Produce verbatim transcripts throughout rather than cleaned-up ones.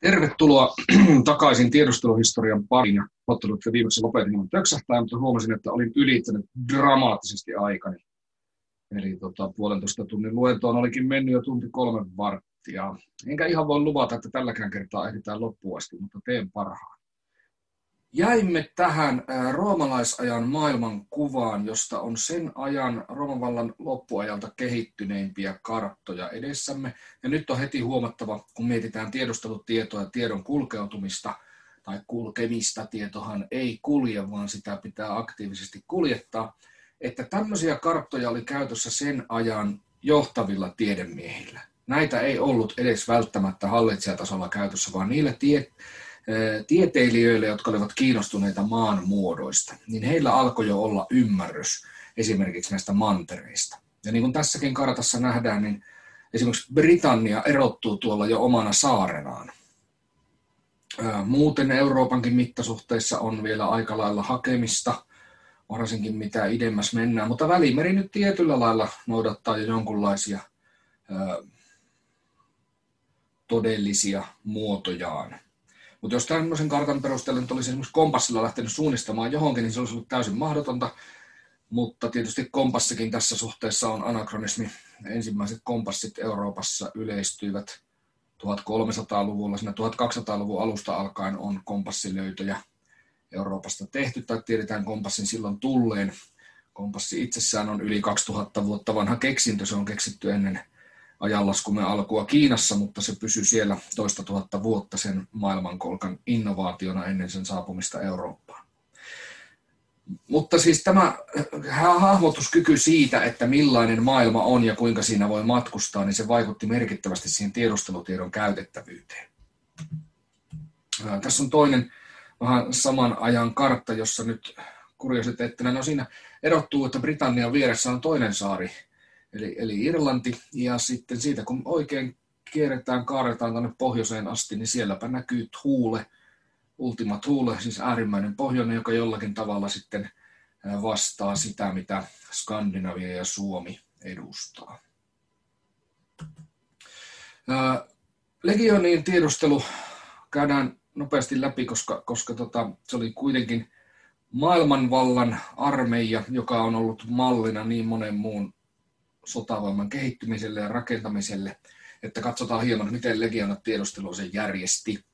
Tervetuloa takaisin tiedusteluhistorian pariin. Ottelut, että viimeksi lopetin hieman töksähtää, mutta huomasin, että olin ylittänyt dramaattisesti aikani. Eli tota, puolentoista tunnin luentoon olikin mennyt jo tunti kolme varttia. Enkä ihan voi luvata, että tälläkään kertaa ehditään loppuun asti, mutta teen parhaan. Jäimme tähän roomalaisajan maailmankuvaan, josta on sen ajan Rooman vallan loppuajalta kehittyneimpiä karttoja edessämme. Ja nyt on heti huomattava, kun mietitään tiedustelutietoa ja tiedon kulkeutumista tai kulkemista, tietohan ei kulje, vaan sitä pitää aktiivisesti kuljettaa, että tämmöisiä karttoja oli käytössä sen ajan johtavilla tiedemiehillä. Näitä ei ollut edes välttämättä hallitsijatasolla käytössä, vaan niillä tie tieteilijöille, jotka olivat kiinnostuneita maan muodoista, niin heillä alkoi jo olla ymmärrys esimerkiksi näistä mantereista. Ja niin kuin tässäkin kartassa nähdään, niin esimerkiksi Britannia erottuu tuolla jo omana saarenaan. Muuten Euroopankin mittasuhteissa on vielä aika lailla hakemista, varsinkin mitä idemmäs mennään, mutta Välimeri nyt tietyllä lailla noudattaa jo jonkunlaisia ää, todellisia muotojaan. Mutta jos tämmöisen kartan perusteella nyt olisi esimerkiksi kompassilla lähtenyt suunnistamaan johonkin, niin se olisi ollut täysin mahdotonta. Mutta tietysti kompassikin tässä suhteessa on anakronismi. Ensimmäiset kompassit Euroopassa yleistyivät tuhatkolmesataaluvulla. Siinä tuhatkaksisataaluvun alusta alkaen on kompassilöytöjä Euroopasta tehty, tai tiedetään kompassin silloin tulleen. Kompassi itsessään on yli kaksituhatta vuotta vanha keksintö. Se on keksitty ennen ajanlaskumme alkua Kiinassa, mutta se pysyi siellä toista tuhatta vuotta sen maailmankolkan innovaationa ennen sen saapumista Eurooppaan. Mutta siis tämä hahmotuskyky siitä, että millainen maailma on ja kuinka siinä voi matkustaa, niin se vaikutti merkittävästi siihen tiedustelutiedon käytettävyyteen. Tässä on toinen vähän saman ajan kartta, jossa nyt kuriositeettina, no siinä erottuu, että Britannian vieressä on toinen saari, Eli, eli Irlanti, ja sitten siitä kun oikein kierretään, kaaretaan tuonne pohjoiseen asti, niin sielläpä näkyy Thule, Ultima Thule, siis äärimmäinen pohjoinen, joka jollakin tavalla sitten vastaa sitä, mitä Skandinavia ja Suomi edustaa. Legionien tiedustelu käydään nopeasti läpi, koska, koska tota, se oli kuitenkin maailmanvallan armeija, joka on ollut mallina niin monen muun sotavoiman kehittymiselle ja rakentamiselle, että katsotaan hieman, miten legionat tiedustelu sen järjesti.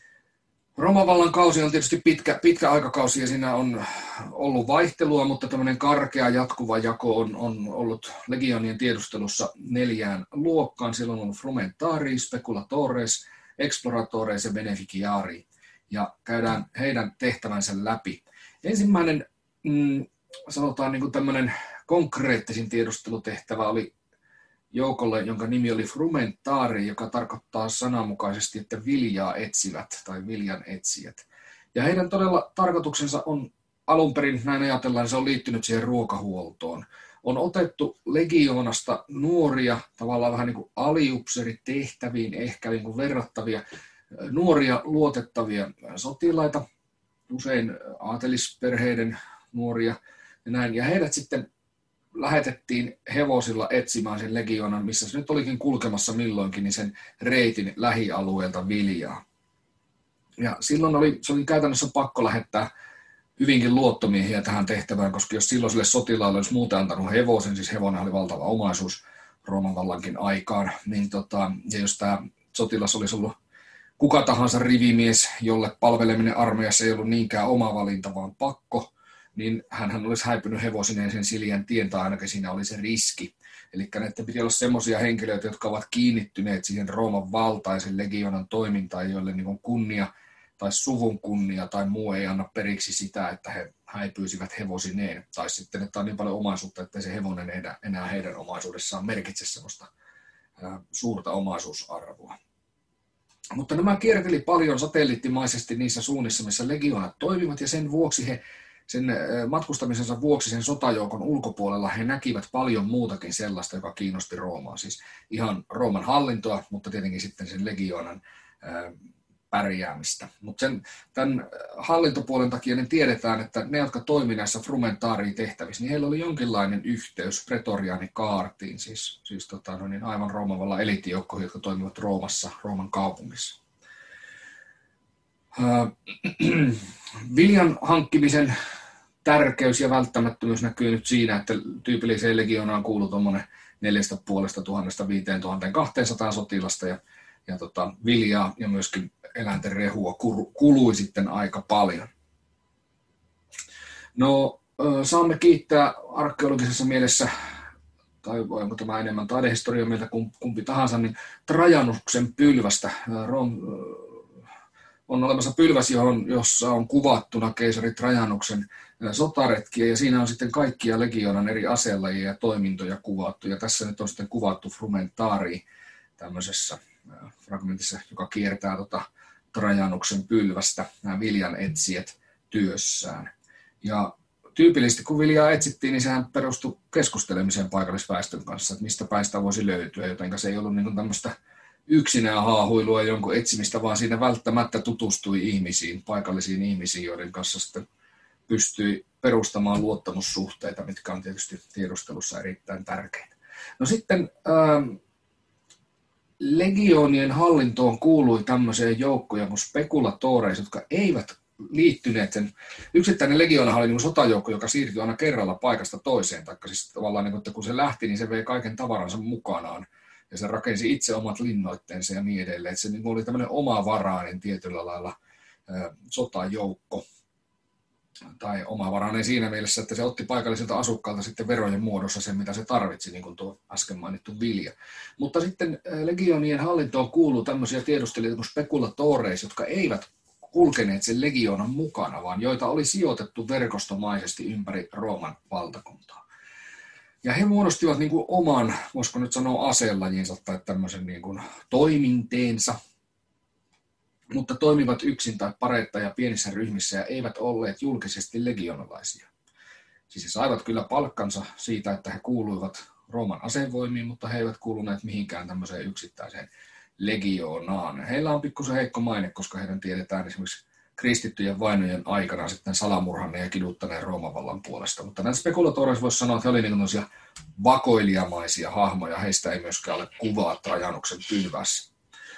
Rooman vallan kausi on tietysti pitkä, pitkä aikakausi ja siinä on ollut vaihtelua, mutta tämmöinen karkea jatkuva jako on, on ollut legionien tiedustelussa neljään luokkaan. Siellä on ollut frumentarii, speculatores, exploratores ja beneficiari, ja käydään heidän tehtävänsä läpi. Ensimmäinen, mm, sanotaan niin kuin tämmöinen konkreettisin tiedustelutehtävä oli joukolle, jonka nimi oli frumentaari, joka tarkoittaa sananmukaisesti, että viljaa etsivät tai viljan etsijät. Ja heidän todella tarkoituksensa on alun perin, näin ajatellaan, se on liittynyt siihen ruokahuoltoon. On otettu legioonasta nuoria, tavallaan vähän niin kuin aliupseeritehtäviin, ehkä niin kuin verrattavia, nuoria luotettavia sotilaita, usein aatelisperheiden nuoria ja näin. Ja heidät sitten lähetettiin hevosilla etsimään sen legioonan, missä se nyt olikin kulkemassa milloinkin, niin sen reitin lähialueelta viljaa. Ja silloin oli, se oli käytännössä pakko lähettää hyvinkin luottomiehiä tähän tehtävään, koska jos silloiselle sotilaalle olisi muuten antanut hevosen, siis hevonen oli valtava omaisuus Rooman vallankin aikaan, niin tota, ja jos tämä sotilas olisi ollut kuka tahansa rivimies, jolle palveleminen armeijassa ei ollut niinkään oma valinta, vaan pakko, niin hänhän olisi häipynyt hevosineen sen Siljan tien, tai ainakin siinä oli se riski. Eli näiden piti olla semmoisia henkilöitä, jotka ovat kiinnittyneet siihen Rooman valtaisen legionan toimintaan, joille niin kunnia tai suvun kunnia tai muu ei anna periksi sitä, että he häipyisivät hevosineen. Tai sitten, että on niin paljon omaisuutta, että se hevonen ei enää heidän omaisuudessaan merkitse semmoista suurta omaisuusarvoa. Mutta nämä kierteli paljon satelliittimaisesti niissä suunnissa, missä legioonat toimivat, ja sen vuoksi he Sen matkustamisensa vuoksi sen sotajoukon ulkopuolella he näkivät paljon muutakin sellaista, joka kiinnosti Roomaa. Siis ihan Rooman hallintoa, mutta tietenkin sitten sen legioonan pärjäämistä. Mutta tämän hallintopuolen takia niin tiedetään, että ne, jotka toimivat näissä frumentaari-tehtävissä, niin heillä oli jonkinlainen yhteys pretoriaanikaartiin, siis, siis tota, no niin, aivan Rooman vallan eliittijoukkoihin, jotka toimivat Roomassa, Rooman kaupungissa. Viljan hankkimisen tärkeys ja välttämättömyys näkyy nyt siinä, että tyypilliseen legioonaan kuuluu tuommoinen neljästä puolesta tuhannesta viiteen tuhanteen kahteensataan sotilasta ja, ja tota, viljaa ja myöskin eläinten rehua kului sitten aika paljon. No, saamme kiittää arkeologisessa mielessä, tai onko tämä enemmän taidehistoria mieltä kumpi tahansa, niin Trajanuksen pylvästä. On olemassa pylväs, jossa on kuvattuna keisari Trajanuksen sotaretkiä, ja siinä on sitten kaikkia legioonan eri aselajia ja toimintoja kuvattu. Ja tässä nyt on sitten kuvattu frumentaari tämmöisessä fragmentissa, joka kiertää tota Trajanuksen pylvästä, nämä viljan etsijät työssään. Ja tyypillisesti kun viljaa etsittiin, niin sehän perustui keskustelemiseen paikallisväestön kanssa, että mistä päistä voisi löytyä, jotenka se ei ollut niin kuin tämmöistä yksinään haahuilua jonkun etsimistä, vaan siinä välttämättä tutustui ihmisiin, paikallisiin ihmisiin, joiden kanssa sitten pystyi perustamaan luottamussuhteita, mitkä on tietysti tiedustelussa erittäin tärkeitä. No sitten ähm, legioonien hallintoon kuului tämmöiseen joukkoja kuin speculatoreja, jotka eivät liittyneet sen yksittäinen legioonahan oli niin sotajoukko, joka siirtyi aina kerralla paikasta toiseen, taikka siis tavallaan, niin kuin, että kun se lähti, niin se vei kaiken tavaransa mukanaan, ja se rakensi itse omat linnoitteensa ja niin edelleen, että se niin oli tämmöinen omavarainen tietyllä lailla ä, sotajoukko, tai omavarainen siinä mielessä, että se otti paikallisilta asukkaalta sitten verojen muodossa sen, mitä se tarvitsi, niin kuin tuo äsken mainittu vilja. Mutta sitten legionien hallintoon kuuluu tämmöisiä tiedustelijoita kuin speculatoreja, jotka eivät kulkeneet sen legioonan mukana, vaan joita oli sijoitettu verkostomaisesti ympäri Rooman valtakuntaa. Ja he muodostivat niin kuin oman, voisiko nyt sanoa aselajinsa tai tämmöisen niin kuin toiminteensa, mutta toimivat yksin tai pareittain ja pienissä ryhmissä ja eivät olleet julkisesti legionalaisia. Siis he saivat kyllä palkkansa siitä, että he kuuluivat Rooman asevoimiin, mutta he eivät kuuluneet mihinkään tämmöiseen yksittäiseen legioonaan. Heillä on pikkusen heikko maine, koska heidän tiedetään esimerkiksi kristittyjen vainojen aikana sitten salamurhanneen ja kiduttaneen Rooman vallan puolesta. Mutta näitä spekulatoreissa voisi sanoa, että he olivat niin vakoilijamaisia hahmoja. Heistä ei myöskään ole kuvaa Trajanuksen pylvässä.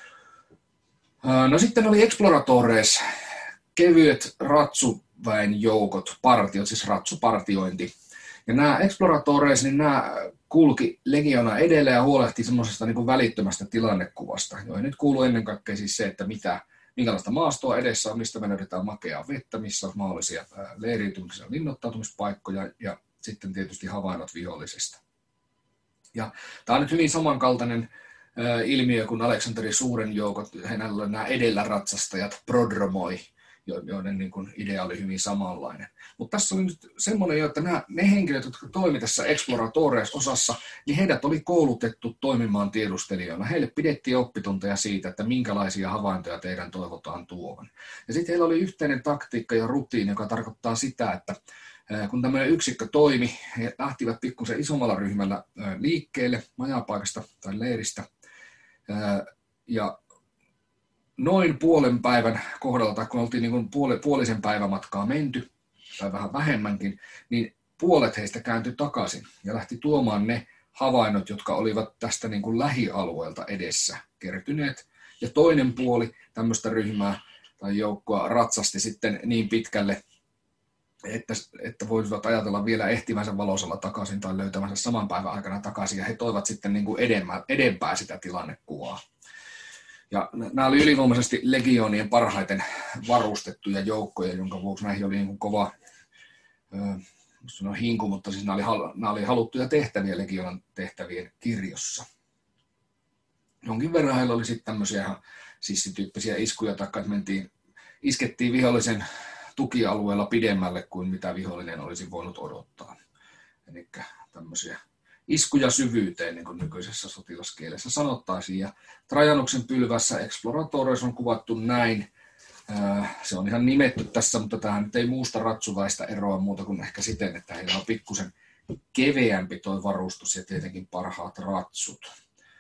No sitten oli exploratores, kevyet ratsuväen joukot, partiot, siis ratsupartiointi. Ja nämä exploratores, niin nämä kulki legiona edellä ja huolehti semmoisesta niin kuin välittömästä tilannekuvasta, joihin nyt kuuluu ennen kaikkea siis se, että mitä, minkälaista maastoa edessä on, mistä me löydetään makeaa vettä, missä on mahdollisia leiriytymisiä, linnoittautumispaikkoja ja sitten tietysti havainnot vihollisesta. Ja tämä on nyt hyvin samankaltainen ilmiö kuin Aleksanterin suuren joukot, hänellä on nämä edellä ratsastajat, prodromoi, joiden niin kuin idea oli hyvin samanlainen. Mutta tässä oli nyt semmoinen jo, että nämä, ne henkilöt, jotka toimivat tässä Exploratores-osassa, niin heidät oli koulutettu toimimaan tiedustelijoina. Heille pidettiin oppitunteja siitä, että minkälaisia havaintoja teidän toivotaan tuovan. Ja sitten heillä oli yhteinen taktiikka ja rutiini, joka tarkoittaa sitä, että kun tämmöinen yksikkö toimi, he lähtivät pikkusen isommalla ryhmällä liikkeelle majapaikasta tai leiristä, ja noin puolen päivän kohdalta, kun oltiin niin kuin puoli, puolisen päivämatkaa menty, tai vähän vähemmänkin, niin puolet heistä kääntyi takaisin ja lähti tuomaan ne havainnot, jotka olivat tästä niin kuin lähialueelta edessä kertyneet. Ja toinen puoli tämmöistä ryhmää tai joukkoa ratsasti sitten niin pitkälle, että, että voisivat ajatella vielä ehtivänsä valosalla takaisin tai löytävänsä saman päivän aikana takaisin, ja he toivat sitten niin kuin edempää, edempää sitä tilannekuvaa. Ja nämä oli ylivoimaisesti legioonien parhaiten varustettuja joukkoja, jonka vuoksi näihin oli niin kuin kova no hinku, mutta siis nämä oli, nämä oli haluttuja tehtäviä legioonan tehtävien kirjossa. Jonkin verran heillä oli sitten tämmöisiä sissityyppisiä iskuja, taikka että mentiin, iskettiin vihollisen tukialueella pidemmälle kuin mitä vihollinen olisi voinut odottaa. Eli tämmöisiä iskuja syvyyteen, niin kuin nykyisessä sotilaskielessä sanottaisiin. Ja Trajanuksen pylvässä Exploratores on kuvattu näin. Se on ihan nimetty tässä, mutta tähän nyt ei muusta ratsuväistä eroa muuta kuin ehkä siten, että heillä on pikkusen keveämpi tuo varustus ja tietenkin parhaat ratsut.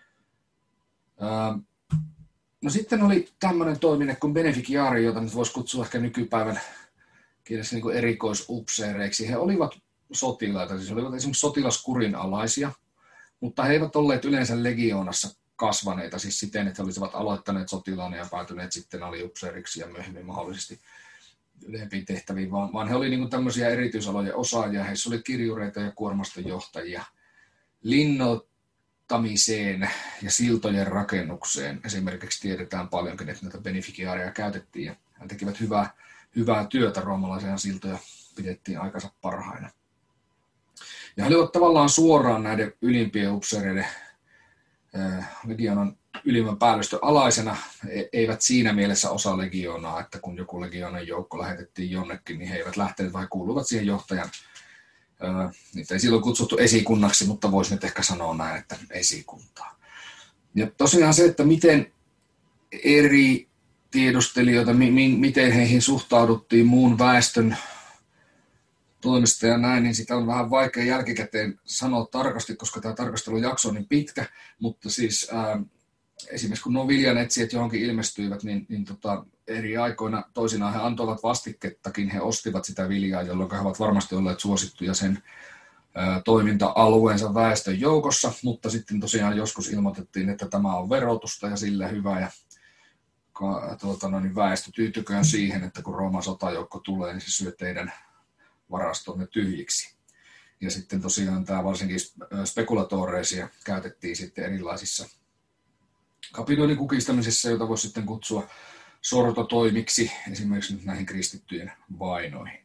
No sitten oli tämmöinen toiminne kuin beneficiari, jota nyt voisi kutsua ehkä nykypäivän kielessä niin kuin erikoisupseereiksi. He olivat sotilaita, siis olivat esimerkiksi sotilaskurin alaisia, mutta he eivät olleet yleensä legioonassa kasvaneita, siis siten, että he olisivat aloittaneet sotilaana ja päätyneet sitten aliupseeriksi ja myöhemmin mahdollisesti ylempiin tehtäviin, vaan, vaan he olivat niin tämmöisiä erityisalojen osaajia, heissä oli kirjureita ja kuormastonjohtajia linnoittamiseen ja siltojen rakennukseen. Esimerkiksi tiedetään paljonkin, että näitä beneficiaareja käytettiin ja he tekivät hyvää, hyvää työtä, roomalaisia siltoja pidettiin aikansa parhaina. Ja he olivat tavallaan suoraan näiden ylimpien upseereiden legionan ylimmän päällystön alaisena, eivät siinä mielessä osa legioonaa, että kun joku legionan joukko lähetettiin jonnekin, niin he eivät lähteneet, vai kuuluvat siihen johtajan. Niitä ei silloin kutsuttu esikunnaksi, mutta voisi nyt ehkä sanoa näin, että esikuntaa. Ja tosiaan se, että miten eri tiedustelijoita, miten heihin suhtauduttiin muun väestön toimesta ja näin, niin sitä on vähän vaikea jälkikäteen sanoa tarkasti, koska tämä tarkastelujakso on niin pitkä, mutta siis ää, esimerkiksi kun nuo viljanetsijät johonkin ilmestyivät, niin, niin tota, eri aikoina toisinaan he antoivat vastikkettakin, he ostivat sitä viljaa, jolloin he ovat varmasti olleet suosittuja sen ää, toiminta-alueensa väestön joukossa, mutta sitten tosiaan joskus ilmoitettiin, että tämä on verotusta ja sillä hyvä, ja tuota, no, niin väestö tyytyköön siihen, että kun Rooman sotajoukko tulee, niin se syö teidän varastomme tyhjiksi. Ja sitten tosiaan tämä varsinkin spekulatoreisia käytettiin sitten erilaisissa kapinoinnin kukistamisessa, jota voisi sitten kutsua sortotoimiksi, esimerkiksi nyt näihin kristittyjen vainoihin.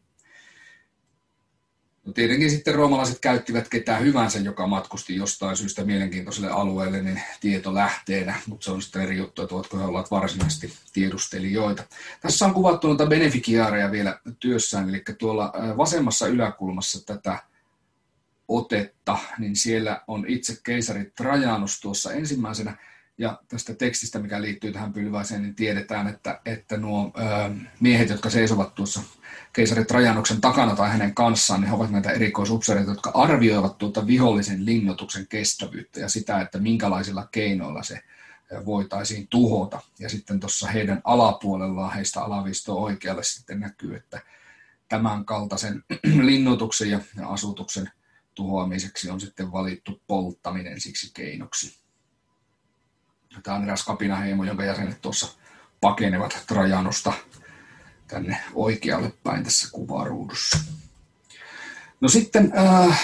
No tietenkin sitten roomalaiset käyttivät ketään hyvänsä, joka matkusti jostain syystä mielenkiintoiselle alueelle, niin tietolähteenä, mutta se on sitten eri juttu, että ovatko he olleet varsinaisesti tiedustelijoita. Tässä on kuvattu noita beneficiaareja vielä työssään, eli tuolla vasemmassa yläkulmassa tätä otetta, niin siellä on itse keisari Trajanus tuossa ensimmäisenä, ja tästä tekstistä, mikä liittyy tähän pylväiseen, niin tiedetään, että, että nuo ö, miehet, jotka seisovat tuossa keisari Trajanuksen takana tai hänen kanssaan, niin he ovat näitä erikoisupseereita, jotka arvioivat tuota vihollisen linnoituksen kestävyyttä ja sitä, että minkälaisilla keinoilla se voitaisiin tuhota. Ja sitten tuossa heidän alapuolellaan, heistä alaviistoa oikealle sitten näkyy, että tämän kaltaisen linnoituksen ja, ja asutuksen tuhoamiseksi on sitten valittu polttaminen siksi keinoksi. Tämä on eräs kapinaheimo, jonka jäsenet tuossa pakenevat Trajanusta tänne oikealle päin tässä kuvaruudussa. No sitten äh,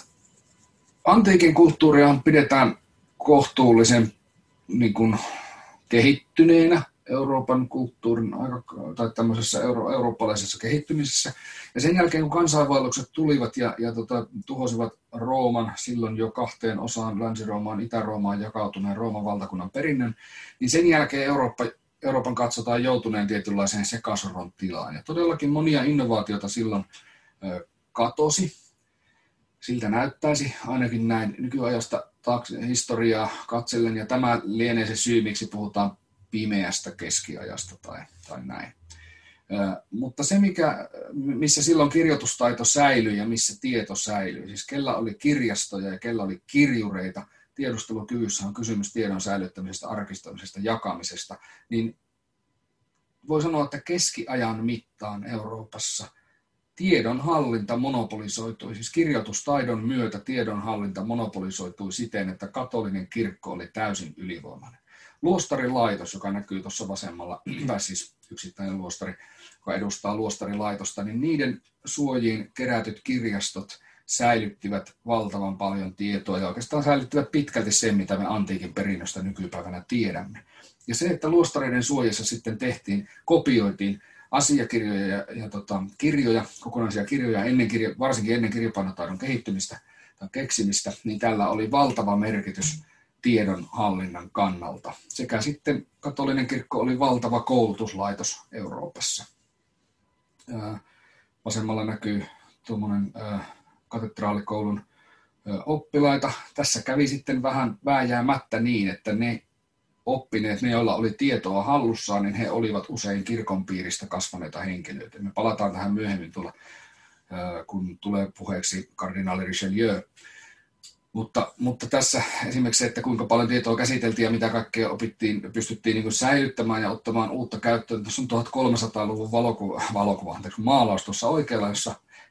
antiikin kulttuuria pidetään kohtuullisen niin kuin, kehittyneenä Euroopan kulttuurin aika, tai tämmöisessä euro, eurooppalaisessa kehittymisessä. Ja sen jälkeen, kun kansainvaellukset tulivat ja, ja tota, tuhosivat Rooman silloin jo kahteen osaan, Länsi-Roomaan, Itä-Roomaan jakautuneen Rooman valtakunnan perinnön, niin sen jälkeen Eurooppa, Euroopan katsotaan joutuneen tietynlaiseen sekasorron tilaan. Ja todellakin monia innovaatioita silloin ö, katosi. Siltä näyttäisi ainakin näin nykyajasta taakse, historiaa katsellen, ja tämä lienee se syy, miksi puhutaan pimeästä keskiajasta tai, tai näin. Ö, mutta se, mikä, missä silloin kirjoitustaito säilyi ja missä tieto säilyi, siis kellä oli kirjastoja ja kellä oli kirjureita, tiedustelukyvyssä on kysymys tiedon säilyttämisestä, arkistoimisesta, jakamisesta, niin voi sanoa, että keskiajan mittaan Euroopassa tiedonhallinta monopolisoitui, siis kirjoitustaidon myötä tiedonhallinta monopolisoitui siten, että katolinen kirkko oli täysin ylivoimainen. Luostarilaitos, joka näkyy tuossa vasemmalla, tai siis yksittäinen luostari, joka edustaa luostarilaitosta, niin niiden suojiin kerätyt kirjastot säilyttivät valtavan paljon tietoa ja oikeastaan säilyttivät pitkälti sen, mitä me antiikin perinnöstä nykypäivänä tiedämme. Ja se, että luostareiden suojassa sitten tehtiin, kopioitiin asiakirjoja ja, ja tota, kirjoja, kokonaisia kirjoja, ennen kirjo, varsinkin ennen kirjapainotaidon kehittymistä tai keksimistä, niin tällä oli valtava merkitys tiedonhallinnan kannalta. Sekä sitten katolinen kirkko oli valtava koulutuslaitos Euroopassa. Ää, vasemmalla näkyy tuommoinen katedraalikoulun oppilaita. Tässä kävi sitten vähän vääjäämättä niin, että ne oppineet, ne joilla oli tietoa hallussaan, niin he olivat usein kirkon piiristä kasvaneita henkilöitä. Me palataan tähän myöhemmin tulla, kun tulee puheeksi kardinaali Richelieu. Mutta, mutta tässä esimerkiksi se, että kuinka paljon tietoa käsiteltiin ja mitä kaikkea opittiin, pystyttiin niin kuin säilyttämään ja ottamaan uutta käyttöön. Tässä on tuhatkolmesataaluvun valokuva, valokuva anteeksi, maalaus tuossa oikealla, jossa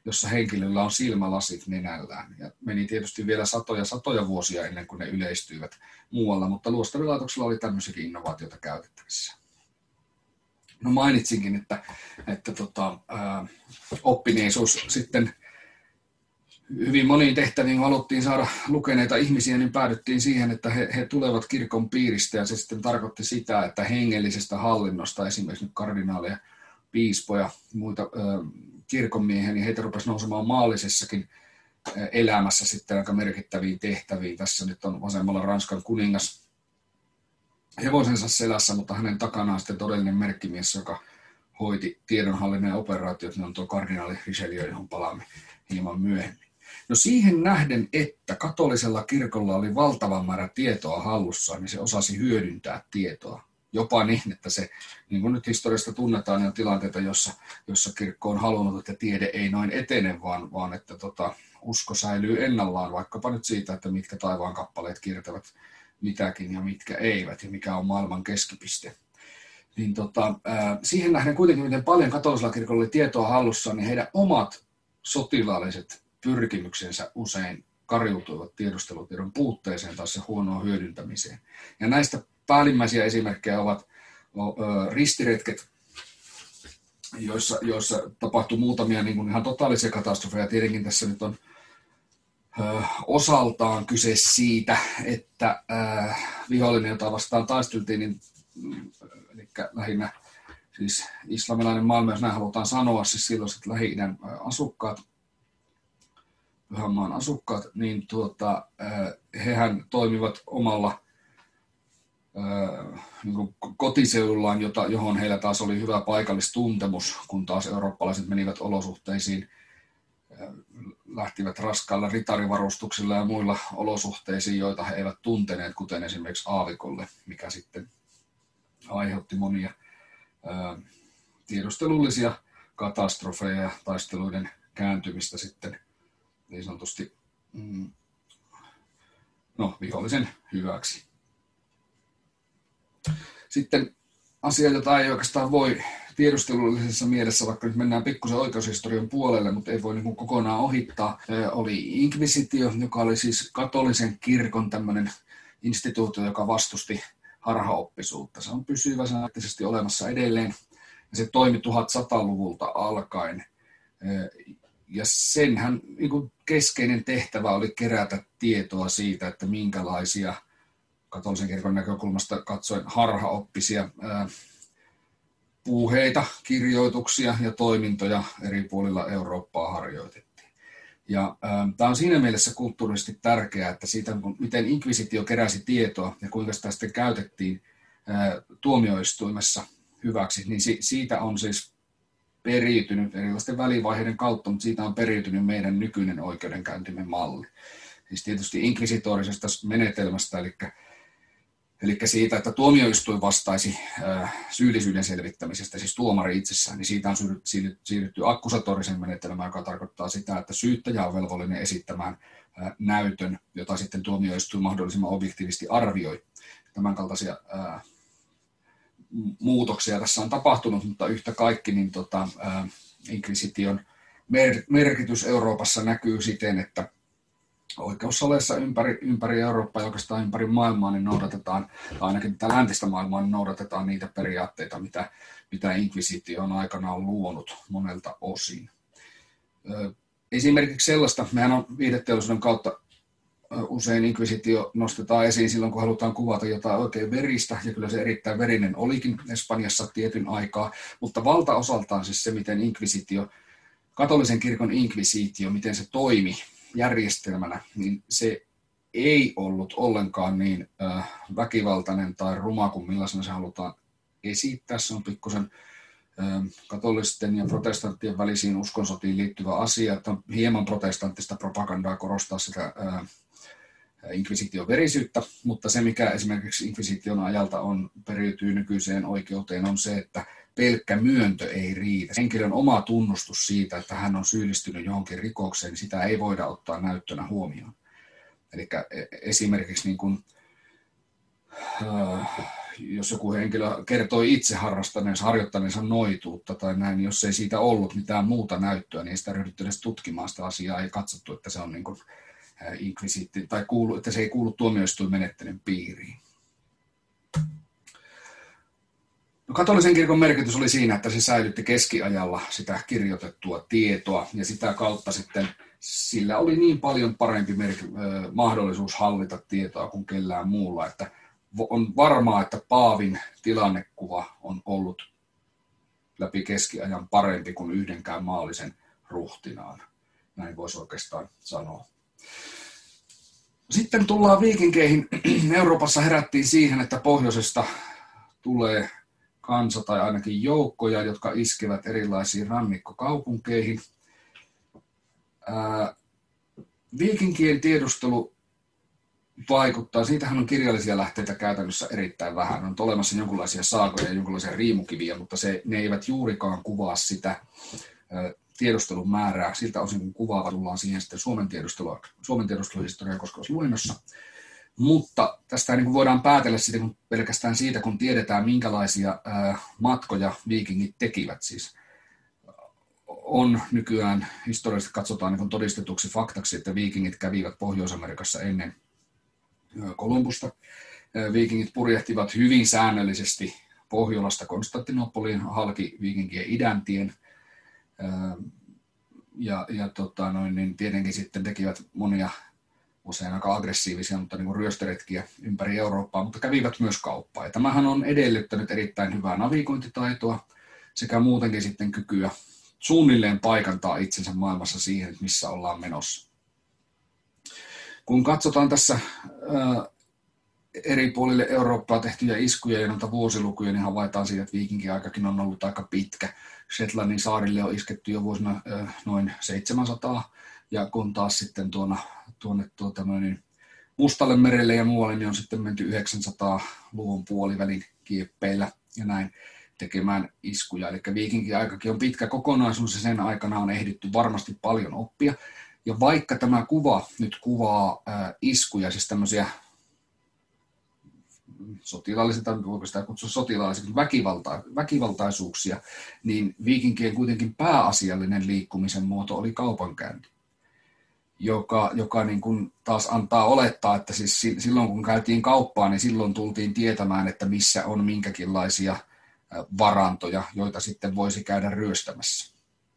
jossa henkilöllä on silmälasit nenällään. Ja meni tietysti vielä satoja satoja vuosia ennen kuin ne yleistyivät muualla, mutta luostarilaitoksella oli tämmöisiäkin innovaatioita käytettävissä. No mainitsinkin, että, että tota, ää, oppineisuus sitten hyvin moniin tehtäviin, kun haluttiin saada lukeneita ihmisiä, niin päädyttiin siihen, että he, he tulevat kirkon piiristä, ja se sitten tarkoitti sitä, että hengellisestä hallinnosta, esimerkiksi nyt kardinaaleja, piispoja, muita ö, kirkonmiehiä, niin heitä rupesi nousemaan maallisessakin elämässä sitten aika merkittäviin tehtäviin. Tässä nyt on vasemmalla Ranskan kuningas hevosensa selässä, mutta hänen takanaan sitten todellinen merkkimies, joka hoiti tiedonhallinnan ja operaatiot, niin on tuo kardinaali Richelieu, johon palaamme hieman myöhemmin. No siihen nähden, että katolisella kirkolla oli valtava määrä tietoa hallussaan, niin se osasi hyödyntää tietoa. Jopa niin, että se, niin kuin nyt historiasta tunnetaan, niin on tilanteita, jossa, jossa kirkko on halunnut, että tiede ei noin etene, vaan, vaan että tota, usko säilyy ennallaan, vaikkapa nyt siitä, että mitkä taivaan kappaleet kiertävät mitäkin ja mitkä eivät, ja mikä on maailman keskipiste. Niin tota, ää, siihen nähden kuitenkin, miten paljon katolisella kirkolla oli tietoa hallussaan, niin heidän omat sotilaalliset pyrkimyksensä usein kariutuivat tiedustelutiedon puutteeseen tai se huonoon hyödyntämiseen. Ja näistä päällimmäisiä esimerkkejä ovat ristiretket, joissa, joissa tapahtui muutamia niin kuin ihan totaalisia katastrofeja. Tietenkin tässä nyt on ö, osaltaan kyse siitä, että ö, vihollinen, jota vastaan taisteltiin, niin, eli lähinnä siis islamilainen maailma, jos näin halutaan sanoa, siis silloiset Lähi-idän asukkaat, Pyhänmaan asukkaat, niin tuota, hehän toimivat omalla niin kuin kotiseudullaan, jota, johon heillä taas oli hyvä paikallistuntemus, kun taas eurooppalaiset menivät olosuhteisiin, lähtivät raskailla ritarivarustuksilla ja muilla olosuhteisiin, joita he eivät tunteneet, kuten esimerkiksi aavikolle, mikä sitten aiheutti monia ää, tiedustelullisia katastrofeja ja taisteluiden kääntymistä sitten niin sanotusti mm, no, vihollisen hyväksi. Sitten asia, jota ei oikeastaan voi tiedustelullisessa mielessä, vaikka nyt mennään pikkusen oikeushistorian puolelle, mutta ei voi niin kuin kokonaan ohittaa, oli inkvisitio, joka oli siis katolisen kirkon tämmöinen instituutio, joka vastusti harhaoppisuutta. Se on pysyvä sanallisesti olemassa edelleen, ja se toimi tuhatsataluvulta alkaen. Ja senhän niin kuin keskeinen tehtävä oli kerätä tietoa siitä, että minkälaisia katolisen kirkon näkökulmasta katsoen harhaoppisia ää, puuheita, kirjoituksia ja toimintoja eri puolilla Eurooppaa harjoitettiin. Ja ää, tämä on siinä mielessä kulttuurisesti tärkeää, että siitä, miten inkvisitio keräsi tietoa ja kuinka sitä sitten käytettiin ää, tuomioistuimessa hyväksi, niin si, siitä on siis periytynyt erilaisten välivaiheiden kautta, mutta siitä on periytynyt meidän nykyinen oikeudenkäyntimme malli. Siis tietysti inkvisitorisesta menetelmästä, eli Eli siitä, että tuomioistuin vastaisi syyllisyyden selvittämisestä, siis tuomari itsessään, niin siitä on siirrytty akkusatorisen menetelmään, joka tarkoittaa sitä, että syyttäjä on velvollinen esittämään näytön, jota sitten tuomioistuin mahdollisimman objektiivisesti arvioi. Tämän kaltaisia muutoksia tässä on tapahtunut, mutta yhtä kaikki niin tota, inkvisition merkitys Euroopassa näkyy siten, että oikeussaleissa ympäri, ympäri Eurooppaa ja oikeastaan ympäri maailmaa niin noudatetaan, tai ainakin tätä läntistä maailmaa, niin noudatetaan niitä periaatteita, mitä, mitä inkvisitio on aikanaan luonut monelta osin. Esimerkiksi sellaista, mehän on viihdeteollisuuden kautta usein inkvisitio nostetaan esiin silloin, kun halutaan kuvata jotain oikein veristä, ja kyllä se erittäin verinen olikin Espanjassa tietyn aikaa, mutta valtaosaltaan siis se, miten inkvisitio, katolisen kirkon inkvisitio, miten se toimi järjestelmänä, niin se ei ollut ollenkaan niin äh, väkivaltainen tai ruma kuin millaisena se halutaan esittää. Se on pikkusen äh, katolisten ja protestanttien välisiin uskonsotiin liittyvä asia, että on hieman protestanttista propagandaa korostaa sitä äh, inkvisition verisyyttä, mutta se, mikä esimerkiksi inkvisition ajalta on periytyy nykyiseen oikeuteen, on se, että pelkkä myöntö ei riitä. Henkilön oma tunnustus siitä, että hän on syyllistynyt johonkin rikokseen, niin sitä ei voida ottaa näyttönä huomioon. Eli esimerkiksi niin kuin, jos joku henkilö kertoi itse harrastaneensa, harjoittaneensa noituutta tai näin, niin jos ei siitä ollut mitään muuta näyttöä, niin ei sitä ryhdytty edes tutkimaan sitä asiaa, ei katsottu, että se on niin kuin inkvisiitti, tai kuulu, että se ei kuulu tuomioistuinmenettelyn piiriin. No, katolisen kirkon merkitys oli siinä, että se säilytti keskiajalla sitä kirjoitettua tietoa, ja sitä kautta sitten sillä oli niin paljon parempi merk- mahdollisuus hallita tietoa kuin kellään muulla, että on varmaa, että Paavin tilannekuva on ollut läpi keskiajan parempi kuin yhdenkään maallisen ruhtinaan. Näin voisi oikeastaan sanoa. Sitten tullaan viikinkeihin. Euroopassa herättiin siihen, että pohjoisesta tulee kansa tai ainakin joukkoja, jotka iskevät erilaisiin rannikkokaupunkeihin. Ää, viikinkien tiedustelu vaikuttaa, siitähän on kirjallisia lähteitä käytännössä erittäin vähän. On olemassa jonkinlaisia saakoja ja jonkinlaisia riimukiviä, mutta se, ne eivät juurikaan kuvaa sitä ää, tiedustelun määrää. Siltä osin kun kuvaavat, tullaan siihen sitten Suomen, tiedustelua, Suomen tiedusteluhistoriaa koskevassa luennossa. Mutta tästä niin kuin voidaan päätellä siitä, kun pelkästään siitä, kun tiedetään, minkälaisia ää, matkoja viikingit tekivät. Siis on nykyään historiallisesti katsotaan niin todistetuksi faktaksi, että viikingit kävivät Pohjois-Amerikassa ennen Kolumbusta. Viikingit purjehtivat hyvin säännöllisesti Pohjolasta Konstantinopoliin, halki viikinkien idäntien. Ja, ja tota, noin, niin tietenkin sitten tekivät monia usein aika aggressiivisia, mutta niin kuin ryöstöretkiä ympäri Eurooppaa, mutta kävivät myös kauppaa. Ja tämähän on edellyttänyt erittäin hyvää navigointitaitoa sekä muutenkin sitten kykyä suunnilleen paikantaa itsensä maailmassa siihen, missä ollaan menossa. Kun katsotaan tässä ää, eri puolille Eurooppaa tehtyjä iskuja ja noita vuosilukuja, niin havaitaan siitä, että viikinkiaikakin on ollut aika pitkä. Shetlandin saarille on isketty jo vuosina ää, noin seitsemänsataa, ja kun taas sitten tuona, tuonne tuota, noin, Mustalle merelle ja muualle, niin on sitten menty yhdeksänsadan-luvun puolivälin kieppeillä ja näin tekemään iskuja. Eli viikinkiaikakin on pitkä kokonaisuus ja sen aikana on ehditty varmasti paljon oppia. Ja vaikka tämä kuva nyt kuvaa ää, iskuja, siis tämmöisiä sotilaallisia, tai voiko sitä kutsua sotilaallisiksi, väkivalta, väkivaltaisuuksia, niin viikinkien kuitenkin pääasiallinen liikkumisen muoto oli kaupankäynti, joka, joka niin kuin taas antaa olettaa, että siis silloin kun käytiin kauppaa, niin silloin tultiin tietämään, että missä on minkäkinlaisia varantoja, joita sitten voisi käydä ryöstämässä.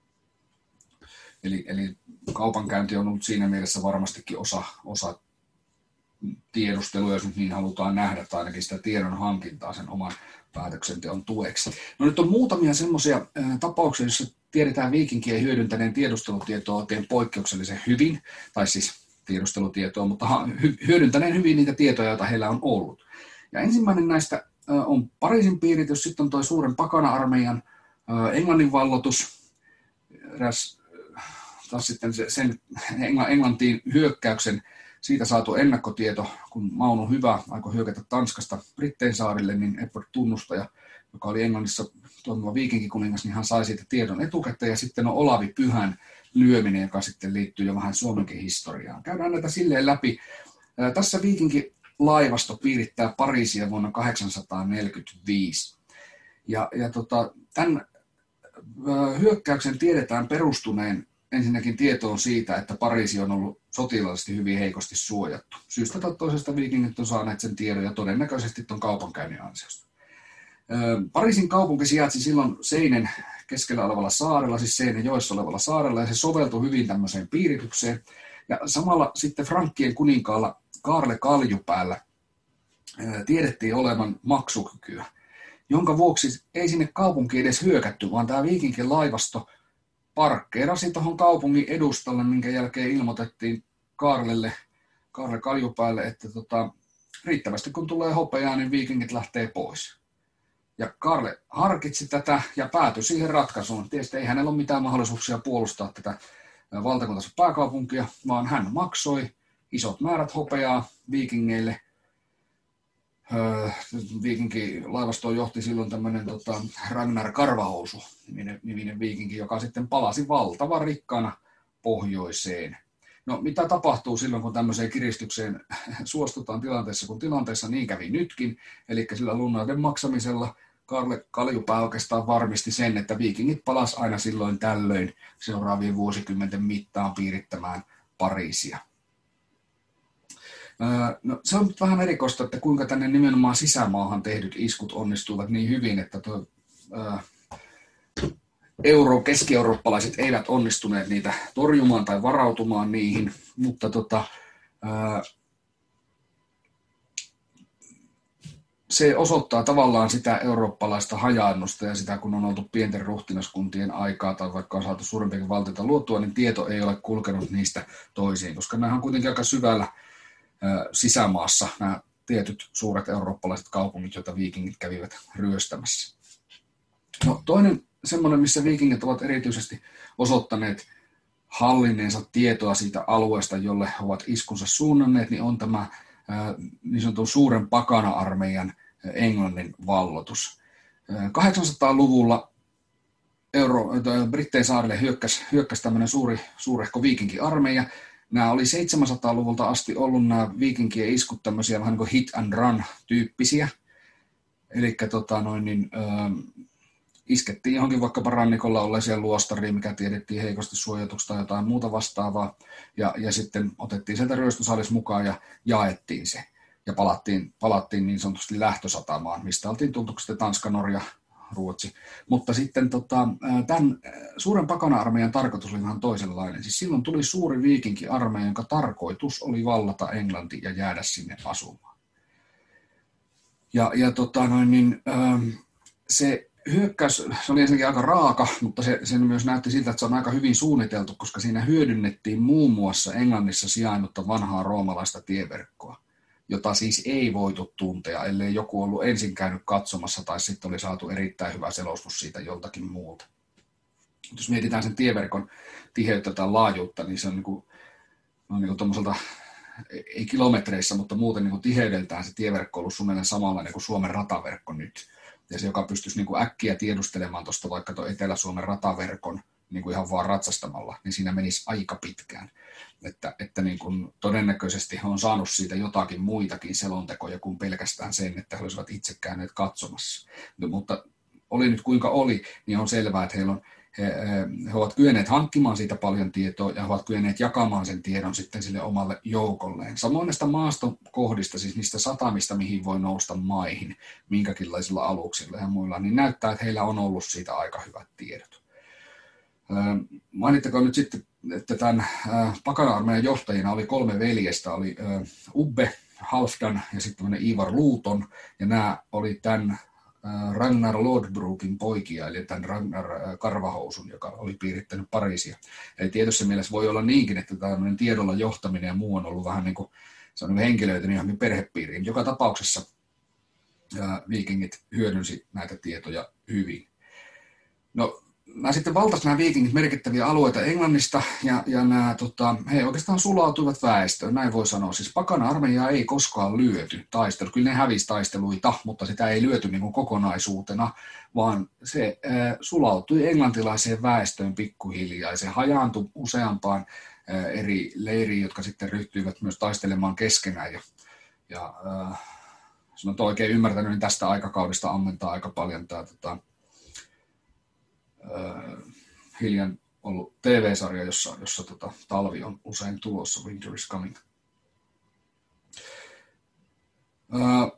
Eli, eli kaupankäynti on ollut siinä mielessä varmastikin osa, osa tiedustelua, jos nyt niin halutaan nähdä, tai ainakin sitä tiedon hankintaa sen oman päätöksenteon tueksi. No nyt on muutamia semmoisia tapauksia, joissa tiedetään viikinkien hyödyntäneen tiedustelutietoa oikein poikkeuksellisen hyvin, tai siis tiedustelutietoa, mutta hyödyntäneen hyvin niitä tietoja, joita heillä on ollut. Ja ensimmäinen näistä on Pariisin piiritys, sitten on tuo suuren pakana-armeijan Englannin valloitus, eräs taas sitten sen Englantiin hyökkäyksen siitä saatu ennakkotieto, kun Mauno Hyvä aikoi hyökätä Tanskasta Brittein saarille, niin Edward Tunnustaja, joka oli Englannissa toimiva viikinkikuningas, niin hän sai siitä tiedon etukäteen, ja sitten on Olavi Pyhän lyöminen, joka sitten liittyy jo vähän Suomenkin historiaan. Käydään näitä silleen läpi. Tässä viikinkilaivasto piirittää Pariisia vuonna kahdeksansataaneljäkymmentäviisi. Ja, ja tota, tämän hyökkäyksen tiedetään perustuneen ensinnäkin tietoon siitä, että Pariisi on ollut sotilaallisesti hyvin heikosti suojattu. Syystä tai toisesta viikingit on saaneet sen tiedon ja todennäköisesti tuon kaupankäynnin ansiosta. Pariisin kaupunki sijaitsi silloin Seinen keskellä olevalla saarella, siis Seinäjoessa olevalla saarella, ja se soveltui hyvin tämmöiseen piiritykseen. Ja samalla sitten Frankkien kuninkaalla Kaarle Kaljupäällä tiedettiin olevan maksukykyä, jonka vuoksi ei sinne kaupunkiin edes hyökätty, vaan tämä viikinkin laivasto parkkeerasi tuohon kaupungin edustalle, minkä jälkeen ilmoitettiin Kaarlelle, Kaarle Kaljupäälle, että tota, riittävästi kun tulee hopeaa, niin viikingit lähtee pois. Ja Kaarle harkitsi tätä ja päätyi siihen ratkaisuun. Tietysti ei hänellä ole mitään mahdollisuuksia puolustaa tätä valtakuntansa pääkaupunkia, vaan hän maksoi isot määrät hopeaa viikingeille. Öö, viikinkilaivastoon johti silloin tämmöinen tota, Ragnar Karvahousu niminen, niminen viikinki, joka sitten palasi valtavan rikkaana pohjoiseen. No mitä tapahtuu silloin, kun tämmöiseen kiristykseen suostutaan tilanteessa, kun tilanteessa niin kävi nytkin, eli sillä lunnaiden maksamisella Karle Kaljupää oikeastaan varmisti sen, että viikingit palas aina silloin tällöin seuraavien vuosikymmenten mittaan piirittämään Pariisia. No, se on nyt vähän erikoista, että kuinka tänne nimenomaan sisämaahan tehdyt iskut onnistuivat niin hyvin, että tuo, ää, euro, keski-eurooppalaiset eivät onnistuneet niitä torjumaan tai varautumaan niihin, mutta tota, ää, se osoittaa tavallaan sitä eurooppalaista hajaannusta ja sitä, kun on oltu pienten ruhtinaskuntien aikaa tai vaikka on saatu suurempiakin valtioita luotua, niin tieto ei ole kulkenut niistä toisiin, koska nämä on kuitenkin aika syvällä sisämaassa nämä tietyt suuret eurooppalaiset kaupungit, joita viikingit kävivät ryöstämässä. No, toinen semmoinen, missä viikingit ovat erityisesti osoittaneet hallinneensa tietoa siitä alueesta, jolle he ovat iskunsa suunnanneet, niin on tämä niin sanotun suuren pakana-armeijan Englannin valloitus. kahdeksansataaluvulla Euro, Brittein saarille hyökkäsi, hyökkäsi tämmöinen suuri, suurehko viikinkiarmeija. Nämä oli seitsemänsataaluvulta asti ollut nämä viikinkien iskut tämmöisiä vähän niin kuin hit and run -tyyppisiä. Eli tota, noin, niin, äh, iskettiin johonkin vaikkapa rannikolla olleeseen luostariin, mikä tiedettiin heikosti suojatuksi tai jotain muuta vastaavaa. Ja, ja sitten otettiin sieltä ryöstösaalis mukaan ja jaettiin se. Ja palattiin, palattiin niin sanotusti lähtösatamaan, mistä oltiin tultu sitten Tanska, Norja, Ruotsi. Mutta sitten tota, tämän suuren pakana-armeijan tarkoitus oli vähän toisenlainen. Siis silloin tuli suuri viikinkiarmeija, jonka tarkoitus oli vallata Englanti ja jäädä sinne asumaan. Ja, ja tota, noin, niin, se hyökkäys, se oli ensinnäkin aika raaka, mutta se, se myös näytti siltä, että se on aika hyvin suunniteltu, koska siinä hyödynnettiin muun muassa Englannissa sijainnutta vanhaa roomalaista tieverkkoa, jota siis ei voitu tuntea, ellei joku ollut ensin käynyt katsomassa tai sitten oli saatu erittäin hyvä selostus siitä joltakin muulta. Jos mietitään sen tieverkon tiheyttä tai laajuutta, niin se on, niin kuin, on niin kuin tommoselta, ei kilometreissä, mutta muuten niin kuin tiheydeltään se tieverkko on ollut suunnilleen samanlainen kuin Suomen rataverkko nyt. Ja se, joka pystyisi niin kuin äkkiä tiedustelemaan tuosta vaikka tuon Etelä-Suomen rataverkon niin kuin ihan vaan ratsastamalla, niin siinä menisi aika pitkään. Että, että niin kuin todennäköisesti he on saanut siitä jotakin muitakin selontekoja kuin pelkästään sen, että he olisivat itse käyneet katsomassa. No, mutta oli nyt kuinka oli, niin on selvää, että heillä on, he, he ovat kyenneet hankkimaan siitä paljon tietoa ja he ovat kyenneet jakamaan sen tiedon sitten sille omalle joukolleen. Samoin näistä maastokohdista, siis niistä satamista, mihin voi nousta maihin, minkäkinlaisilla aluksilla ja muilla, niin näyttää, että heillä on ollut siitä aika hyvät tiedot. Mainittakoon nyt sitten, että tämän pakana-armeijan johtajina oli kolme veljestä, oli Ubbe, Halfdan ja sitten Ivar Luuton, ja nämä oli tämän Ragnar Lodbrokin poikia, eli tämän Ragnar Karvahousun, joka oli piirittänyt Pariisia. Eli tietyssä mielessä voi olla niinkin, että tämmöinen tiedolla johtaminen ja muu on ollut vähän niin kuin, se on henkilöitynyt ihan perhepiiriin. Joka tapauksessa viikingit hyödynsi näitä tietoja hyvin. No, nämä sitten valtasivat nämä viikingit merkittäviä alueita Englannista, ja, ja nämä, tota, he oikeastaan sulautuivat väestöön, näin voi sanoa. Siis pakana-armeijaa ei koskaan lyöty taistelu. Kyllä ne hävisi taisteluita, mutta sitä ei lyöty niin kuin kokonaisuutena, vaan se äh, sulautui englantilaiseen väestöön pikkuhiljaa, ja se hajaantui useampaan äh, eri leiriin, jotka sitten ryhtyivät myös taistelemaan keskenään. Ja, ja äh, jos olen oikein ymmärtänyt, niin tästä aikakaudesta ammentaa aika paljon tämä tota, Uh, hiljan ollut T V-sarja, jossa, jossa tota, talvi on usein tulossa, Winter is Coming. Uh,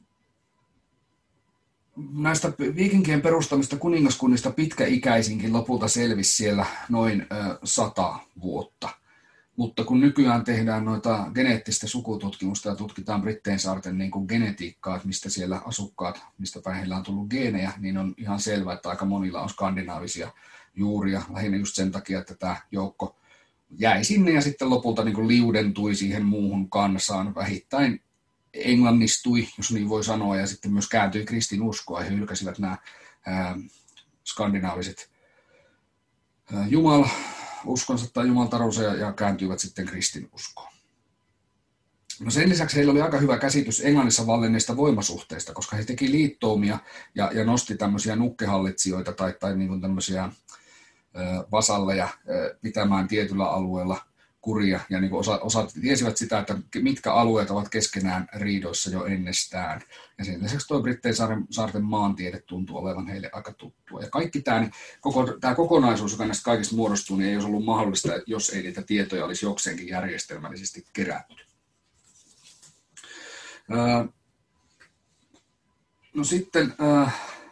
näistä viikinkien perustamista kuningaskunnista pitkäikäisinkin lopulta selvisi siellä noin uh, sata vuotta. Mutta kun nykyään tehdään noita geneettistä sukututkimusta ja tutkitaan Brittein saarten niin kuin genetiikkaa, että mistä siellä asukkaat, mistä päin heillä on tullut geenejä, niin on ihan selvää, että aika monilla on skandinaavisia juuria, lähinnä just sen takia, että tämä joukko jäi sinne ja sitten lopulta niin kuin liudentui siihen muuhun kansaan, vähittäin englannistui, jos niin voi sanoa, ja sitten myös kääntyi kristinuskoa, he hylkäsivät nämä ää, skandinaaviset ää, jumala, uskonsa tai jumaltaronsa ja, ja kääntyivät sitten kristinuskoon. No sen lisäksi heillä oli aika hyvä käsitys Englannissa vallinneista voimasuhteista, koska he teki liittoumia ja, ja nosti tämmöisiä nukkehallitsijoita tai, tai niin kuin tämmöisiä ö, vasalleja ö, pitämään tietyllä alueella kuria, ja niin osa, osa tiesivät sitä, että mitkä alueet ovat keskenään riidoissa jo ennestään. Ja sen lisäksi tuo Brittein saarten maantiede tuntuu olevan heille aika tuttua. Ja kaikki tämä, niin koko, tämä kokonaisuus, joka näistä kaikista muodostuu, niin ei olisi ollut mahdollista, jos ei niitä tietoja olisi jokseenkin järjestelmällisesti kerätty. Öö, no sitten, öö,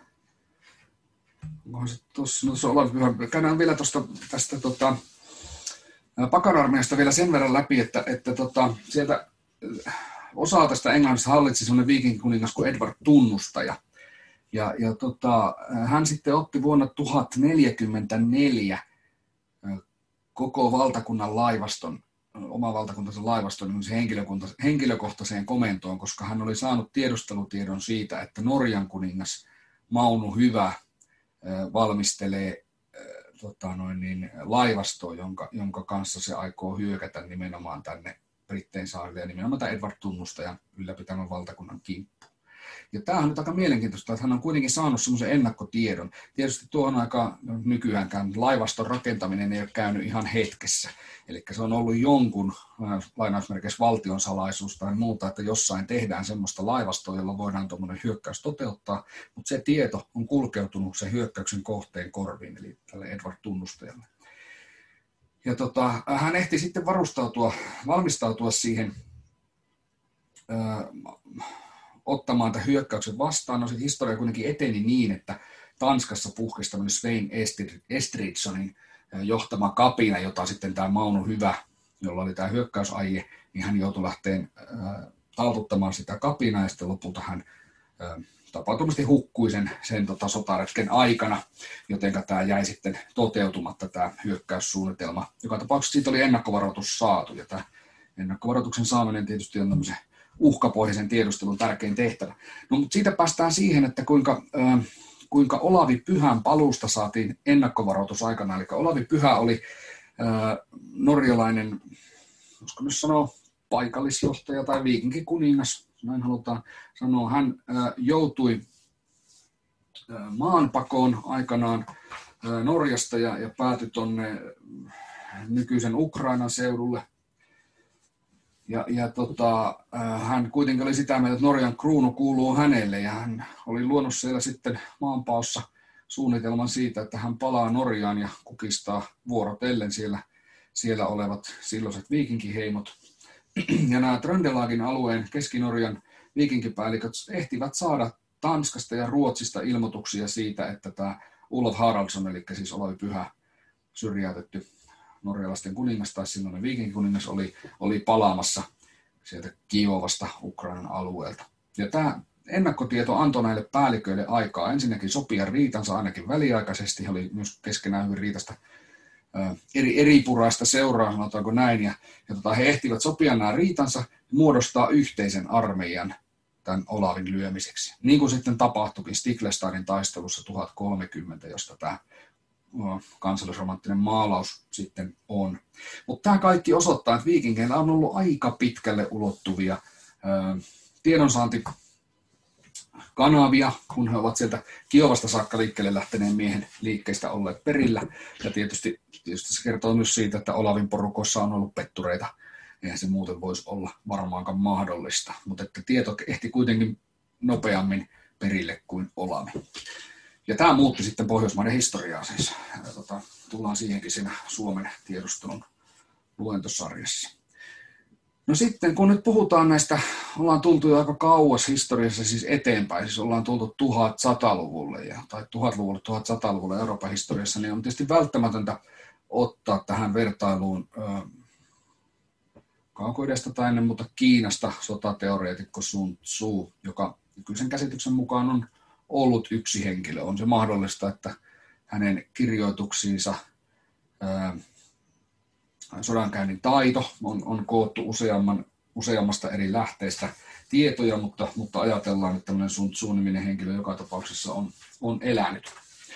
tuossa, no, käydään vielä tosta, tästä tota, Pakan-armeijasta vielä sen verran läpi, että, että tota, sieltä osa tästä Englannista hallitsi sellainen viikinkikuningas kuin Edward Tunnustaja. Ja, ja tota, hän sitten otti vuonna tuhatneljäkymmentäneljä koko valtakunnan laivaston, oma valtakuntansa laivaston henkilökohtaiseen komentoon, koska hän oli saanut tiedustelutiedon siitä, että Norjan kuningas Maunu Hyvä valmistelee Tota noin, niin, laivastoa, jonka, jonka kanssa se aikoo hyökätä nimenomaan tänne Brittein saarille ja nimenomaan tämän Edward Tunnustajan ylläpitämän valtakunnan kimppuun. Ja tämä on nyt aika mielenkiintoista, että hän on kuitenkin saanut semmoisen ennakkotiedon. Tietysti tuohon aikaan no, nykyäänkään laivaston rakentaminen ei ole käynyt ihan hetkessä. Eli se on ollut jonkun lainausmerkeissä valtion salaisuus tai muuta, että jossain tehdään semmoista laivastoa, jolla voidaan tuommoinen hyökkäys toteuttaa, mutta se tieto on kulkeutunut sen hyökkäyksen kohteen korviin, eli tälle Edward Tunnustajalle. Ja tota, hän ehti sitten varustautua, valmistautua siihen ää, ottamaan tämän hyökkäyksen vastaan. No, historia kuitenkin eteni niin, että Tanskassa puhkesi tämmöinen Svein Estridssonin johtama kapina, jota sitten tämä Maunu Hyvä, jolla oli tämä hyökkäysaie, niin hän joutui lähteen äh, taltuttamaan sitä kapinaa, ja sitten lopulta hän äh, tapautumasti hukkui sen, sen tota, sotaretken aikana, jotenka tämä jäi sitten toteutumatta tämä hyökkäyssuunnitelma. Joka tapauksessa siitä oli ennakkovaroitus saatu, ja tämä ennakkovaroituksen saaminen tietysti on tämmöisen uhkapohjaisen tiedustelun tärkein tehtävä. No, mutta siitä päästään siihen, että kuinka, äh, kuinka Olavi Pyhän paluusta saatiin ennakkovaroitus aikana. Eli Olavi Pyhä oli äh, norjalainen, koska nyt sanoo, paikallisjohtaja tai viikinkikuningas, näin halutaan sanoa. Hän äh, joutui äh, maanpakoon aikanaan äh, Norjasta ja, ja päätyi tuonne nykyisen Ukrainan seudulle. Ja, ja tota, hän kuitenkin oli sitä mieltä, että Norjan kruunu kuuluu hänelle, ja hän oli luonut siellä sitten maanpaossa suunnitelman siitä, että hän palaa Norjaan ja kukistaa vuorotellen siellä, siellä olevat silloiset viikinkiheimot. Ja nämä Trøndelagin alueen Keski-Norjan viikinkipäälliköt ehtivät saada Tanskasta ja Ruotsista ilmoituksia siitä, että tämä Olof Haraldsson, eli siis Olavi Pyhä, syrjäytetty norjalaisten kuningas tai silloinen viikinkikuningas oli, oli palaamassa sieltä Kiovasta Ukrainan alueelta. Ja tämä ennakkotieto antoi näille päälliköille aikaa ensinnäkin sopia riitansa ainakin väliaikaisesti. He oli myös keskenään hyvin riitasta ää, eri, eripuraista seuraa, sanotaanko näin. Ja, ja tota, he ehtivät sopia nämä riitansa muodostaa yhteisen armeijan tämän Olavin lyömiseksi. Niin kuin sitten tapahtuikin Stiklestadin taistelussa tuhatkolmekymmentä, josta tämä kansallisromanttinen maalaus sitten on. Mutta tämä kaikki osoittaa, että viikingeillä on ollut aika pitkälle ulottuvia ää, tiedonsaantikanavia, kun he ovat sieltä Kiovasta saakka liikkeelle lähteneen miehen liikkeistä olleet perillä. Ja tietysti, tietysti se kertoo myös siitä, että Olavin porukossa on ollut pettureita. Eihän se muuten voisi olla varmaankaan mahdollista. Mutta että tieto ehti kuitenkin nopeammin perille kuin Olavi. Ja tämä muutti sitten Pohjoismaiden historiaa siis. Ja, tota, tullaan siihenkin siinä Suomen tiedustelun luentosarjassa. No sitten, kun nyt puhutaan näistä, ollaan tultu jo aika kauas historiassa siis eteenpäin, siis ollaan tultu tuhatsataluvulle ja, tai tuhatluvulle, tuhatsataluvulle Euroopan historiassa, niin on tietysti välttämätöntä ottaa tähän vertailuun ö, Kaukoidästä tai ennen muuta Kiinasta sotateoreetikko Sun Tzu, joka nykyisen käsityksen mukaan on ollut yksi henkilö. On se mahdollista, että hänen kirjoituksiinsa ää, sodankäynnin taito on, on koottu useamman, useammasta eri lähteestä tietoja, mutta, mutta ajatellaan, että tämmöinen Sun Tzu-niminen henkilö joka tapauksessa on, on elänyt.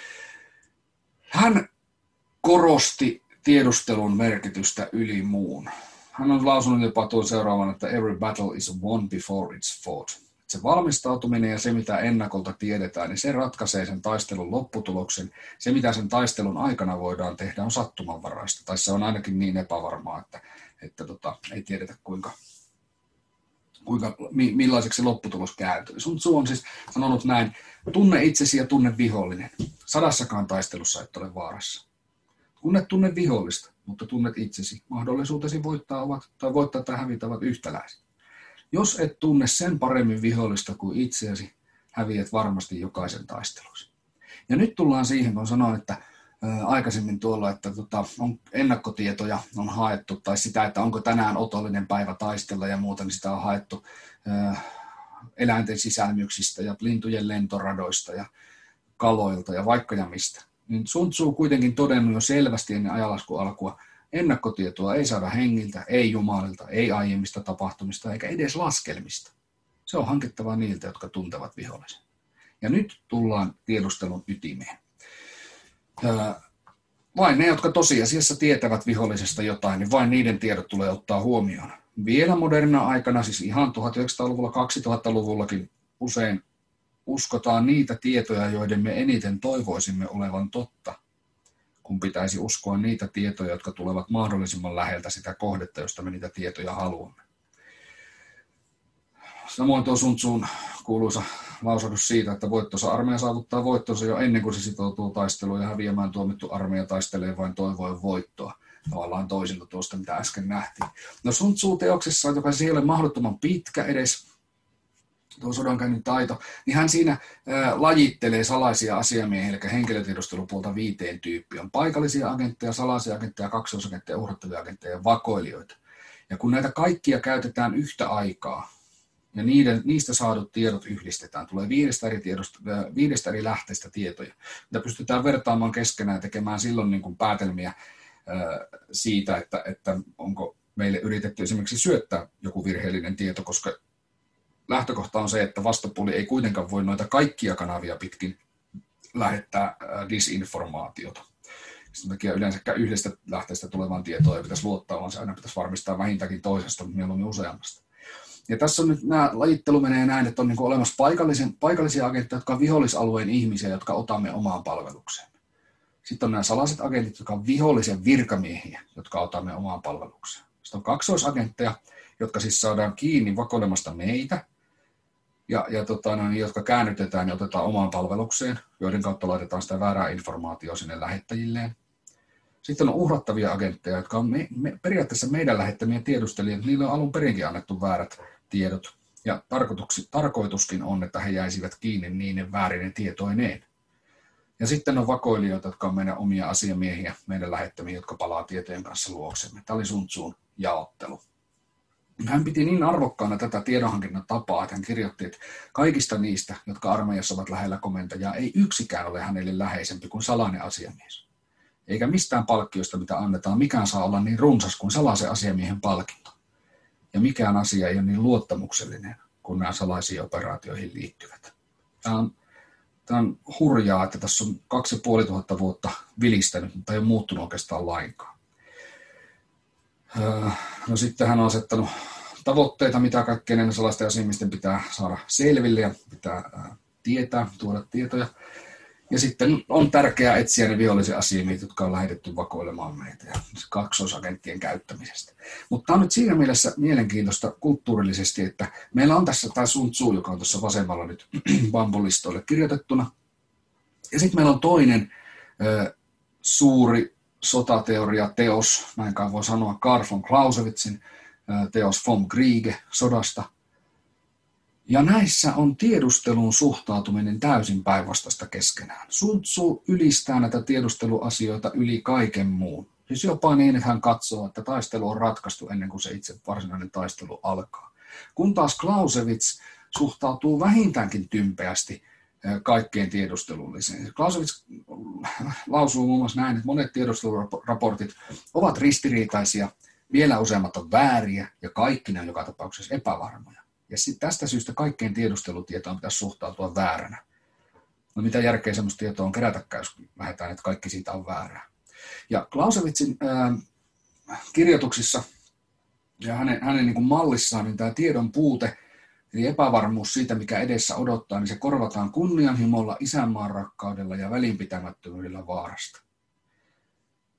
Hän korosti tiedustelun merkitystä yli muun. Hän on lausunut jopa tuon seuraavan, että every battle is won before it's fought. Se valmistautuminen ja se, mitä ennakolta tiedetään, niin se ratkaisee sen taistelun lopputuloksen. Se, mitä sen taistelun aikana voidaan tehdä, on sattumanvaraista. Tai se on ainakin niin epävarmaa, että, että tota, ei tiedetä kuinka, kuinka, millaiseksi lopputulos kääntyy. Sun Tzu on siis sanonut näin, tunne itsesi ja tunne vihollinen. Sadassakaan taistelussa et ole vaarassa. Kun et tunne vihollista, mutta tunnet itsesi, mahdollisuutesi voittaa, ovat, tai voittaa tai hävitä ovat yhtäläiset. Jos et tunne sen paremmin vihollista kuin itseäsi, häviät varmasti jokaisen taisteluksi. Ja nyt tullaan siihen, kun sanoin, että ää, aikaisemmin tuolla, että tota, on ennakkotietoja on haettu, tai sitä, että onko tänään otollinen päivä taistella ja muuta, niin sitä on haettu ää, eläinten sisälmyksistä ja lintujen lentoradoista ja kaloilta ja vaikka ja mistä. Niin Sun Tzu kuitenkin todennut jo selvästi ennen ajanlaskun alkua, ennakkotietoa ei saada hengiltä, ei jumalilta, ei aiemmista tapahtumista eikä edes laskelmista. Se on hankittava niiltä, jotka tuntevat vihollisen. Ja nyt tullaan tiedustelun ytimeen. Vain ne, jotka tosiasiassa tietävät vihollisesta jotain, niin vain niiden tiedot tulee ottaa huomioon. Vielä modernina aikana, siis ihan tuhatyhdeksänsataaluvulla, kaksituhattaluvullakin usein uskotaan niitä tietoja, joiden me eniten toivoisimme olevan totta, kun pitäisi uskoa niitä tietoja, jotka tulevat mahdollisimman läheltä sitä kohdetta, josta me niitä tietoja haluamme. Samoin tuo Sun Tzun kuuluisa lausahdus siitä, että voittonsa armeija saavuttaa voittonsa jo ennen kuin se sitoutuu taisteluun ja häviämään tuomittu armeija taistelee vain toivoen voittoa. Tavallaan toisilta tuosta, mitä äsken nähtiin. No Sun Tzu-teoksessa, joka ei ole mahdottoman pitkä edes, tuo sodankäynnin taito, niin hän siinä ää, lajittelee salaisia asiamiehiä, eli henkilötiedustelupuolta viiteen tyyppiin. On paikallisia agentteja, salaisia agentteja, kaksoisagentteja, uhrattavia agentteja ja vakoilijoita. Ja kun näitä kaikkia käytetään yhtä aikaa, ja niiden, niistä saadut tiedot yhdistetään, tulee viidestä eri, tiedosta, viidestä eri lähteestä tietoja, mitä pystytään vertaamaan keskenään ja tekemään silloin niin kuin päätelmiä ää, siitä, että, että onko meille yritetty esimerkiksi syöttää joku virheellinen tieto, koska lähtökohta on se, että vastapuoli ei kuitenkaan voi noita kaikkia kanavia pitkin lähettää disinformaatiota. Sen takia yleensäkään yhdestä lähteestä tulevaan tietoon ei pitäisi luottaa, vaan se aina pitäisi varmistaa vähintäänkin toisesta, mieluummin useammasta. Ja tässä on nyt nämä lajittelu menee näin, että on niin kuin olemassa paikallisen, paikallisia agentteja, jotka on vihollisalueen ihmisiä, jotka otamme omaan palvelukseen. Sitten on nämä salaiset agentit, jotka on vihollisen virkamiehiä, jotka otamme omaan palvelukseen. Sitten on kaksoisagentteja, jotka siis saadaan kiinni vakoilemasta meitä, ja, ja tota, no, jotka käännytetään ja otetaan omaan palvelukseen, joiden kautta laitetaan sitä väärää informaatiota sinne lähettäjilleen. Sitten on uhrattavia agentteja, jotka on me, me, periaatteessa meidän lähettämiä tiedustelijoita, niille on alun perinkin annettu väärät tiedot, ja tarkoituskin on, että he jäisivät kiinni niiden väärinen tietoineen. Ja sitten on vakoilijoita, jotka on meidän omia asiamiehiä, meidän lähettämiä, jotka palaa tietojen kanssa luoksemme. Tämä oli Sun Tzun jaottelu. Hän piti niin arvokkaana tätä tiedonhankinnan tapaa, että hän kirjoitti, että kaikista niistä, jotka armeijassa ovat lähellä komentajaa, ei yksikään ole hänelle läheisempi kuin salainen asiamies. Eikä mistään palkkiosta, mitä annetaan, mikään saa olla niin runsas kuin salaisen asiamiehen palkinto. Ja mikään asia ei ole niin luottamuksellinen kuin nämä salaisiin operaatioihin liittyvät. Tämä on, tämä on hurjaa, että tässä on kaksi ja puoli tuhatta vuotta vilistänyt, mutta ei ole muuttunut oikeastaan lainkaan. No sitten hän on asettanut tavoitteita, mitä kaikkien ennen salaisten asiamiesten pitää saada selville ja pitää tietää, tuoda tietoja. Ja sitten on tärkeää etsiä ne vihollisen asiamiehet, jotka on lähetetty vakoilemaan meitä ja kaksoisagenttien käyttämisestä. Mutta tämä on nyt siinä mielessä mielenkiintoista kulttuurillisesti, että meillä on tässä tämä Sun Tzu, joka on tuossa vasemmalla nyt bambulistoille kirjoitettuna. Ja sitten meillä on toinen ö, suuri sotateoria-teos, näin kai voi sanoa, Karl von Clausewitzin ö, teos Vom Kriege, sodasta. Ja näissä on tiedusteluun suhtautuminen täysin päinvastaista keskenään. Sun Tzu ylistää näitä tiedusteluasioita yli kaiken muun. Siis jopa niin, että hän katsoo, että taistelu on ratkaistu ennen kuin se itse varsinainen taistelu alkaa. Kun taas Clausewitz suhtautuu vähintäänkin tympeästi kaikkeen tiedustelulliseen. Clausewitz lausuu muun muassa näin, että monet tiedusteluraportit ovat ristiriitaisia, vielä useammat on vääriä ja kaikki ne on joka tapauksessa epävarmoja. Ja tästä syystä kaikkeen tiedustelutietoon pitäisi suhtautua vääränä. No mitä järkeä semmoista tietoa on kerätäkään, jos lähdetään, että kaikki siitä on väärää. Ja Clausewitzin ää, kirjoituksissa ja hänen, hänen niin kuin mallissaan, niin tämä tiedon puute, eli epävarmuus siitä, mikä edessä odottaa, niin se korvataan kunnianhimolla, isänmaan rakkaudella ja välinpitämättömyydellä vaarasta.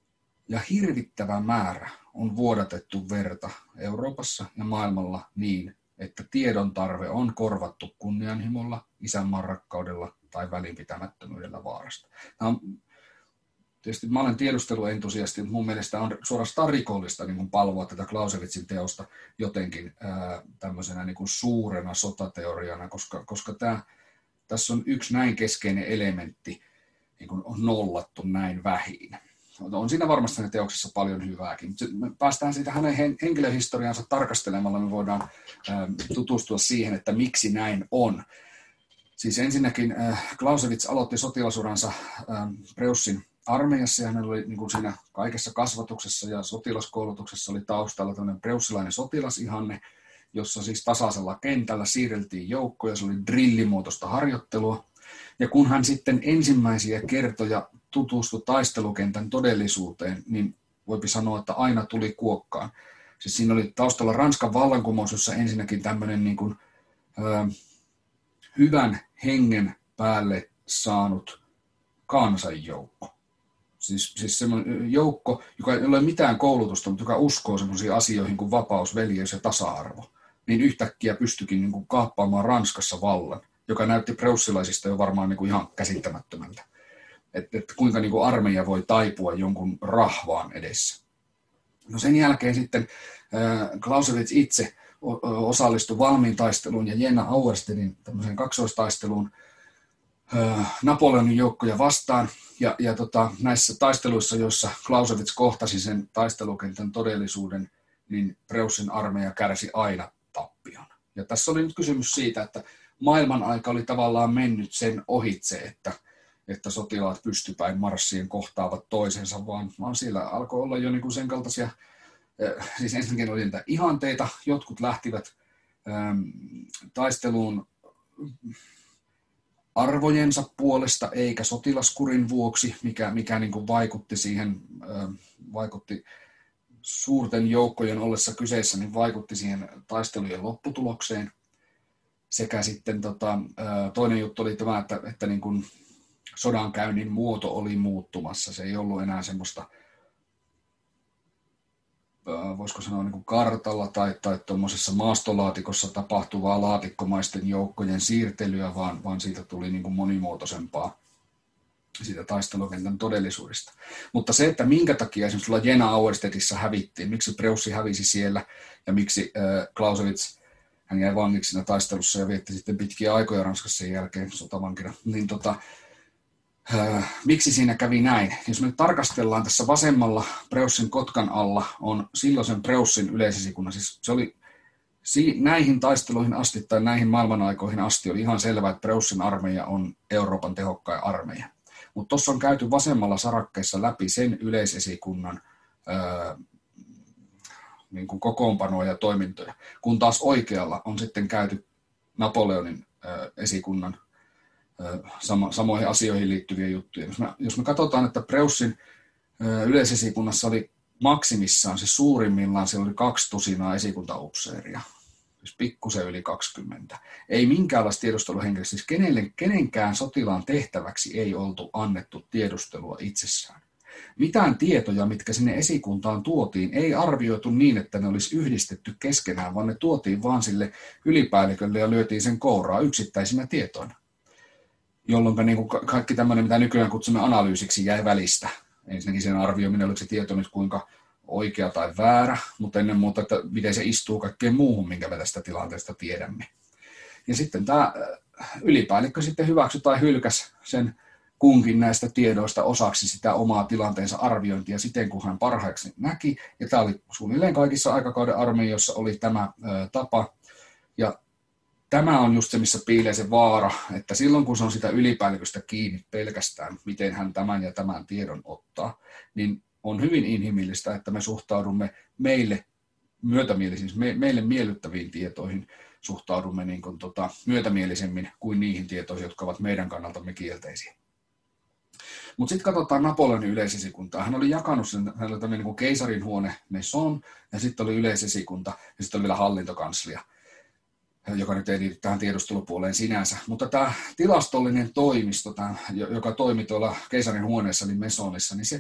ja hirvittävä määrä on vuodatettu verta Euroopassa ja maailmalla niin, että tiedon tarve on korvattu kunnianhimolla, isänmaan rakkaudella tai välinpitämättömyydellä vaarasta. Tämä on, tietysti mä olen tiedusteluentusiasti, mutta mun mielestä on suorastaan rikollista niin kuin palvoa tätä Clausewitzin teosta jotenkin ää, tämmöisenä niin kuin suurena sotateoriana, koska, koska tämä, tässä on yksi näin keskeinen elementti niin kuin on nollattu näin vähin. On siinä varmasti hänen teoksessa paljon hyvääkin. Me päästään siitä hänen henkilöhistoriansa tarkastelemalla, me voidaan ää, tutustua siihen, että miksi näin on. Siis ensinnäkin äh, Clausewitz aloitti sotilasuransa äh, Preussin armeijassa, ja hänellä oli niin kuin siinä kaikessa kasvatuksessa ja sotilaskoulutuksessa oli taustalla tämmöinen preussilainen sotilasihanne, jossa siis tasaisella kentällä siirreltiin joukkoja, se oli drillimuotoista harjoittelua. Ja kun hän sitten ensimmäisiä kertoja tutustui taistelukentän todellisuuteen, niin voipi sanoa, että aina tuli kuokkaan. Siis siinä oli taustalla Ranskan vallankumous, jossa ensinnäkin tämmöinen niin kuin, äh, hyvän hengen päälle saanut kansanjoukko. Siis, siis semmoinen joukko, joka ei ole mitään koulutusta, mutta joka uskoo semmoisiin asioihin kuin vapaus, veljeys ja tasa-arvo, niin yhtäkkiä pystyikin niin kuin kaappaamaan Ranskassa vallan, joka näytti preussilaisista jo varmaan niin kuin ihan käsittämättömältä. Että et kuinka niin kuin armeija voi taipua jonkun rahvaan edessä. No sen jälkeen sitten äh, Clausewitz itse osallistui valmiin taisteluun ja Jena Auerstedtin tämmöiseen kaksoistaisteluun äh, Napoleonin joukkoja vastaan. Ja, ja tota, näissä taisteluissa, joissa Clausewitz kohtasi sen taistelukentän todellisuuden, niin Preussin armeija kärsi aina tappion. Ja tässä oli nyt kysymys siitä, että maailman aika oli tavallaan mennyt sen ohitse, että, että sotilaat pystypäin marssien kohtaavat toisensa, vaan, vaan siellä alkoi olla jo niin kuin sen kaltaisia, äh, siis ensinnäkin oli niitä ihanteita, jotkut lähtivät ähm, taisteluun arvojensa puolesta eikä sotilaskurin vuoksi, mikä, mikä niin kuin vaikutti siihen, äh, vaikutti suurten joukkojen ollessa kyseessä, niin vaikutti siihen taistelujen lopputulokseen. Sekä sitten tota, äh, toinen juttu oli tämä, että, että niin kuin sodankäynnin muoto oli muuttumassa. Se ei ollut enää semmoista, äh, voisiko sanoa niin kuin kartalla tai, tai tuommoisessa maastolaatikossa tapahtuvaa laatikkomaisten joukkojen siirtelyä, vaan, vaan siitä tuli niin kuin monimuotoisempaa siitä taistelukentän todellisuudesta. Mutta se, että minkä takia esimerkiksi tuolla Jena Auerstedtissa hävittiin, miksi Preussi hävisi siellä ja miksi äh, Clausewitz, hän jäi vangiksi siinä taistelussa ja vietti sitten pitkiä aikoja Ranskassa sen jälkeen sotavankina, niin tota, äh, miksi siinä kävi näin? Jos me nyt tarkastellaan tässä vasemmalla Preussin kotkan alla on silloisen Preussin yleisesikunnan, siis se oli näihin taisteluihin asti tai näihin maailmanaikoihin asti oli ihan selvää, että Preussin armeija on Euroopan tehokkain armeija. Mutta tuossa on käyty vasemmalla sarakkeessa läpi sen yleisesikunnan ää, niin kuin kokoonpanoa ja toimintoja, kun taas oikealla on sitten käyty Napoleonin ää, esikunnan ää, samo, samoihin asioihin liittyviä juttuja. Jos me, jos me katsotaan, että Preussin ää, yleisesikunnassa oli maksimissaan, se suurimmillaan siellä oli kaksi tusinaa esikuntaupseeria. Siis pikkusen yli kaksikymmentä. Ei minkäänlaista tiedusteluhenkilöstä, siis kenelle, kenenkään sotilaan tehtäväksi ei oltu annettu tiedustelua itsessään. Mitään tietoja, mitkä sinne esikuntaan tuotiin, ei arvioitu niin, että ne olisi yhdistetty keskenään, vaan ne tuotiin vaan sille ylipäällikölle ja lyötiin sen kouraa yksittäisinä tietoina. Jolloin niin kuin kaikki tämmöinen, mitä nykyään kutsumme analyysiksi, jäi välistä. Ensinnäkin sen arvioiminen, oliko se tieto nyt kuinka oikea tai väärä, mutta ennen muuta, että miten se istuu kaikkeen muuhun, minkä me tästä tilanteesta tiedämme. Ja sitten tämä ylipäällikkö sitten hyväksyi tai hylkäsi sen kunkin näistä tiedoista osaksi sitä omaa tilanteensa arviointia siten, kun hän parhaaksi näki. Ja tämä oli suunnilleen kaikissa aikakauden armeijoissa oli tämä ö, tapa. Ja tämä on just se, missä piilee se vaara, että silloin kun se on sitä ylipäälliköstä kiinni pelkästään, miten hän tämän ja tämän tiedon ottaa, niin on hyvin inhimillistä, että me suhtaudumme meille myötämielisiin, me, meille miellyttäviin tietoihin suhtaudumme niin kuin tota, myötämielisemmin kuin niihin tietoihin, jotka ovat meidän kannaltamme kielteisiä. Mutta sitten katsotaan Napoleonin yleisesikuntaa. Hän oli jakanut sen, hän oli tämmöinen niin kuin keisarin huone Maison, ja sitten oli yleisesikunta, ja sitten oli vielä hallintokanslia, joka nyt ei liity tähän tiedustelupuoleen sinänsä. Mutta tämä tilastollinen toimisto, tämä, joka toimi tuolla keisarin huoneessa, eli Maisonissa, niin se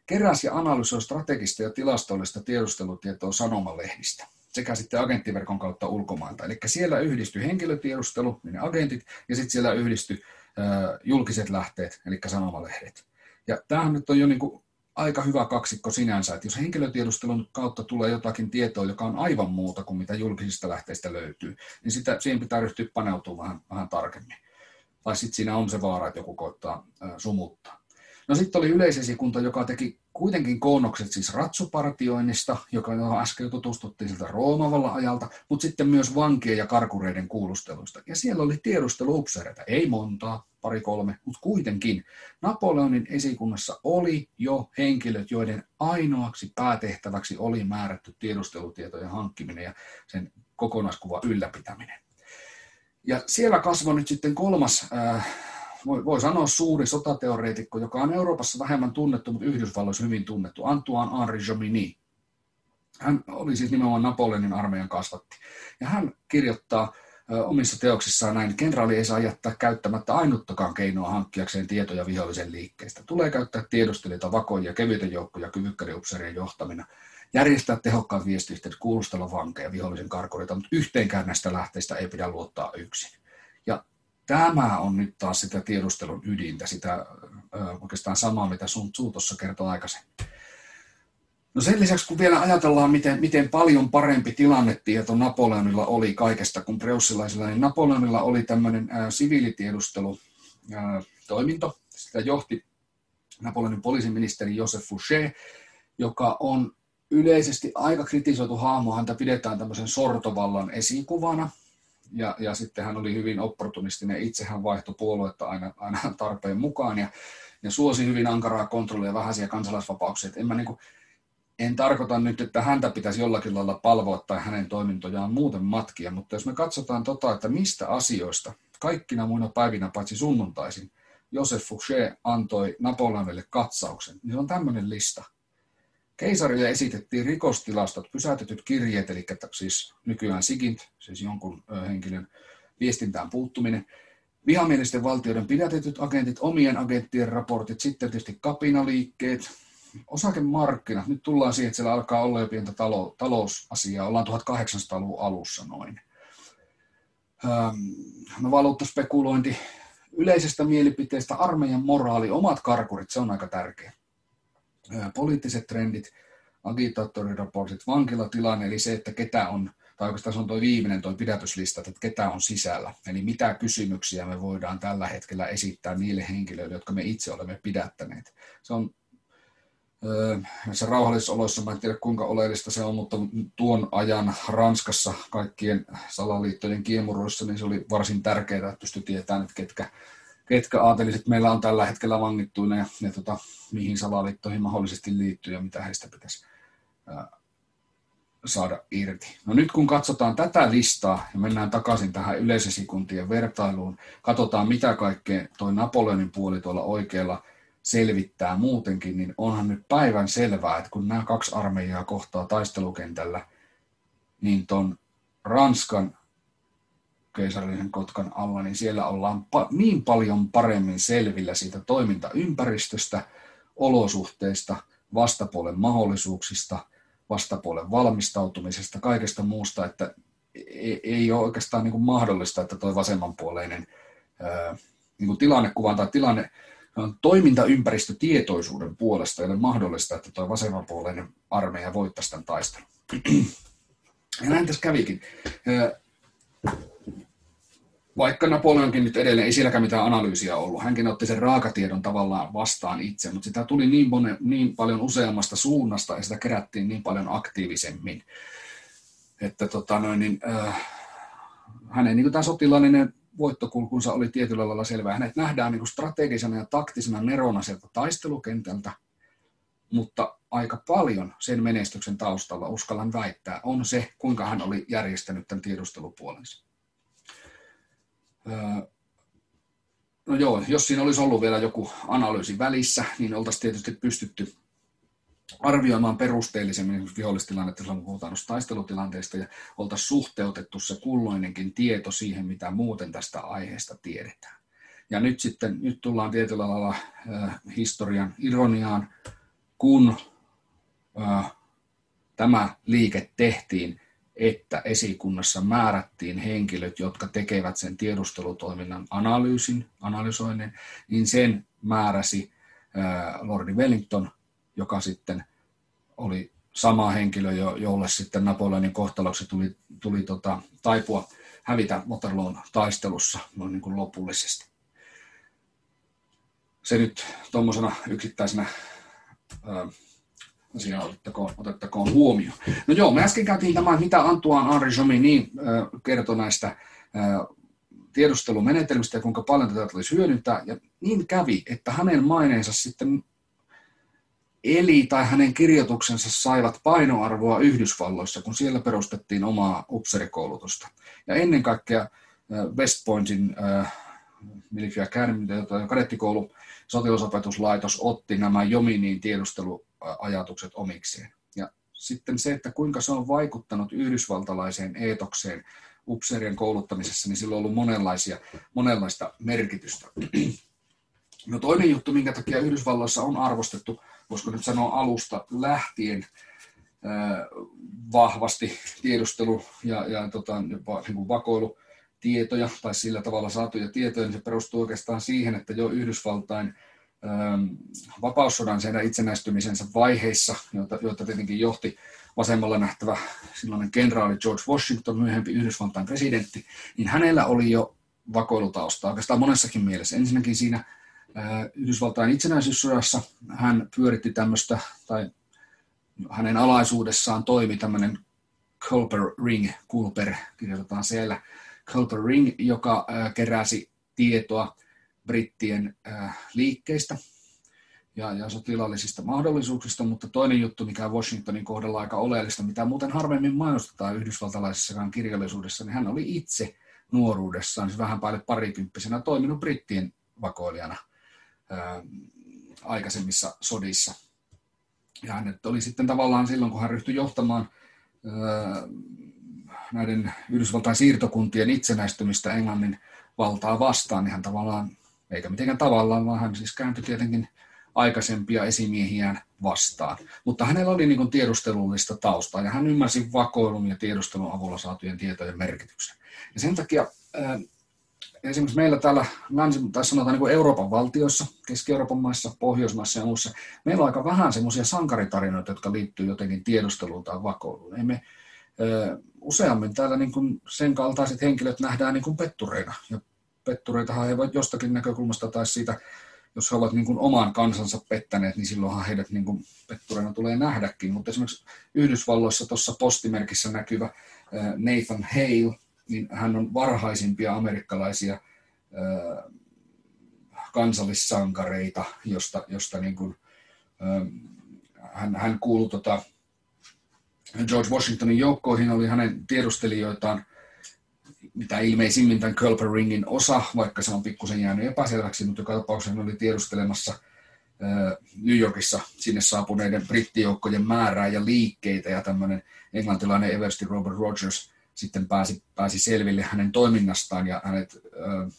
keräsi ja analysoi strategista ja tilastollista tiedustelutietoa sanomalehdistä sekä sitten agenttiverkon kautta ulkomailta. Eli siellä yhdistyi henkilötiedustelu, niin ne agentit, ja sitten siellä yhdistyi äh, julkiset lähteet, eli sanomalehdet. Ja tämähän nyt on jo niin kuin aika hyvä kaksikko sinänsä, että jos henkilötiedustelun kautta tulee jotakin tietoa, joka on aivan muuta kuin mitä julkisista lähteistä löytyy, niin sitä, siihen pitää ryhtyä paneutumaan vähän, vähän tarkemmin. Tai sitten siinä on se vaara, että joku koittaa äh, sumuttaa. No sitten oli yleisesikunta, joka teki kuitenkin koonnokset siis ratsupartioinnista, joka äsken tutustuttiin siltä Rooman ajalta, mutta sitten myös vankien ja karkureiden kuulusteluista. Ja siellä oli tiedusteluupseereita, ei montaa, pari kolme, mutta kuitenkin. Napoleonin esikunnassa oli jo henkilöt, joiden ainoaksi päätehtäväksi oli määrätty tiedustelutietojen hankkiminen ja sen kokonaiskuvan ylläpitäminen. Ja siellä kasvoi nyt sitten kolmas, äh, voi, voi sanoa suuri sotateoreetikko, joka on Euroopassa vähemmän tunnettu, mutta Yhdysvalloissa hyvin tunnettu, Antoine-Henri Jomini. Hän oli siis nimenomaan Napoleonin armeijan kasvatti. Ja hän kirjoittaa äh, omissa teoksissaan näin: kenraali ei saa jättää käyttämättä ainuttakaan keinoa hankkiakseen tietoja vihollisen liikkeestä. Tulee käyttää tiedustelijoita, vakoja, kevyitä joukkoja, kyvykkäiden upseerien johtamina. Järjestää tehokkaat viestiyhteydet, kuulustella vankeja, vihollisen karkureita, mutta yhteenkään näistä lähteistä ei pidä luottaa yksin. Ja tämä on nyt taas sitä tiedustelun ydintä, sitä ö, oikeastaan samaa, mitä Sun Tzu tuossa kertoi aikaisemmin. No sen lisäksi, kun vielä ajatellaan, miten, miten paljon parempi tilannetieto Napoleonilla oli kaikesta kuin preussilaisilla, niin Napoleonilla oli tämmöinen ä, siviilitiedustelutoiminto. Sitä johti Napoleonin poliisiministeri Joseph Fouché, joka on yleisesti aika kritisoitu hahmo. Häntä pidetään tämmöisen sortovallan esikuvana, ja, ja sitten hän oli hyvin opportunistinen. Itse hän vaihtoi puoluetta aina, aina tarpeen mukaan, ja, ja suosi hyvin ankaraa kontrollia ja vähäisiä kansalaisvapauksia. En, mä niin kuin, en tarkoita nyt, että häntä pitäisi jollakin lailla palvoa tai hänen toimintojaan muuten matkia, mutta jos me katsotaan tota, että mistä asioista kaikkina muina päivinä paitsi sunnuntaisin Joseph Fouché antoi Napoleonille katsauksen, niin se on tämmöinen lista. Keisarille esitettiin rikostilastot, pysäytetyt kirjeet, eli siis nykyään sigint, siis jonkun henkilön viestintään puuttuminen, vihamielisten valtioiden pidätetyt agentit, omien agenttien raportit, sitten tietysti kapinaliikkeet, osakemarkkinat. Nyt tullaan siihen, että siellä alkaa olla jo pientä talou- talousasiaa, ollaan tuhatkahdeksansataaluvun alussa noin. No, valuuttaspekulointi, yleisestä mielipiteestä, armeijan moraali, omat karkurit, se on aika tärkeä. Poliittiset trendit, agitaattoriraportit, vankilatilanne, eli se, että ketä on, tai oikeastaan se on tuo viimeinen tuo pidätyslista, että ketä on sisällä, eli mitä kysymyksiä me voidaan tällä hetkellä esittää niille henkilöille, jotka me itse olemme pidättäneet. Se on se rauhallisissa oloissa, mä en tiedä kuinka oleellista se on, mutta tuon ajan Ranskassa kaikkien salaliittojen kiemuroissa, niin se oli varsin tärkeää, että pystyi tietämään, että ketkä ketkä aateliset meillä on tällä hetkellä vangittuina ja, ja tota, mihin salaliittoihin mahdollisesti liittyy ja mitä heistä pitäisi ää, saada irti. No nyt kun katsotaan tätä listaa ja mennään takaisin tähän yleisesikuntien vertailuun, katsotaan mitä kaikkea toi Napoleonin puoli tuolla oikealla selvittää muutenkin, niin onhan nyt päivän selvää, että kun nämä kaksi armeijaa kohtaa taistelukentällä, niin ton Ranskan keisarillisen kotkan alla, niin siellä ollaan pa- niin paljon paremmin selvillä siitä toimintaympäristöstä, olosuhteista, vastapuolen mahdollisuuksista, vastapuolen valmistautumisesta, kaikesta muusta, että ei, ei ole oikeastaan niin kuin mahdollista, että tuo vasemmanpuoleinen ää, niin kuin tilannekuvan tai tilanne, toimintaympäristötietoisuuden puolesta ei ole mahdollista, että tuo vasemmanpuoleinen armeija voittaisi tämän taistelun. Ja näin tässä kävikin. Vaikka Napoleonkin nyt edelleen ei sielläkään mitään analyysiä ollut, hänkin otti sen raakatiedon tavallaan vastaan itse, mutta sitä tuli niin, monen, niin paljon useammasta suunnasta ja sitä kerättiin niin paljon aktiivisemmin, että tota noin, niin, äh, hänen niin tämä sotilaallinen voittokulkunsa oli tietyllä lailla selvää. Hänet nähdään niin strategisena ja taktisena nerona sieltä taistelukentältä, mutta aika paljon sen menestyksen taustalla, uskallan väittää, on se, kuinka hän oli järjestänyt tämän tiedustelupuolensa. No joo, jos siinä olisi ollut vielä joku analyysi välissä, niin oltaisiin tietysti pystytty arvioimaan perusteellisemmin vihollistilannetta, silloin kun puhutaan taistelutilanteesta, ja oltaisiin suhteutettu se kulloinenkin tieto siihen, mitä muuten tästä aiheesta tiedetään. Ja nyt sitten nyt tullaan tietyllä lailla äh, historian ironiaan. kun äh, tämä liike tehtiin, että esikunnassa määrättiin henkilöt, jotka tekevät sen tiedustelutoiminnan analyysin, analysoinnin, niin sen määräsi äh, Lordi Wellington, joka sitten oli sama henkilö, jo, jolle sitten Napoleonin kohtaloksi tuli, tuli tota, taipua hävitä Waterloon taistelussa noin niin kuin lopullisesti. Se nyt tuommoisena yksittäisenä ää, asiana otettakoon, otettakoon huomioon. No joo, me äsken käytiin tämän, mitä Antoine-Henri Jomini kertoi näistä ää, tiedustelumenetelmistä ja kuinka paljon tätä tulisi hyödyntää. Ja niin kävi, että hänen maineensa sitten eli tai hänen kirjoituksensa saivat painoarvoa Yhdysvalloissa, kun siellä perustettiin omaa upseerikoulutusta. Ja ennen kaikkea West Pointin äh, Military Academy, kadettikoulu, sotilasopetuslaitos otti nämä Jominin tiedusteluajatukset omikseen. Ja sitten se, että kuinka se on vaikuttanut yhdysvaltalaiseen eetokseen upseerien kouluttamisessa, niin sillä on ollut monenlaisia, monenlaista merkitystä. No toinen juttu, minkä takia Yhdysvalloissa on arvostettu, voisiko nyt sanoa alusta lähtien ää, vahvasti tiedustelu- ja, ja tota, jopa niin kuin vakoilutietoja tai sillä tavalla saatuja tietoja, niin se perustuu oikeastaan siihen, että jo Yhdysvaltain ää, vapaussodan sen itsenäistymisensä vaiheissa, joita, joita tietenkin johti vasemmalla nähtävä silloinen kenraali George Washington, myöhempi Yhdysvaltain presidentti, niin hänellä oli jo vakoilutausta oikeastaan monessakin mielessä. Ensinnäkin siinä Yhdysvaltain itsenäisyyssodassa hän pyöritti tämmöistä, tai hänen alaisuudessaan toimi tämmöinen Culper Ring, Culper kirjoitetaan siellä, Culper Ring, joka keräsi tietoa brittien liikkeistä ja, ja sotilaallisista mahdollisuuksista, mutta toinen juttu, mikä on Washingtonin kohdalla aika oleellista, mitä muuten harvemmin mainostetaan yhdysvaltalaisessakaan kirjallisuudessa, niin hän oli itse nuoruudessaan, siis vähän päälle parikymppisenä, toiminut brittien vakoilijana ää, aikaisemmissa sodissa. Ja hänet oli sitten tavallaan silloin, kun hän ryhtyi johtamaan ää, näiden Yhdysvaltain siirtokuntien itsenäistymistä Englannin valtaa vastaan, niin hän tavallaan, eikä mitenkään tavallaan, vaan hän siis kääntyi tietenkin aikaisempia esimiehiään vastaan. Mutta hänellä oli niin kuin tiedustelullista taustaa, ja hän ymmärsi vakoilun ja tiedustelun avulla saatujen tietojen merkityksen. Ja sen takia ää, esimerkiksi meillä täällä länsi, tai sanotaan niin kuin Euroopan valtioissa, Keski-Euroopan maissa, Pohjoismaissa ja muussa, meillä on aika vähän semmoisia sankaritarinoita, jotka liittyy jotenkin tiedusteluun tai vakoiluun. Emme, ö, useammin täällä niin kuin sen kaltaiset henkilöt nähdään niin kuin pettureina. Ja pettureitahan he voivat jostakin näkökulmasta tai siitä, jos he ovat niin kuin oman kansansa pettäneet, niin silloinhan heidät niin kuin pettureina tulee nähdäkin. Mutta esimerkiksi Yhdysvalloissa tuossa postimerkissä näkyvä Nathan Hale, niin hän on varhaisimpia amerikkalaisia äh, kansallissankareita, josta, josta niin kuin, äh, hän, hän kuului tota, George Washingtonin joukkoihin, oli hänen tiedustelijoitaan mitä ilmeisimmin tämän Culper Ringin osa, vaikka se on pikkusen jäänyt epäselväksi, mutta joka tapauksessa hän oli tiedustelemassa äh, New Yorkissa sinne saapuneiden brittijoukkojen määrää ja liikkeitä, ja tämmöinen englantilainen eversti Robert Rogers sitten pääsi, pääsi selville hänen toiminnastaan, ja hänet äh,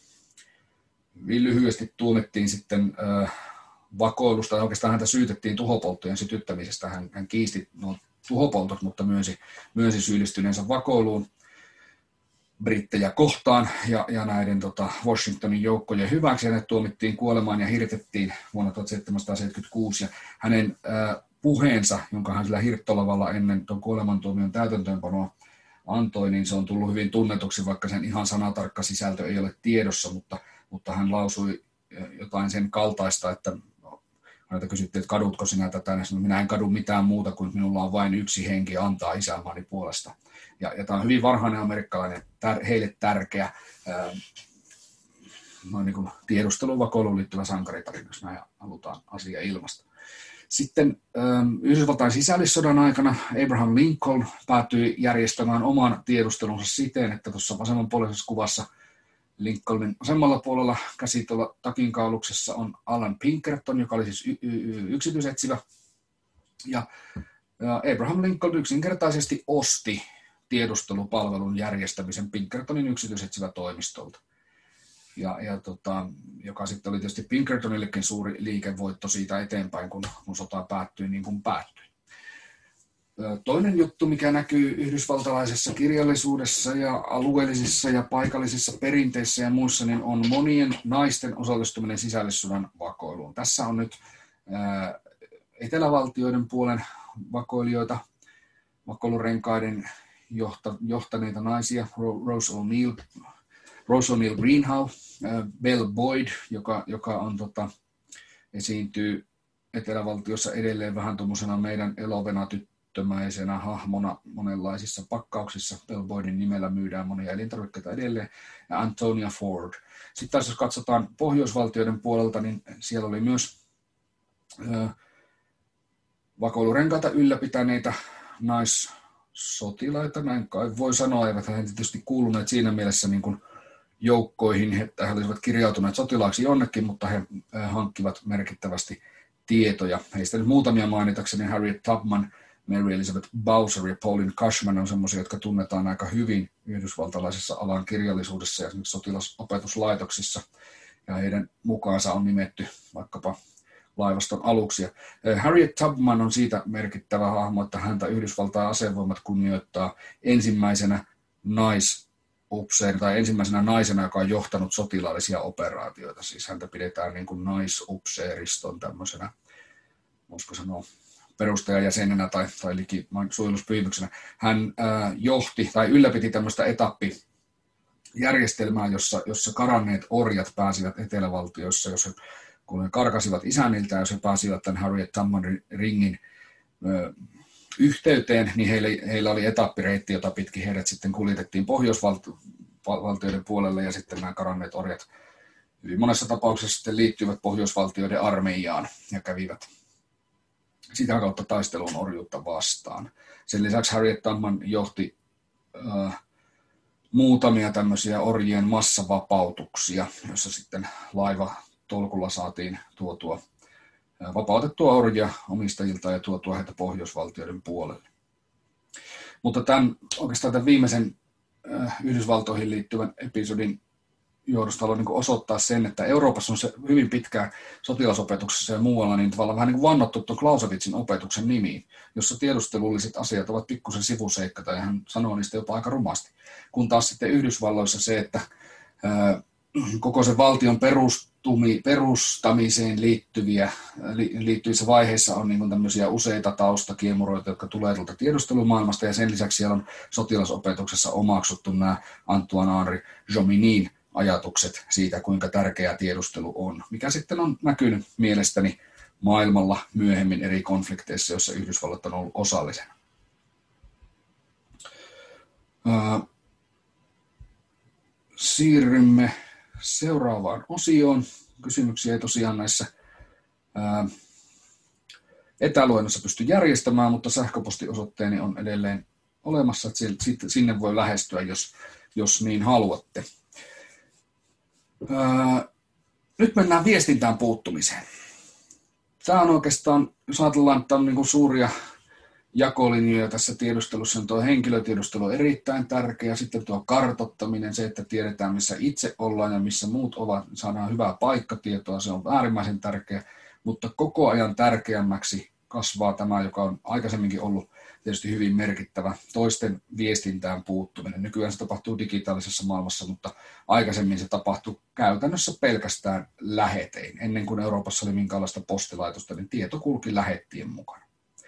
lyhyesti tuomittiin sitten äh, vakoilusta, ja oikeastaan häntä syytettiin tuhopolttojen sytyttämisestä. Hän, hän kiisti nuo tuhopoltot, mutta myönsi, myönsi syyllistyneensä vakoiluun brittejä kohtaan ja, ja näiden tota, Washingtonin joukkojen hyväksi. Hänet tuomittiin kuolemaan ja hirtettiin vuonna tuhatseitsemänsataaseitsemänkymmentäkuusi, ja hänen äh, puheensa, jonka hän sillä hirttolavalla ennen tuon kuolemantuomion täytäntöönpanoa antoi, niin se on tullut hyvin tunnetuksi, vaikka sen ihan sanatarkka sisältö ei ole tiedossa, mutta, mutta hän lausui jotain sen kaltaista, että häneltä kysyttiin, että kadutko sinä tätä, ja sanoi, minä en kadu mitään muuta kuin minulla on vain yksi henki antaa isänmaani puolesta. Ja, ja tämä on hyvin varhainen amerikkalainen, tär, heille tärkeä ää, noin niin kuin tiedusteluvakoiluun liittyvä sankaritarina, jos näin halutaan asia ilmasta. Sitten ähm, Yhdysvaltain sisällissodan aikana Abraham Lincoln päätyi järjestämään oman tiedustelunsa siten, että tuossa vasemmanpuoleisessa kuvassa Lincolnin vasemmalla puolella käsitellä takinkauluksessa on Alan Pinkerton, joka oli siis y- y- yksityisetsivä. Ja, ja Abraham Lincoln yksinkertaisesti osti tiedustelupalvelun järjestämisen Pinkertonin yksityisetsivä toimistolta. ja, ja tota, joka sitten oli tietysti Pinkertonillekin suuri liikevoitto siitä eteenpäin, kun, kun sota päättyi niin kuin päättyi. Toinen juttu, mikä näkyy yhdysvaltalaisessa kirjallisuudessa ja alueellisissa ja paikallisissa perinteissä ja muissa, niin on monien naisten osallistuminen sisällissodan vakoiluun. Tässä on nyt ää, etelävaltioiden puolen vakoilijoita, vakoilurenkaiden johta, johtaneita naisia, Rose O'Neill, Rose O'Neill Greenhow, ää, Belle Boyd, joka, joka on, tota, esiintyy etelävaltiossa edelleen vähän tuommoisena meidän elovena tyttömäisenä hahmona monenlaisissa pakkauksissa. Belle Boydin nimellä myydään monia elintarvikkeita edelleen, ja Antonia Ford. Sitten taas jos katsotaan pohjoisvaltioiden puolelta, niin siellä oli myös ö, vakoilurenkaita ylläpitäneitä naissotilaita, näin kai voi sanoa, eivät he tietysti kuuluneet siinä mielessä niin kuin joukkoihin, että he olisivat kirjautuneet sotilaaksi jonnekin, mutta he hankkivat merkittävästi tietoja. Heistä nyt muutamia mainitakseni: Harriet Tubman, Mary Elizabeth Bowser ja Pauline Cushman on semmoisia, jotka tunnetaan aika hyvin yhdysvaltalaisessa alan kirjallisuudessa ja esimerkiksi sotilasopetuslaitoksissa, ja heidän mukaansa on nimetty vaikkapa laivaston aluksia. Harriet Tubman on siitä merkittävä hahmo, että häntä Yhdysvaltain asevoimat kunnioittaa ensimmäisenä naisupseeri tai ensimmäisenä naisena, joka on johtanut sotilaallisia operaatioita. Siis häntä pidetään niin kuin naisupseeriston tämmöisenä, voisiko sanoa, perustajajäsenenä tai, tai liki suojeluspyhimyksenä. Hän ää, johti tai ylläpiti tämmöistä etappijärjestelmää, jossa, jossa karanneet orjat pääsivät etelävaltioissa, jos he, kun he karkasivat isänniltä, jos he pääsivät tämän Harriet Tubman ringin ö, yhteyteen, niin heillä, heillä oli etappireitti, jota pitkin heidät sitten kuljetettiin pohjoisvaltioiden puolelle, ja sitten nämä karanneet orjat hyvin monessa tapauksessa sitten liittyivät pohjoisvaltioiden armeijaan ja kävivät sitä kautta taisteluun orjuutta vastaan. Sen lisäksi Harriet Tubman johti äh, muutamia tämmöisiä orjien massavapautuksia, joissa sitten laiva tolkulla saatiin tuotua äh, vapautettua orjia omistajilta ja tuotua heitä pohjoisvaltioiden puolelle. Mutta tämän, oikeastaan tämän viimeisen äh, Yhdysvaltoihin liittyvän episodin johdosta haluan niin osoittaa sen, että Euroopassa on se hyvin pitkään sotilasopetuksessa ja muualla niin tavallaan vähän niin kuin vannottu tuon Clausewitzin opetuksen nimiin, jossa tiedustelulliset asiat ovat pikkusen sivuseikka, ja hän sanoo niistä jopa aika rumasti. Kun taas sitten Yhdysvalloissa se, että ää, koko se valtion perustumi, perustamiseen liittyviä, li, liittyvissä vaiheissa on niin kuin tämmöisiä useita taustakiemuroita, jotka tulee tuolta tiedustelumaailmasta, ja sen lisäksi siellä on sotilasopetuksessa omaksuttu nämä Antoine-Henri Jominin ajatukset siitä, kuinka tärkeä tiedustelu on, mikä sitten on näkynyt mielestäni maailmalla myöhemmin eri konflikteissa, joissa Yhdysvallat on ollut osallisena. Äh, siirrymme seuraavaan osioon. Kysymyksiä ei tosiaan näissä äh, etäluennossa pysty järjestämään, mutta sähköpostiosoitteeni on edelleen olemassa, että sinne voi lähestyä, jos, jos niin haluatte. Öö, nyt mennään viestintään puuttumiseen. Tämä on oikeastaan, jos ajatellaan, että on niin kuin suuria jakolinjoja tässä tiedustelussa, niin tuo henkilötiedustelu on erittäin tärkeä. Sitten tuo kartoittaminen, se, että tiedetään missä itse ollaan ja missä muut ovat, saadaan hyvää paikkatietoa, se on äärimmäisen tärkeä. Mutta koko ajan tärkeämmäksi kasvaa tämä, joka on aikaisemminkin ollut tietysti hyvin merkittävä, toisten viestintään puuttuminen. Nykyään se tapahtuu digitaalisessa maailmassa, mutta aikaisemmin se tapahtui käytännössä pelkästään lähetein. Ennen kuin Euroopassa oli minkäänlaista postilaitosta, niin tieto kulki lähettien mukana.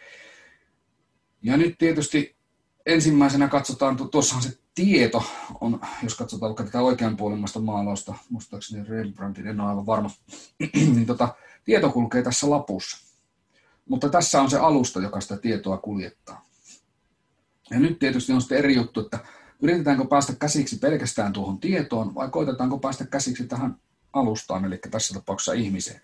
Ja nyt tietysti ensimmäisenä katsotaan, tuossahan se tieto on, jos katsotaan vaikka tätä oikeanpuolimmaista maalausta, muistaakseni Rembrandtin, en ole aivan varma, niin tota, tieto kulkee tässä lapussa. Mutta tässä on se alusta, joka sitä tietoa kuljettaa. Ja nyt tietysti on sitten eri juttu, että yritetäänkö päästä käsiksi pelkästään tuohon tietoon, vai koitetaanko päästä käsiksi tähän alustaan, eli tässä tapauksessa ihmiseen.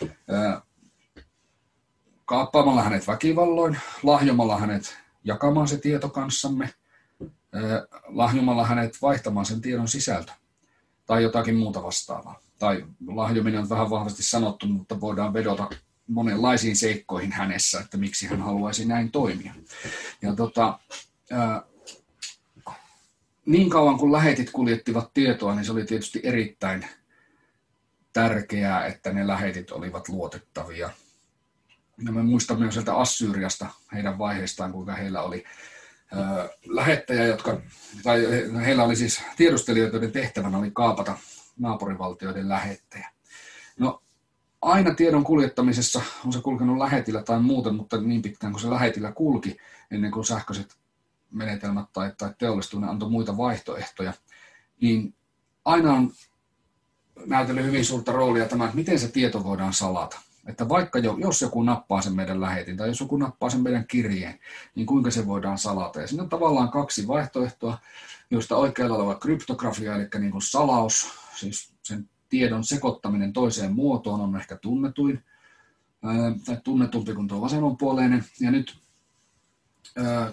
Kaappaamalla hänet väkivalloin, lahjomalla hänet jakamaan se tieto kanssamme, lahjomalla hänet vaihtamaan sen tiedon sisältö, tai jotakin muuta vastaavaa. Tai lahjominen on vähän vahvasti sanottu, mutta voidaan vedota monenlaisiin seikkoihin hänessä, että miksi hän haluaisi näin toimia. Ja tota, ää, niin kauan kun lähetit kuljettivat tietoa, niin se oli tietysti erittäin tärkeää, että ne lähetit olivat luotettavia. Ja me muistamme sieltä Assyriasta heidän vaiheistaan, kuinka heillä oli ö, lähettäjä, jotka, tai heillä oli siis tiedustelijoita, joiden tehtävänä oli kaapata naapurivaltioiden lähettäjä. No, aina tiedon kuljettamisessa on se kulkenut lähetillä tai muuten, mutta niin pitkään kuin se lähetillä kulki, ennen kuin sähköiset menetelmät tai, tai teollistuminen antoi muita vaihtoehtoja, niin aina on näytellyt hyvin suurta roolia tämä, että miten se tieto voidaan salata. Että vaikka jo, jos joku nappaa sen meidän lähetin tai jos joku nappaa sen meidän kirjeen, niin kuinka se voidaan salata. Ja siinä on tavallaan kaksi vaihtoehtoa, joista oikealla oleva kryptografia, eli niin kuin salaus, siis sen tiedon sekoittaminen toiseen muotoon on ehkä tunnetuin, ää, tai tunnetumpi kuin tuo vasemmanpuoleinen. Ja nyt ää,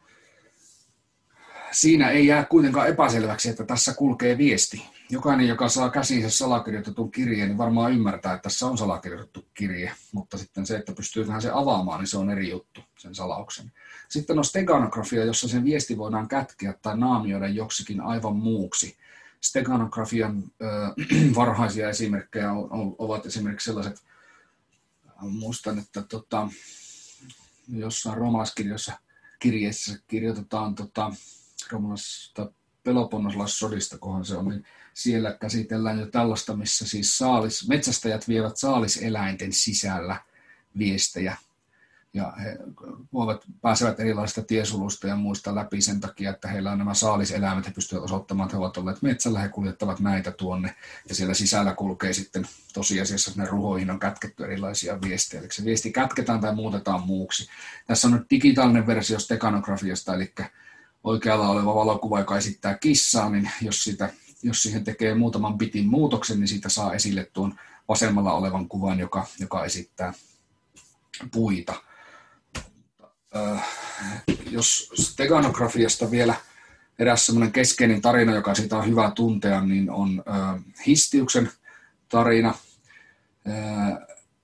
siinä ei jää kuitenkaan epäselväksi, että tässä kulkee viesti. Jokainen, joka saa käsiinsä salakirjoitetun kirjeen, niin varmaan ymmärtää, että tässä on salakirjoitettu kirje, mutta sitten se, että pystyyköhän se avaamaan, niin se on eri juttu, sen salauksen. Sitten on steganografia, jossa sen viesti voidaan kätkeä tai naamioida joksikin aivan muuksi. Steganografian äh, varhaisia esimerkkejä ovat esimerkiksi sellaiset, muistan, että tota, jossain roomalaiskirjoissa kirjeissä kirjoitetaan tota, roomalaisesta Peloponneslaissodista, kohan se on, niin siellä käsitellään jo tällaista, missä siis saalis, metsästäjät vievät saaliseläinten sisällä viestejä. Ja he voivat, pääsevät erilaisista tiesuluista ja muista läpi sen takia, että heillä on nämä saaliseläimet, he pystyvät osoittamaan, että he ovat olleet metsällä, he kuljettavat näitä tuonne. Ja siellä sisällä kulkee sitten tosiasiassa, että ne ruhoihin on kätketty erilaisia viestejä. Eli se viesti kätketään tai muutetaan muuksi. Tässä on nyt digitaalinen versio steganografiasta, eli oikealla oleva valokuva, joka esittää kissaa, niin jos, sitä, jos siihen tekee muutaman bitin muutoksen, niin siitä saa esille tuon vasemmalla olevan kuvan, joka, joka esittää puita. Äh, jos steganografiasta vielä eräs semmoinen keskeinen tarina, joka siitä on hyvä tuntea, niin on äh, Histiuksen tarina. Äh,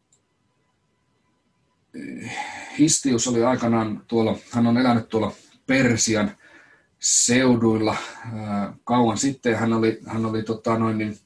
Histius oli aikanaan tuolla, hän on elänyt tuolla Persian seuduilla ää, kauan sitten. Hän oli, hän oli tota, noin, niin,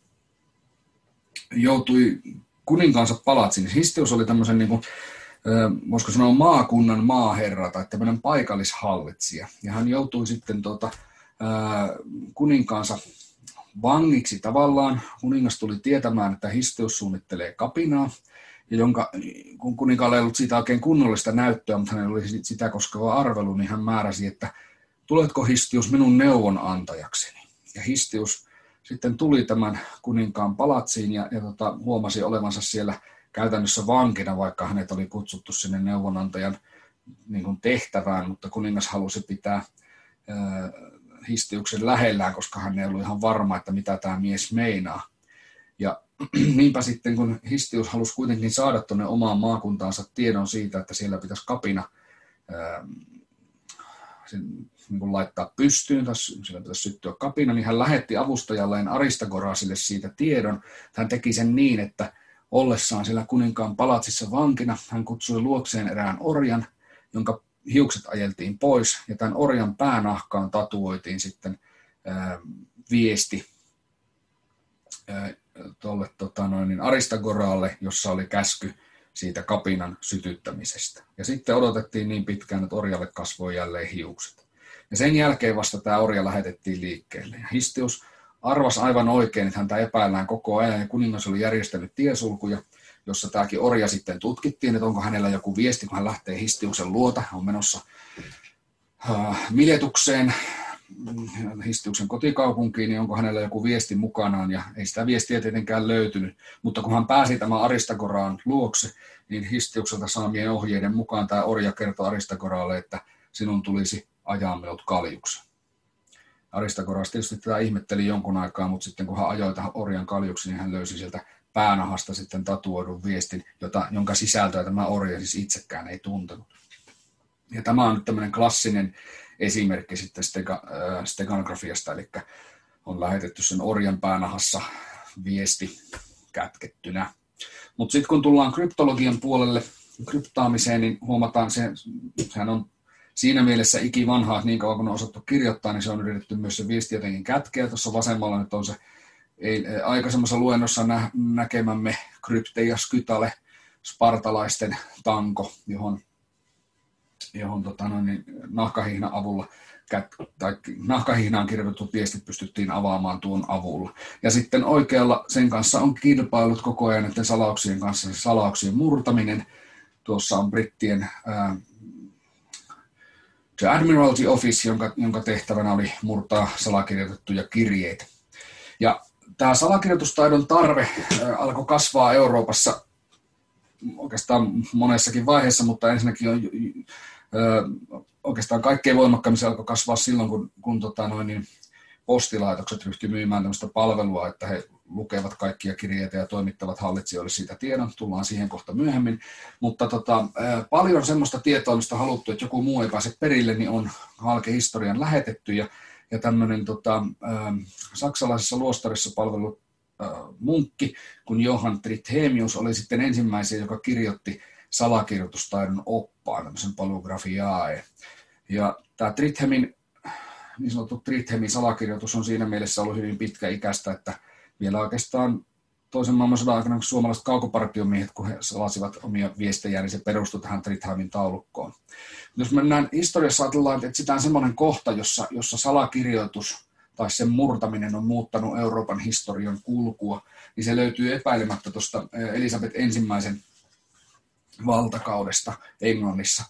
joutui kuninkaansa palatsiin. Histius oli tämmöisen, niin kuin, ää, voisiko sanoa maakunnan maaherra tai tämmöinen paikallishallitsija. Ja hän joutui sitten tota, ää, kuninkaansa vangiksi tavallaan. Kuningas tuli tietämään, että Histius suunnittelee kapinaa. Ja jonka, kun kuninkaalle ei ollut siitä oikein kunnollista näyttöä, mutta hänellä oli sitä koskeva arvelu, niin hän määräsi, että tuletko Histius minun neuvonantajakseni. Ja Histius sitten tuli tämän kuninkaan palatsiin ja, ja tota, huomasi olevansa siellä käytännössä vankina, vaikka hänet oli kutsuttu sinne neuvonantajan niin kuin tehtävään, mutta kuningas halusi pitää ää, Histiuksen lähellään, koska hän ei ollut ihan varma, että mitä tämä mies meinaa. Ja niinpä sitten, kun Histius halusi kuitenkin saada tuonne omaan maakuntaansa tiedon siitä, että siellä pitäisi kapina ää, sen, niin kuin laittaa pystyyn, tai siellä pitäisi syttyä kapina, niin hän lähetti avustajalleen Aristagorasille siitä tiedon. Hän teki sen niin, että ollessaan siellä kuninkaan palatsissa vankina, hän kutsui luokseen erään orjan, jonka hiukset ajeltiin pois, ja tämän orjan päänahkaan tatuoitiin sitten ää, viesti ää, tuolle tota noin, niin Aristagoralle, jossa oli käsky siitä kapinan sytyttämisestä. Ja sitten odotettiin niin pitkään, että orjalle kasvoi jälleen hiukset. Ja sen jälkeen vasta tämä orja lähetettiin liikkeelle. Ja Histius arvasi aivan oikein, että häntä epäillään koko ajan, ja kuningas oli järjestänyt tiesulkuja, jossa tämäkin orja sitten tutkittiin, että onko hänellä joku viesti, kun hän lähtee Histiuksen luota, hän on menossa uh, miljetukseen, Histiuksen kotikaupunkiin, niin onko hänellä joku viesti mukanaan, ja ei sitä viestiä tietenkään löytynyt. Mutta kun hän pääsi tämän Aristagoraan luokse, niin Histiukselta saamien ohjeiden mukaan tämä orja kertoi Aristagoralle, että sinun tulisi ajaa minut kaljuksi. Aristagoras tietysti tätä ihmetteli jonkun aikaa, mutta sitten kun hän ajoi tähän orjan kaljuksi, niin hän löysi sieltä päänahasta sitten tatuoidun viestin, jota, jonka sisältöä tämä orja siis itsekään ei tuntenut. Ja tämä on nyt tämmöinen klassinen esimerkki sitten stega, äh, steganografiasta, eli on lähetetty sen orjan päänahassa viesti kätkettynä. Mutta sitten kun tullaan kryptologian puolelle, kryptaamiseen, niin huomataan, se, sehän on siinä mielessä ikivanhaa, että niin kauan kun on osattu kirjoittaa, niin se on yritetty myös se viesti jotenkin kätkeä. Tuossa vasemmalla nyt on se ei, aikaisemmassa luennossa nä, näkemämme Krypte ja Skytale, spartalaisten tanko, johon, johon tota, no, niin, nahkahihnan avulla tai nahkahihnaan kirjoitetut viestit pystyttiin avaamaan tuon avulla. Ja sitten oikealla sen kanssa on kilpailut koko ajan näiden salauksien kanssa, se salauksien murtaminen. Tuossa on brittien ää, The Admiralty Office, jonka, jonka tehtävänä oli murtaa salakirjoitettuja kirjeitä. Ja tämä salakirjoitustaidon tarve ää, alkoi kasvaa Euroopassa oikeastaan monessakin vaiheessa, mutta ensinnäkin on ää, oikeastaan kaikkein voimakkaammin se alkoi kasvaa silloin, kun, kun tota noin, niin postilaitokset ryhtyi myymään tämmöistä palvelua, että he lukevat kaikkia kirjeitä ja toimittavat hallitsijoille siitä tiedon. Tullaan siihen kohta myöhemmin. Mutta tota, paljon semmoista tietoa, mistä on haluttu, että joku muu ei pääse perille, niin on halke historian lähetetty. Ja, ja tämmöinen tota, saksalaisessa luostarissa palvellut munkki, kun Johann Trithemius oli sitten ensimmäisiä, joka kirjoitti salakirjoitustaidon oppaan, tämmöisen Polygraphiae. Ja tämä Trithemin, niin sanottu Trithemin salakirjoitus on siinä mielessä ollut hyvin pitkäikäistä, että vielä oikeastaan toisen maailmansodan aikana, kun suomalaiset kaukopartiomiehet, kun he salasivat omia viestejään, niin se perustui tähän Trithemin taulukkoon. Jos mennään historiassa, ajatellaan, että etsitään semmoinen kohta, jossa, jossa salakirjoitus tai sen murtaminen on muuttanut Euroopan historian kulkua, niin se löytyy epäilemättä tuosta Elisabeth ensimmäisen valtakaudesta Englannissa.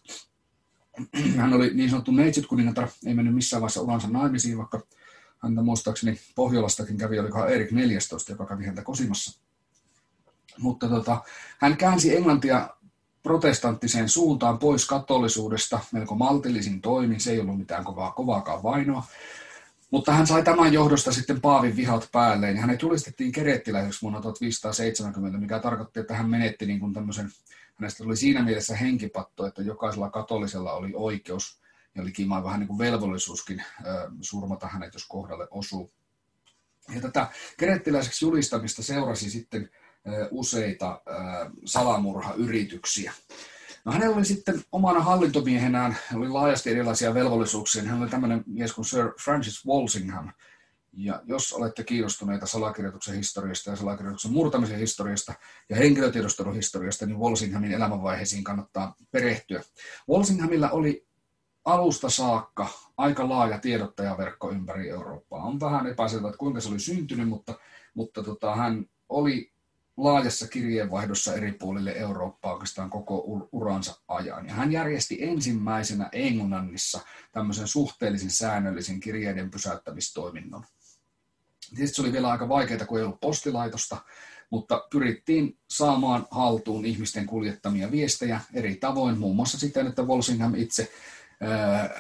Hän oli niin sanottu neitsytkuningatar, ei mennyt missään vaiheessa uransa naimisiin, vaikka häntä muistaakseni Pohjolastakin kävi, olikohan Erik neljästoista, joka kävi häntä kosimassa. Mutta tota, hän käänsi Englantia protestanttiseen suuntaan pois katolisuudesta melko maltillisin toimin, se ei ollut mitään kovaa, kovaakaan vainoa. Mutta hän sai tämän johdosta sitten paavin vihat päälleen, ja hänet julistettiin kerettiläiseksi vuonna tuhatviisisataaseitsemänkymmentä, mikä tarkoitti, että hän menetti niin kuin tämmöisen, hänestä tuli siinä mielessä henkipatto, että jokaisella katolisella oli oikeus, ja oli kiimaan vähän niin kuin velvollisuuskin äh, surmata hänet, jos kohdalle osuu. Ja tätä kerettiläiseksi julistamista seurasi sitten äh, useita äh, salamurhayrityksiä. No, hänellä oli sitten omana hallintomiehenään, oli laajasti erilaisia velvollisuuksia, hän oli tämmöinen mies kuin Sir Francis Walsingham. Ja jos olette kiinnostuneita salakirjoituksen historiasta ja salakirjoituksen murtamisen historiasta ja henkilötiedostelun historiasta, niin Walsinghamin elämänvaiheisiin kannattaa perehtyä. Walsinghamilla oli alusta saakka aika laaja tiedottajaverkko ympäri Eurooppaa. On vähän epäselvää, että kuinka se oli syntynyt, mutta, mutta tota, hän oli laajassa kirjeenvaihdossa eri puolille Eurooppaa oikeastaan koko uransa ajan. Ja hän järjesti ensimmäisenä Englannissa tämmöisen suhteellisen säännöllisen kirjeiden pysäyttämistoiminnon. Tietysti se oli vielä aika vaikeaa, kun ei ollut postilaitosta, mutta pyrittiin saamaan haltuun ihmisten kuljettamia viestejä eri tavoin, muun muassa siten, että Walsingham itse ää,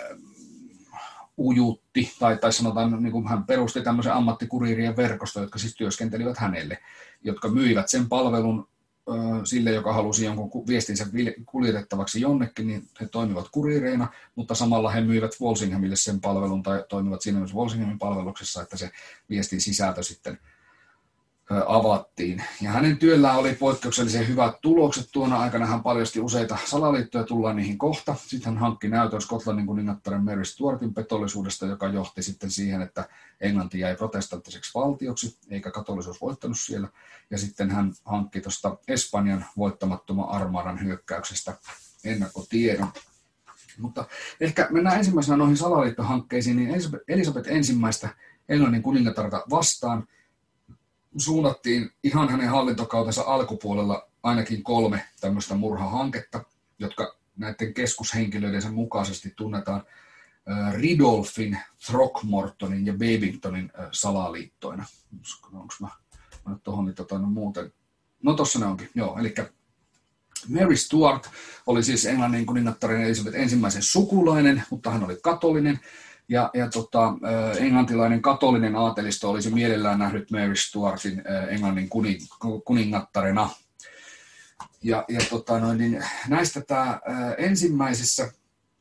ujutti, tai, tai sanotaan, niin kuin hän perusti tämmöisen ammattikuriirien verkoston, jotka siis työskentelivät hänelle, jotka myivät sen palvelun ö, sille, joka halusi jonkun viestinsä kuljetettavaksi jonnekin, niin he toimivat kuriireina, mutta samalla he myivät Walsinghamille sen palvelun, tai toimivat siinä myös Walsinghamin palveluksessa, että se viestin sisältö sitten avattiin. Ja hänen työllään oli poikkeuksellisen hyvät tulokset. Tuona aikana hän paljasti useita salaliittoja, tullaan niihin kohta. Sitten hän hankki näytön Skotlannin kuningattaren Mary Stuartin petollisuudesta, joka johti sitten siihen, että Englanti jäi protestanttiseksi valtioksi, eikä katolisuus voittanut siellä. Ja sitten hän hankki tuosta Espanjan voittamattoman armaadan hyökkäyksestä ennakkotiedon. Mutta ehkä mennään ensimmäisenä noihin salaliittohankkeisiin, niin Elisabeth ensimmäistä Englannin kuningatarta vastaan suunnattiin ihan hänen hallintokautensa alkupuolella ainakin kolme tämmöistä murhahanketta, jotka näiden keskushenkilöidensä mukaisesti tunnetaan Ridolfin, Throckmortonin ja Babingtonin salaliittoina. Onko mä, mä nyt tohon niin tota, no muuten? No tossa ne onkin, joo. Eli Mary Stuart oli siis Englannin kuningattaren Elisabeth ensimmäisen sukulainen, mutta hän oli katolinen. Ja, ja tota, englantilainen katolinen aatelisto olisi mielellään nähnyt Mary Stuartin Englannin kuningattarena. Ja, ja tota, no, niin näistä tämä ensimmäisessä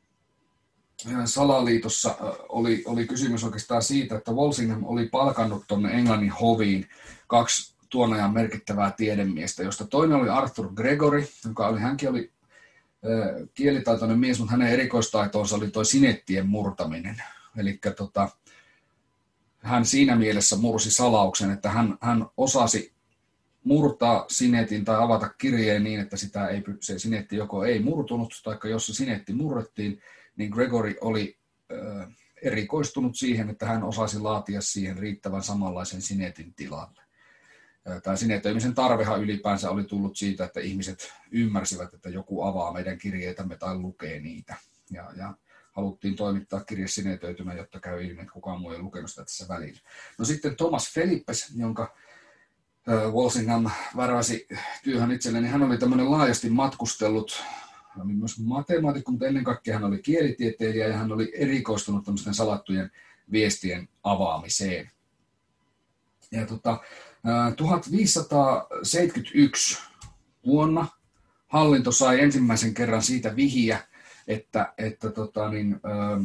salaliitossa oli, oli kysymys oikeastaan siitä, että Walsingham oli palkannut tuonne Englannin hoviin kaksi tuon ajan merkittävää tiedemiestä, josta toinen oli Arthur Gregory, joka oli, hänkin oli kielitaitoinen mies, mutta hänen erikoistaitonsa oli tuo sinettien murtaminen. Eli tota, hän siinä mielessä mursi salauksen, että hän, hän osasi murtaa sinetin tai avata kirjeen niin, että sitä ei, se sinetti joko ei murtunut, tai jos se sinetti murrettiin, niin Gregory oli äh, erikoistunut siihen, että hän osasi laatia siihen riittävän samanlaisen sinetin tilalle. Tämä sinetöimisen tarvehan ylipäänsä oli tullut siitä, että ihmiset ymmärsivät, että joku avaa meidän kirjeitämme tai lukee niitä. Ja, ja haluttiin toimittaa kirje sinetöitymään, jotta käy ilmi, että kukaan muu ei lukenut sitä tässä välillä. No sitten Thomas Phelippes, jonka Walsingham värväsi työhön itselleen, niin hän oli tämmöinen laajasti matkustellut, hän oli myös matemaatikko, mutta ennen kaikkea hän oli kielitieteilijä ja hän oli erikoistunut tämmöisten salattujen viestien avaamiseen. Ja tota, tuhatviisisataaseitsemänkymmentäyksi vuonna hallinto sai ensimmäisen kerran siitä vihiä, että, että tota, niin,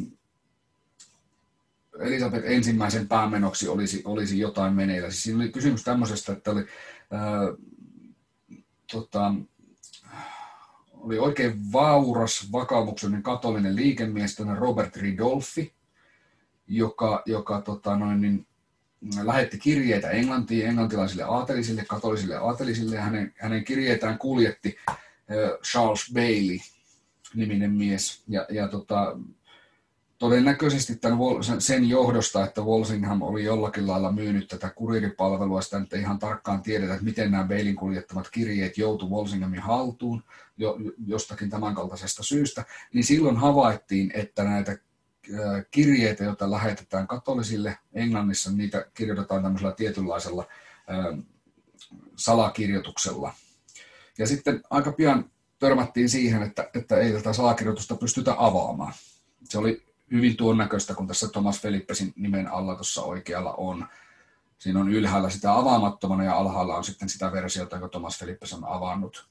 Elisabeth ensimmäisen päämenoksi olisi, olisi jotain meneillä. Siis siinä oli kysymys tämmöisestä, että oli, ää, tota, oli oikein vauras, vakaumuksellinen katolinen liikemies, Robert Ridolfi, joka, joka tota, noin, niin, lähetti kirjeitä Englantiin, englantilaisille aatelisille, katolisille aatelisille, ja hänen, hänen kirjeitään kuljetti ää, Charles Bailey, niminen mies, ja, ja tota, todennäköisesti tämän, sen johdosta, että Walsingham oli jollakin lailla myynyt tätä kuriiripalvelua, sitä nyt ei ihan tarkkaan tiedetä, että miten nämä Baileyn kuljettamat kirjeet joutui Walsinghamin haltuun jo, jostakin tämänkaltaisesta syystä, niin silloin havaittiin, että näitä kirjeitä, joita lähetetään katolisille Englannissa, niitä kirjoitetaan tämmöisellä tietynlaisella ä, salakirjoituksella. Ja sitten aika pian törmättiin siihen, että, että ei tätä salakirjoitusta pystytä avaamaan. Se oli hyvin tuon näköistä, kun tässä Thomas Philippesin nimen alla tuossa oikealla on. Siinä on ylhäällä sitä avaamattomana ja alhaalla on sitten sitä versiota, jonka Thomas Philippes on avannut.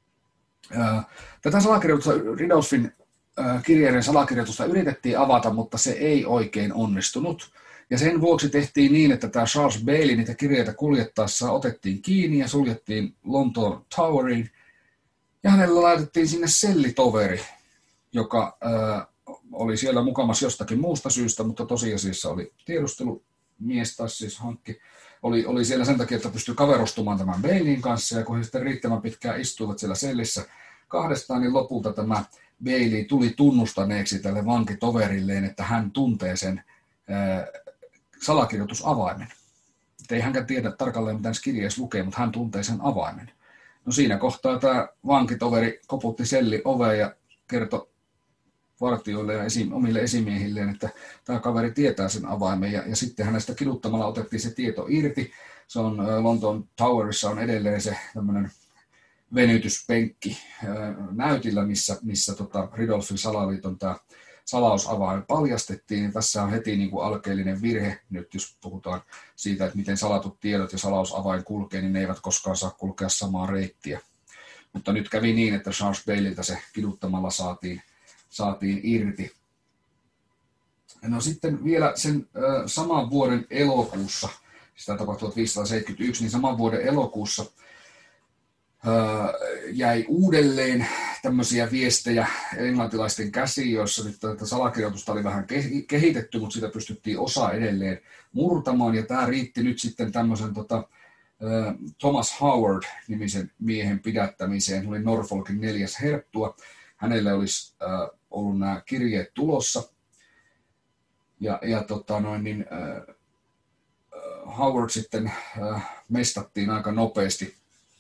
Tätä salakirjoitusta, Ridolfin kirjeiden salakirjoitusta yritettiin avata, mutta se ei oikein onnistunut. Ja sen vuoksi tehtiin niin, että tämä Charles Bailey niitä kirjeitä kuljettaessa otettiin kiinni ja suljettiin Lontoon Toweriin. Ja hänellä laitettiin sinne sellitoveri, joka ää, oli siellä mukamassa jostakin muusta syystä, mutta tosiasiassa oli tiedustelumies, tai siis hankki, oli, oli siellä sen takia, että pystyi kaverustumaan tämän Baileyin kanssa, ja kun he sitten riittävän pitkään istuivat siellä sellissä kahdestaan, niin lopulta tämä Bailey tuli tunnustaneeksi tälle vankitoverilleen, että hän tuntee sen ää, salakirjoitusavaimen. Et ei hänkään tiedä tarkalleen, mitä kirjeessä lukee, mutta hän tuntee sen avaimen. No siinä kohtaa tämä vankitoveri koputti selli oveen ja kertoi vartijoille ja esi- omille esimiehilleen, että tämä kaveri tietää sen avaimen, ja, ja sitten hänestä kiduttamalla otettiin se tieto irti. Se on äh, Lontoon Towerissa on edelleen se tämmöinen venytyspenkki äh, näytillä, missä, missä tota Ridolfin salaliiton tämä salausavain paljastettiin, ja tässä on heti niin kuin alkeellinen virhe, nyt jos puhutaan siitä, että miten salatut tiedot ja salausavain kulkee, niin ne eivät koskaan saa kulkea samaa reittiä. Mutta nyt kävi niin, että Charles Baileyltä se kiduttamalla saatiin saatiin irti. No sitten vielä sen äh, saman vuoden elokuussa, sitä tapahtui tuhatviisisataaseitsemänkymmentäyksi, niin saman vuoden elokuussa äh, jäi uudelleen tämmöisiä viestejä englantilaisten käsiin, joissa nyt tätä salakirjoitusta oli vähän kehitetty, mutta sitä pystyttiin osa edelleen murtamaan, ja tämä riitti nyt sitten tämmöisen tota, äh, Thomas Howard-nimisen miehen pidättämiseen. Hän oli Norfolkin neljäs herttua. Hänelle olisi äh, ollut nämä kirjeet tulossa, ja, ja tota noin, niin, äh, Howard sitten äh, mestattiin aika nopeasti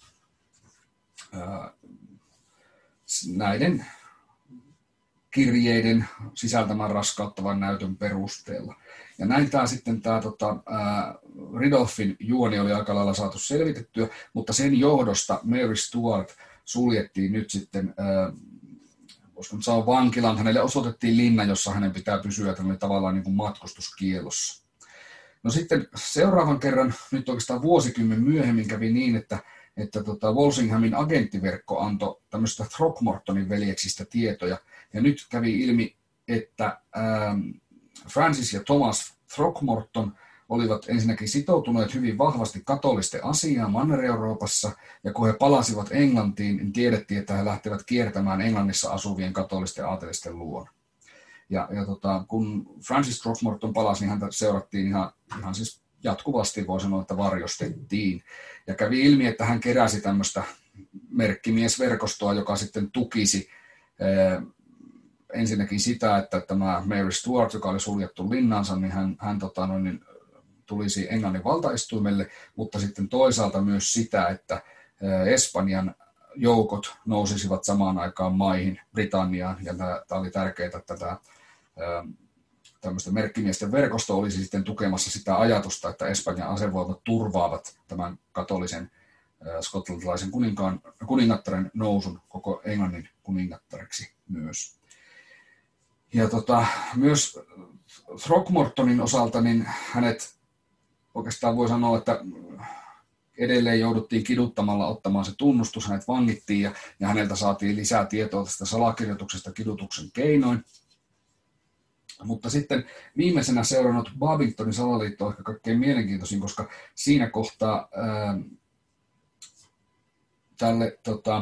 äh, näiden kirjeiden sisältämän raskauttavan näytön perusteella. Ja näin tämä sitten tämä tota, äh, Ridolfin juoni oli aika lailla saatu selvitettyä, mutta sen johdosta Mary Stuart suljettiin nyt sitten äh, koska se on vankilaan, hänelle osoitettiin linna, jossa hänen pitää pysyä, että hän oli tavallaan niin kuin matkustuskielossa. No sitten seuraavan kerran, nyt oikeastaan vuosikymmen myöhemmin kävi niin, että, että tota Walsinghamin agenttiverkko antoi tämmöistä Throckmortonin veljeksistä tietoja, ja nyt kävi ilmi, että ähm, Francis ja Thomas Throckmorton olivat ensinnäkin sitoutuneet hyvin vahvasti katolisten asiaan Manner-Euroopassa, ja kun he palasivat Englantiin, niin tiedettiin, että he lähtevät kiertämään Englannissa asuvien katolisten aatelisten luona. Ja, ja tota, kun Francis Throckmorton palasi, niin häntä seurattiin ihan, ihan siis jatkuvasti, voi sanoa, että varjostettiin. Ja kävi ilmi, että hän keräsi tämmöistä merkkimiesverkostoa, joka sitten tukisi eh, ensinnäkin sitä, että tämä Mary Stuart, joka oli suljettu linnansa, niin hän, hän tota, noin, niin, tulisi Englannin valtaistuimelle, mutta sitten toisaalta myös sitä, että eh, Espanjan joukot nousisivat samaan aikaan maihin Britanniaan, ja tämä, tämä oli tärkeää, että tämä eh, tämmöistä merkkimiesten verkosto olisi sitten tukemassa sitä ajatusta, että Espanjan asevoimat turvaavat tämän katolisen äh, skotlantilaisen kuninkaan, kuningattaren nousun koko Englannin kuningattareksi myös. Ja tota, myös Throckmortonin osalta niin hänet oikeastaan voi sanoa, että edelleen jouduttiin kiduttamalla ottamaan se tunnustus, hänet vangittiin ja, ja häneltä saatiin lisää tietoa tästä salakirjoituksesta kidutuksen keinoin. Mutta sitten viimeisenä seurannut Babingtonin salaliitto on ehkä kaikkein mielenkiintoisin, koska siinä kohtaa ää, tälle tota,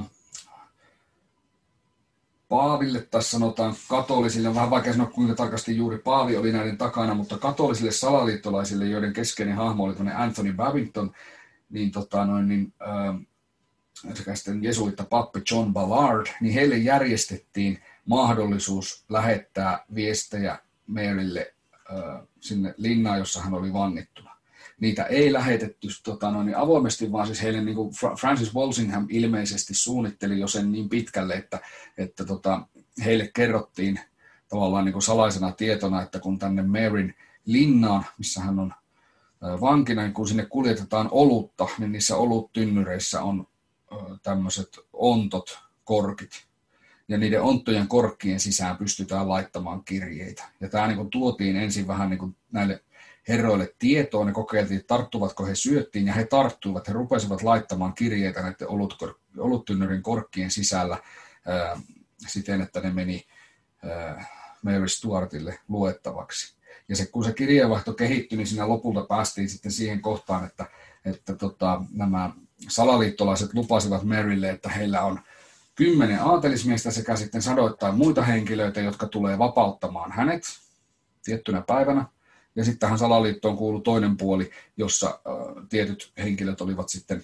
paaville, tai sanotaan katolisille, on vähän vaikea sanoa kuinka tarkasti juuri paavi oli näiden takana, mutta katolisille salaliittolaisille, joiden keskeinen hahmo oli Anthony Babington, niin, tota, noin, niin ää, sekä sitten jesuitta pappi John Ballard, niin heille järjestettiin mahdollisuus lähettää viestejä Marylle äh, sinne linnaan, jossa hän oli vangittuna. Niitä ei lähetetty tota, noin, avoimesti, vaan siis heille niin kuin Francis Walsingham ilmeisesti suunnitteli jo sen niin pitkälle, että, että tota, heille kerrottiin tavallaan niin kuin salaisena tietona, että kun tänne Maryn linnaan, missä hän on äh, vankina, niin kun sinne kuljetetaan olutta, niin niissä oluttynnyreissä on äh, tämmöiset ontot, korkit, ja niiden onttojen korkkien sisään pystytään laittamaan kirjeitä. Ja tämä niin kuin tuotiin ensin vähän niin kuin näille herroille tietoon, ne kokeiltiin, että tarttuvatko he syöttiin, ja he tarttuivat, he rupesivat laittamaan kirjeitä näiden oluttynnyrin korkkien sisällä ää, siten, että ne meni ää, Mary Stuartille luettavaksi. Ja se, kun se kirjeenvaihto kehittyi, niin siinä lopulta päästiin sitten siihen kohtaan, että, että tota, nämä salaliittolaiset lupasivat Marylle, että heillä on kymmenen aatelismiestä sekä sitten sadoittain muita henkilöitä, jotka tulee vapauttamaan hänet tiettynä päivänä. Ja sitten tähän salaliittoon kuului toinen puoli, jossa äh, tietyt henkilöt olivat sitten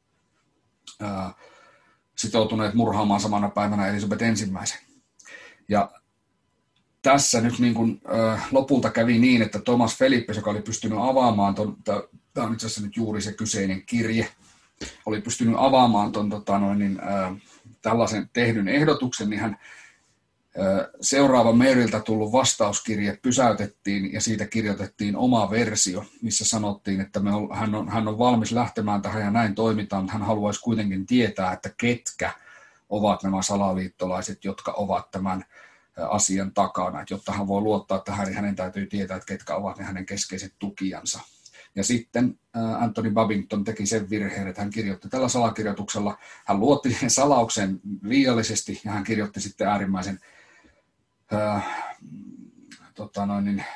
äh, sitoutuneet murhaamaan samana päivänä Elisabeth ensimmäisen. Ja tässä nyt niin kuin, äh, lopulta kävi niin, että Thomas Philippes, joka oli pystynyt avaamaan, ton, tämä on itse asiassa nyt juuri se kyseinen kirje, oli pystynyt avaamaan ton, tota, noin, niin, äh, tällaisen tehdyn ehdotuksen, niin hän äh, seuraava Maryltä tullut vastauskirje pysäytettiin ja siitä kirjoitettiin oma versio, missä sanottiin, että me on, hän, on, hän on valmis lähtemään tähän ja näin toimitaan, mutta hän haluaisi kuitenkin tietää, että ketkä ovat nämä salaliittolaiset, jotka ovat tämän asian takana, että jotta hän voi luottaa tähän, niin hänen täytyy tietää, että ketkä ovat ne hänen keskeiset tukijansa. Ja sitten Anthony Babington teki sen virheen, että hän kirjoitti tällä salakirjoituksella, hän luotti sen salauksen liiallisesti ja hän kirjoitti sitten äärimmäisen äh, tota noin, niin,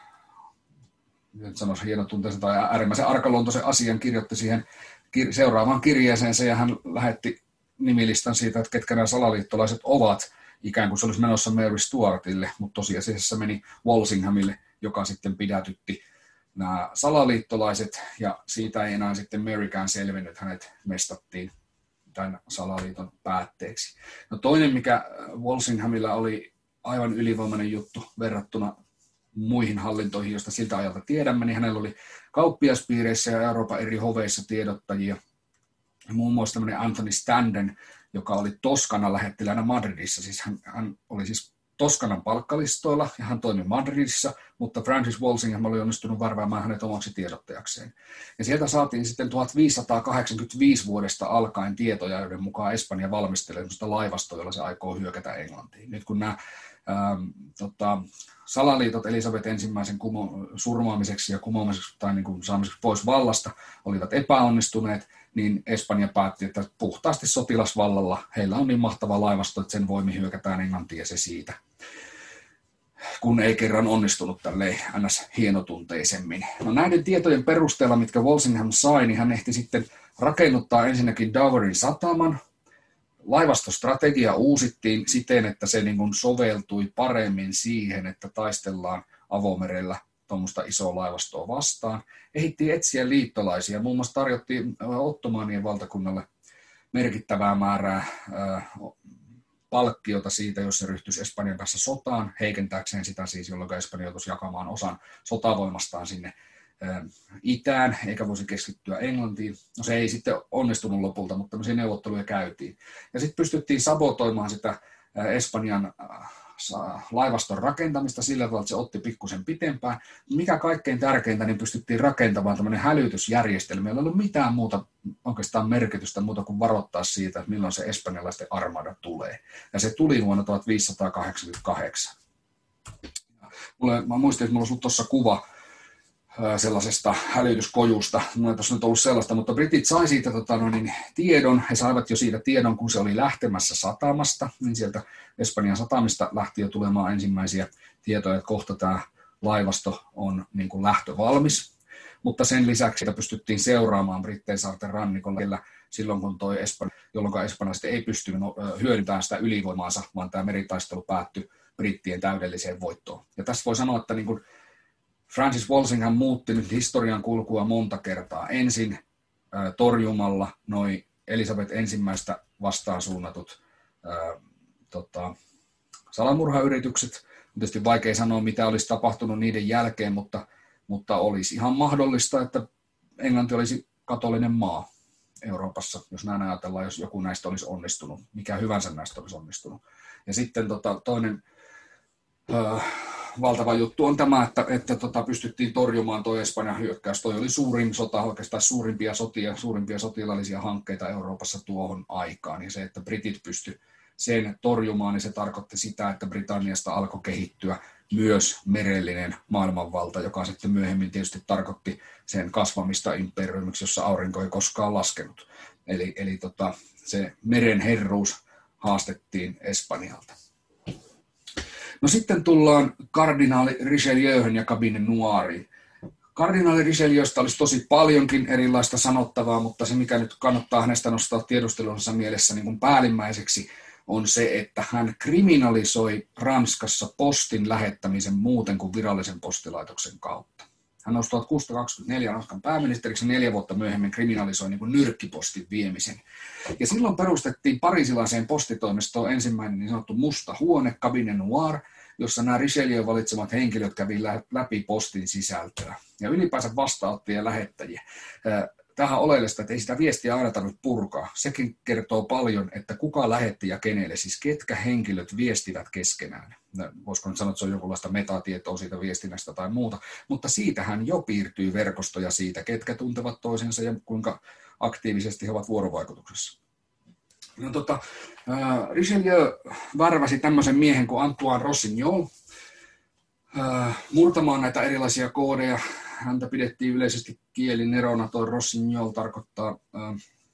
nyt sanoisin hienotunteisen tai äärimmäisen arkaluontoisen asian kirjoitti siihen kir- seuraavaan kirjeeseensä ja hän lähetti nimilistan siitä, että ketkä nämä salaliittolaiset ovat, ikään kuin se olisi menossa Mary Stuartille, mutta tosiasiassa meni Walsinghamille, joka sitten pidätytti nämä salaliittolaiset, ja siitä ei enää sitten Marykään selvinnyt, hänet mestattiin tämän salaliiton päätteeksi. No toinen, mikä Walsinghamilla oli aivan ylivoimainen juttu verrattuna muihin hallintoihin, joista siltä ajalta tiedämme, niin hänellä oli kauppiaspiireissä ja Euroopan eri hoveissa tiedottajia, muun muassa tämmöinen Anthony Standen, joka oli Toskanan lähettiläänä Madridissa, siis hän, hän oli siis Toskanan palkkalistoilla ja hän toimi Madridissa, mutta Francis Walsingham oli onnistunut värväämään hänet omaksi tiedottajakseen. Ja sieltä saatiin sitten tuhatviisisataakahdeksankymmentäviisi vuodesta alkaen tietoja, joiden mukaan Espanja valmistelee sellaista laivastoa, jolla se aikoo hyökätä Englantiin. Nyt kun nämä ähm, tota, salaliitot Elisabeth ensimmäisen kumo- surmaamiseksi ja kumoamiseksi tai niin kuin saamiseksi pois vallasta olivat epäonnistuneet, niin Espanja päätti, että puhtaasti sotilasvallalla heillä on niin mahtava laivasto, että sen voimi hyökätään Englantiin ja se siitä, kun ei kerran onnistunut tälleen ns. Hienotunteisemmin. No näiden tietojen perusteella, mitkä Walsingham sai, niin hän ehti sitten rakennuttaa ensinnäkin Doverin sataman, laivastostrategia uusittiin siten, että se niin kuin soveltui paremmin siihen, että taistellaan avomerellä tuommoista isoa laivastoa vastaan. Ehdittiin etsiä liittolaisia. Muun muassa tarjottiin Ottomaanien valtakunnalle merkittävää määrää palkkiota siitä, jos se ryhtyisi Espanjan kanssa sotaan, heikentääkseen sitä siis, jolloin Espanja joutuisi jakamaan osan sotavoimastaan sinne itään, eikä voisi keskittyä Englantiin. No se ei sitten onnistunut lopulta, mutta tämmöisiä neuvotteluja käytiin. Ja sitten pystyttiin sabotoimaan sitä Espanjan laivaston rakentamista sillä tavalla, että se otti pikkusen pitempään. Mikä kaikkein tärkeintä, niin pystyttiin rakentamaan tämmöinen hälytysjärjestelmä, jolla ei ollut mitään muuta oikeastaan merkitystä muuta kuin varoittaa siitä, että milloin se espanjalaisten armada tulee. Ja se tuli vuonna tuhatviisisataakahdeksankymmentäkahdeksan. Mulle, mä muistin, että mulla olisi ollut tuossa kuva sellaisesta hälytyskojusta. Mulla ei tuossa nyt ollut sellaista, mutta britit sai siitä tota, no niin, tiedon. He saivat jo siitä tiedon, kun se oli lähtemässä satamasta. Niin sieltä Espanjan satamista lähti jo tulemaan ensimmäisiä tietoja, että kohta tämä laivasto on niin kuin lähtövalmis. Mutta sen lisäksi sitä pystyttiin seuraamaan Brittein saarten rannikolla silloin, kun toi Espanja, jolloin espanjalaiset ei pystynyt hyödyntämään sitä ylivoimaansa, vaan tämä meritaistelu päättyi brittien täydelliseen voittoon. Ja tässä voi sanoa, että niin kuin Francis Walsingham muutti nyt historian kulkua monta kertaa. Ensin ä, torjumalla noi Elisabeth ensimmäistä vastaan suunnatut ä, tota, salamurhayritykset. On tietysti vaikea sanoa, mitä olisi tapahtunut niiden jälkeen, mutta, mutta olisi ihan mahdollista, että Englanti olisi katolinen maa Euroopassa, jos näin ajatellaan, jos joku näistä olisi onnistunut. Mikä hyvänsä näistä olisi onnistunut. Ja sitten tota, toinen Ä, valtava juttu on tämä, että, että tota, pystyttiin torjumaan tuo Espanjan hyökkäys. Toi oli suurin sota, oikeastaan suurimpia sotia, suurimpia sotilaallisia hankkeita Euroopassa tuohon aikaan. Ja se, että britit pysty sen torjumaan, niin se tarkoitti sitä, että Britanniasta alkoi kehittyä myös merellinen maailmanvalta, joka sitten myöhemmin tietysti tarkoitti sen kasvamista imperiumiksi, jossa aurinko ei koskaan laskenut. Eli, eli tota, se meren herruus haastettiin Espanjalta. No sitten tullaan kardinaali Richelieuhun ja Cabinet Noiriin. Kardinaali Richelieusta olisi tosi paljonkin erilaista sanottavaa, mutta se mikä nyt kannattaa hänestä nostaa tiedustelunsa mielessä niin kuin päällimmäiseksi on se, että hän kriminalisoi Ranskassa postin lähettämisen muuten kuin virallisen postilaitoksen kautta. Hän nousi tuhatkuusisataakaksikymmentäneljä Ranskan pääministeriksi, neljä vuotta myöhemmin kriminalisoi niin kuin nyrkkipostin viemisen. Ja silloin perustettiin parisilaiseen postitoimistoon ensimmäinen niin sanottu musta huone, Cabinet Noir, jossa nämä Richelieu valitsemat henkilöt kävi läpi postin sisältöä. Ja ylipäänsä vastaanottajia ja lähettäjiä. Tähän on oleellista, että ei sitä viestiä aina tarvitse purkaa. Sekin kertoo paljon, että kuka lähetti ja kenelle, siis ketkä henkilöt viestivät keskenään. Voisiko nyt sanoa, että se on jonkunlaista metatietoa siitä viestinnästä tai muuta, mutta siitähän jo piirtyy verkostoja siitä, ketkä tuntevat toisensa ja kuinka aktiivisesti he ovat vuorovaikutuksessa. No, tota, äh, Richelieu värväsi tämmöisen miehen kuin Antoine Rossignol äh, murtamaan näitä erilaisia koodeja. Häntä pidettiin yleisesti kielinerona. Tuo Rossignol tarkoittaa, äh,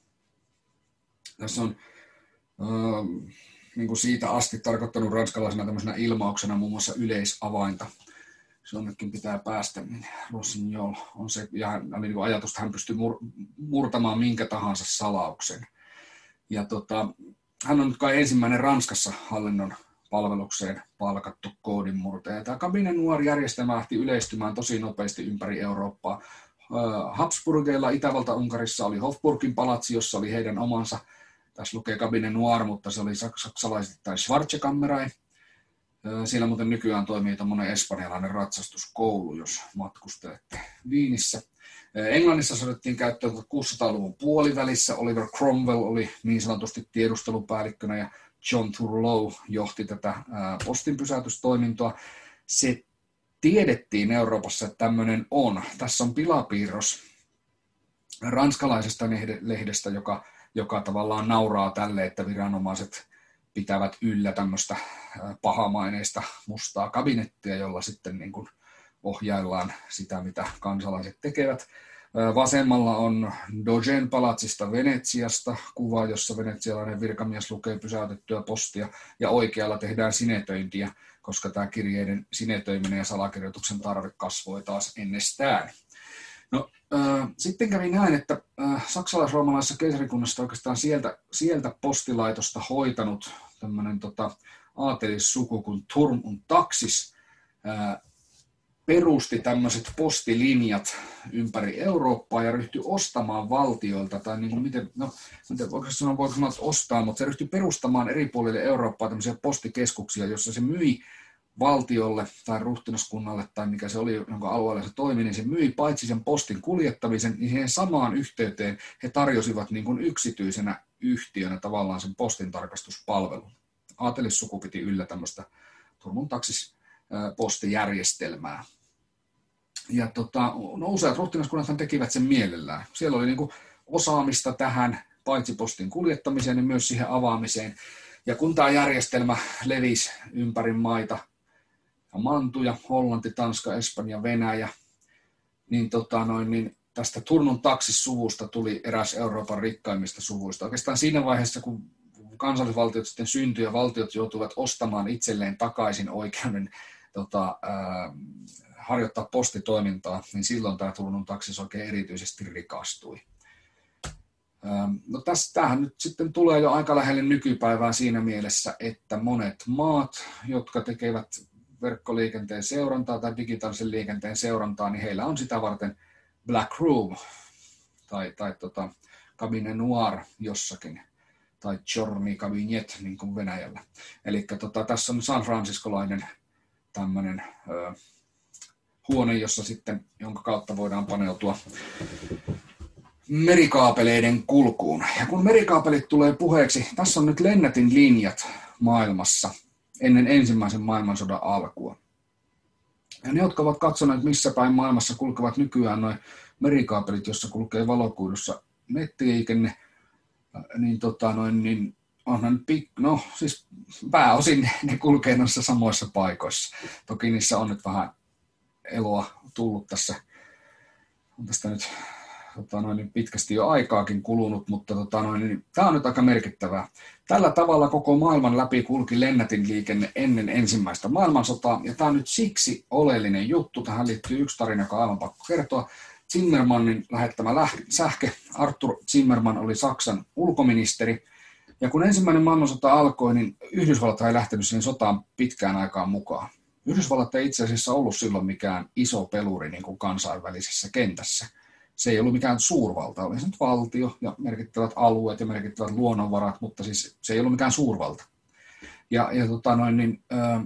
tässä on äh, niin kuin siitä asti tarkoittanut ranskalaisena tämmöisenä ilmauksena muun muassa yleisavainta. Jonnekin pitää päästä, niin Rossignol on se, ja hän oli niin kuin ajatus, että hän pystyy murtamaan minkä tahansa salauksen. Ja tota, hän on nyt kai ensimmäinen Ranskassa hallinnon palvelukseen palkattu koodinmurtaja. Tämä Cabinet Noir-järjestelmä lähti yleistymään tosi nopeasti ympäri Eurooppaa. Habsburgeilla Itävalta-Unkarissa oli Hofburgin palatsi, jossa oli heidän omansa. Tässä lukee Cabinet Noir, mutta se oli saksalaisittain Schwarze-Kammerai. Siellä muuten nykyään toimii tämmöinen espanjalainen ratsastuskoulu, jos matkustelette Viinissä. Englannissa se otettiin käyttöön kuusisataaluvun puolivälissä. Oliver Cromwell oli niin sanotusti tiedustelupäällikkönä ja John Thurlow johti tätä postinpysäytystoimintoa. Se tiedettiin Euroopassa, että tämmöinen on. Tässä on pilapiirros ranskalaisesta lehdestä, joka, joka tavallaan nauraa tälle, että viranomaiset pitävät yllä tämmöistä pahamaineista mustaa kabinettia, jolla sitten niin kuin ohjaillaan sitä, mitä kansalaiset tekevät. Vasemmalla on Dogen palatsista Venetsiasta kuva, jossa venetsialainen virkamies lukee pysäytettyä postia, ja oikealla tehdään sinetöintiä, koska tämä kirjeiden sinetöiminen ja salakirjoituksen tarve kasvoi taas ennestään. No, Sitten kävi näin, että saksalais-roomalaisessa keisarikunnassa oikeastaan sieltä, sieltä postilaitosta hoitanut tämmöinen tota, aatelissuku kuin Turm und Taxis perusti tämmöiset postilinjat ympäri Eurooppaa ja ryhtyi ostamaan valtioilta, tai niin kuin miten, no, miten voiko sanoa, voiko sanoa, että ostaa, mutta se ryhtyi perustamaan eri puolille Eurooppaa tämmöisiä postikeskuksia, jossa se myi valtiolle tai ruhtinaskunnalle tai mikä se oli, jonka alueella se toimi, niin se myi paitsi sen postin kuljettamisen, niin siihen samaan yhteyteen he tarjosivat niin kuin yksityisenä yhtiönä tavallaan sen postin tarkastuspalvelun. Aatelissuku piti yllä tämmöistä Turun Taksis postijärjestelmää. Ja tota, no useat ruhtinaskunnathan tekivät sen mielellään. Siellä oli niin kuin osaamista tähän, paitsi postin kuljettamiseen, niin myös siihen avaamiseen. Ja kun tämä järjestelmä levisi ympäri maita, Mantuja, Hollanti, Tanska, Espanja, Venäjä, niin, tota noin, niin tästä Turun Taksis-suvusta tuli eräs Euroopan rikkaimmista suvuista. Oikeastaan siinä vaiheessa, kun kansallisvaltiot sitten syntyi ja valtiot joutuivat ostamaan itselleen takaisin oikeuden tota, ää, harjoittaa postitoimintaa, niin silloin tämä Turun Taksis oikein erityisesti rikastui. No tämähän nyt sitten tulee jo aika lähelle nykypäivää siinä mielessä, että monet maat, jotka tekevät verkkoliikenteen seurantaa tai digitaalisen liikenteen seurantaa, niin heillä on sitä varten Black Room tai, tai tota, Cabine Noir jossakin, tai Giorni Cabinet niin kuin Venäjällä. Eli tota, tässä on San Franciscolainen tämmöinen ö, huone, jossa sitten, jonka kautta voidaan paneutua merikaapeleiden kulkuun. Ja kun merikaapelit tulee puheeksi, tässä on nyt lennätin linjat maailmassa ennen ensimmäisen maailmansodan alkua. Ja ne, jotka ovat katsoneet, missä päin maailmassa kulkevat nykyään nuo merikaapelit, jossa kulkee valokuidussa nettiliikenne, niin, tota, noin, niin onhan pik- no, siis pääosin ne, ne kulkee noissa samoissa paikoissa. Toki niissä on nyt vähän eloa tullut tässä, on tästä nyt tota, noin, pitkästi jo aikaakin kulunut, mutta tota, noin, niin, tämä on nyt aika merkittävää. Tällä tavalla koko maailman läpi kulki lennätinliikenne ennen ensimmäistä maailmansotaa, ja tämä on nyt siksi oleellinen juttu. Tähän liittyy yksi tarina, joka on aivan pakko kertoa. Zimmermannin lähettämä sähke. Arthur Zimmermann oli Saksan ulkoministeri, ja kun ensimmäinen maailmansota alkoi, niin Yhdysvallat ei lähtenyt siihen sotaan pitkään aikaan mukaan. Yhdysvallat ei itse asiassa ollut silloin mikään iso peluri niin kuin kansainvälisessä kentässä. Se ei ollut mikään suurvalta, oli se nyt valtio ja merkittävät alueet ja merkittävät luonnonvarat, mutta siis se ei ollut mikään suurvalta. Ja, ja tota noin, niin, ö,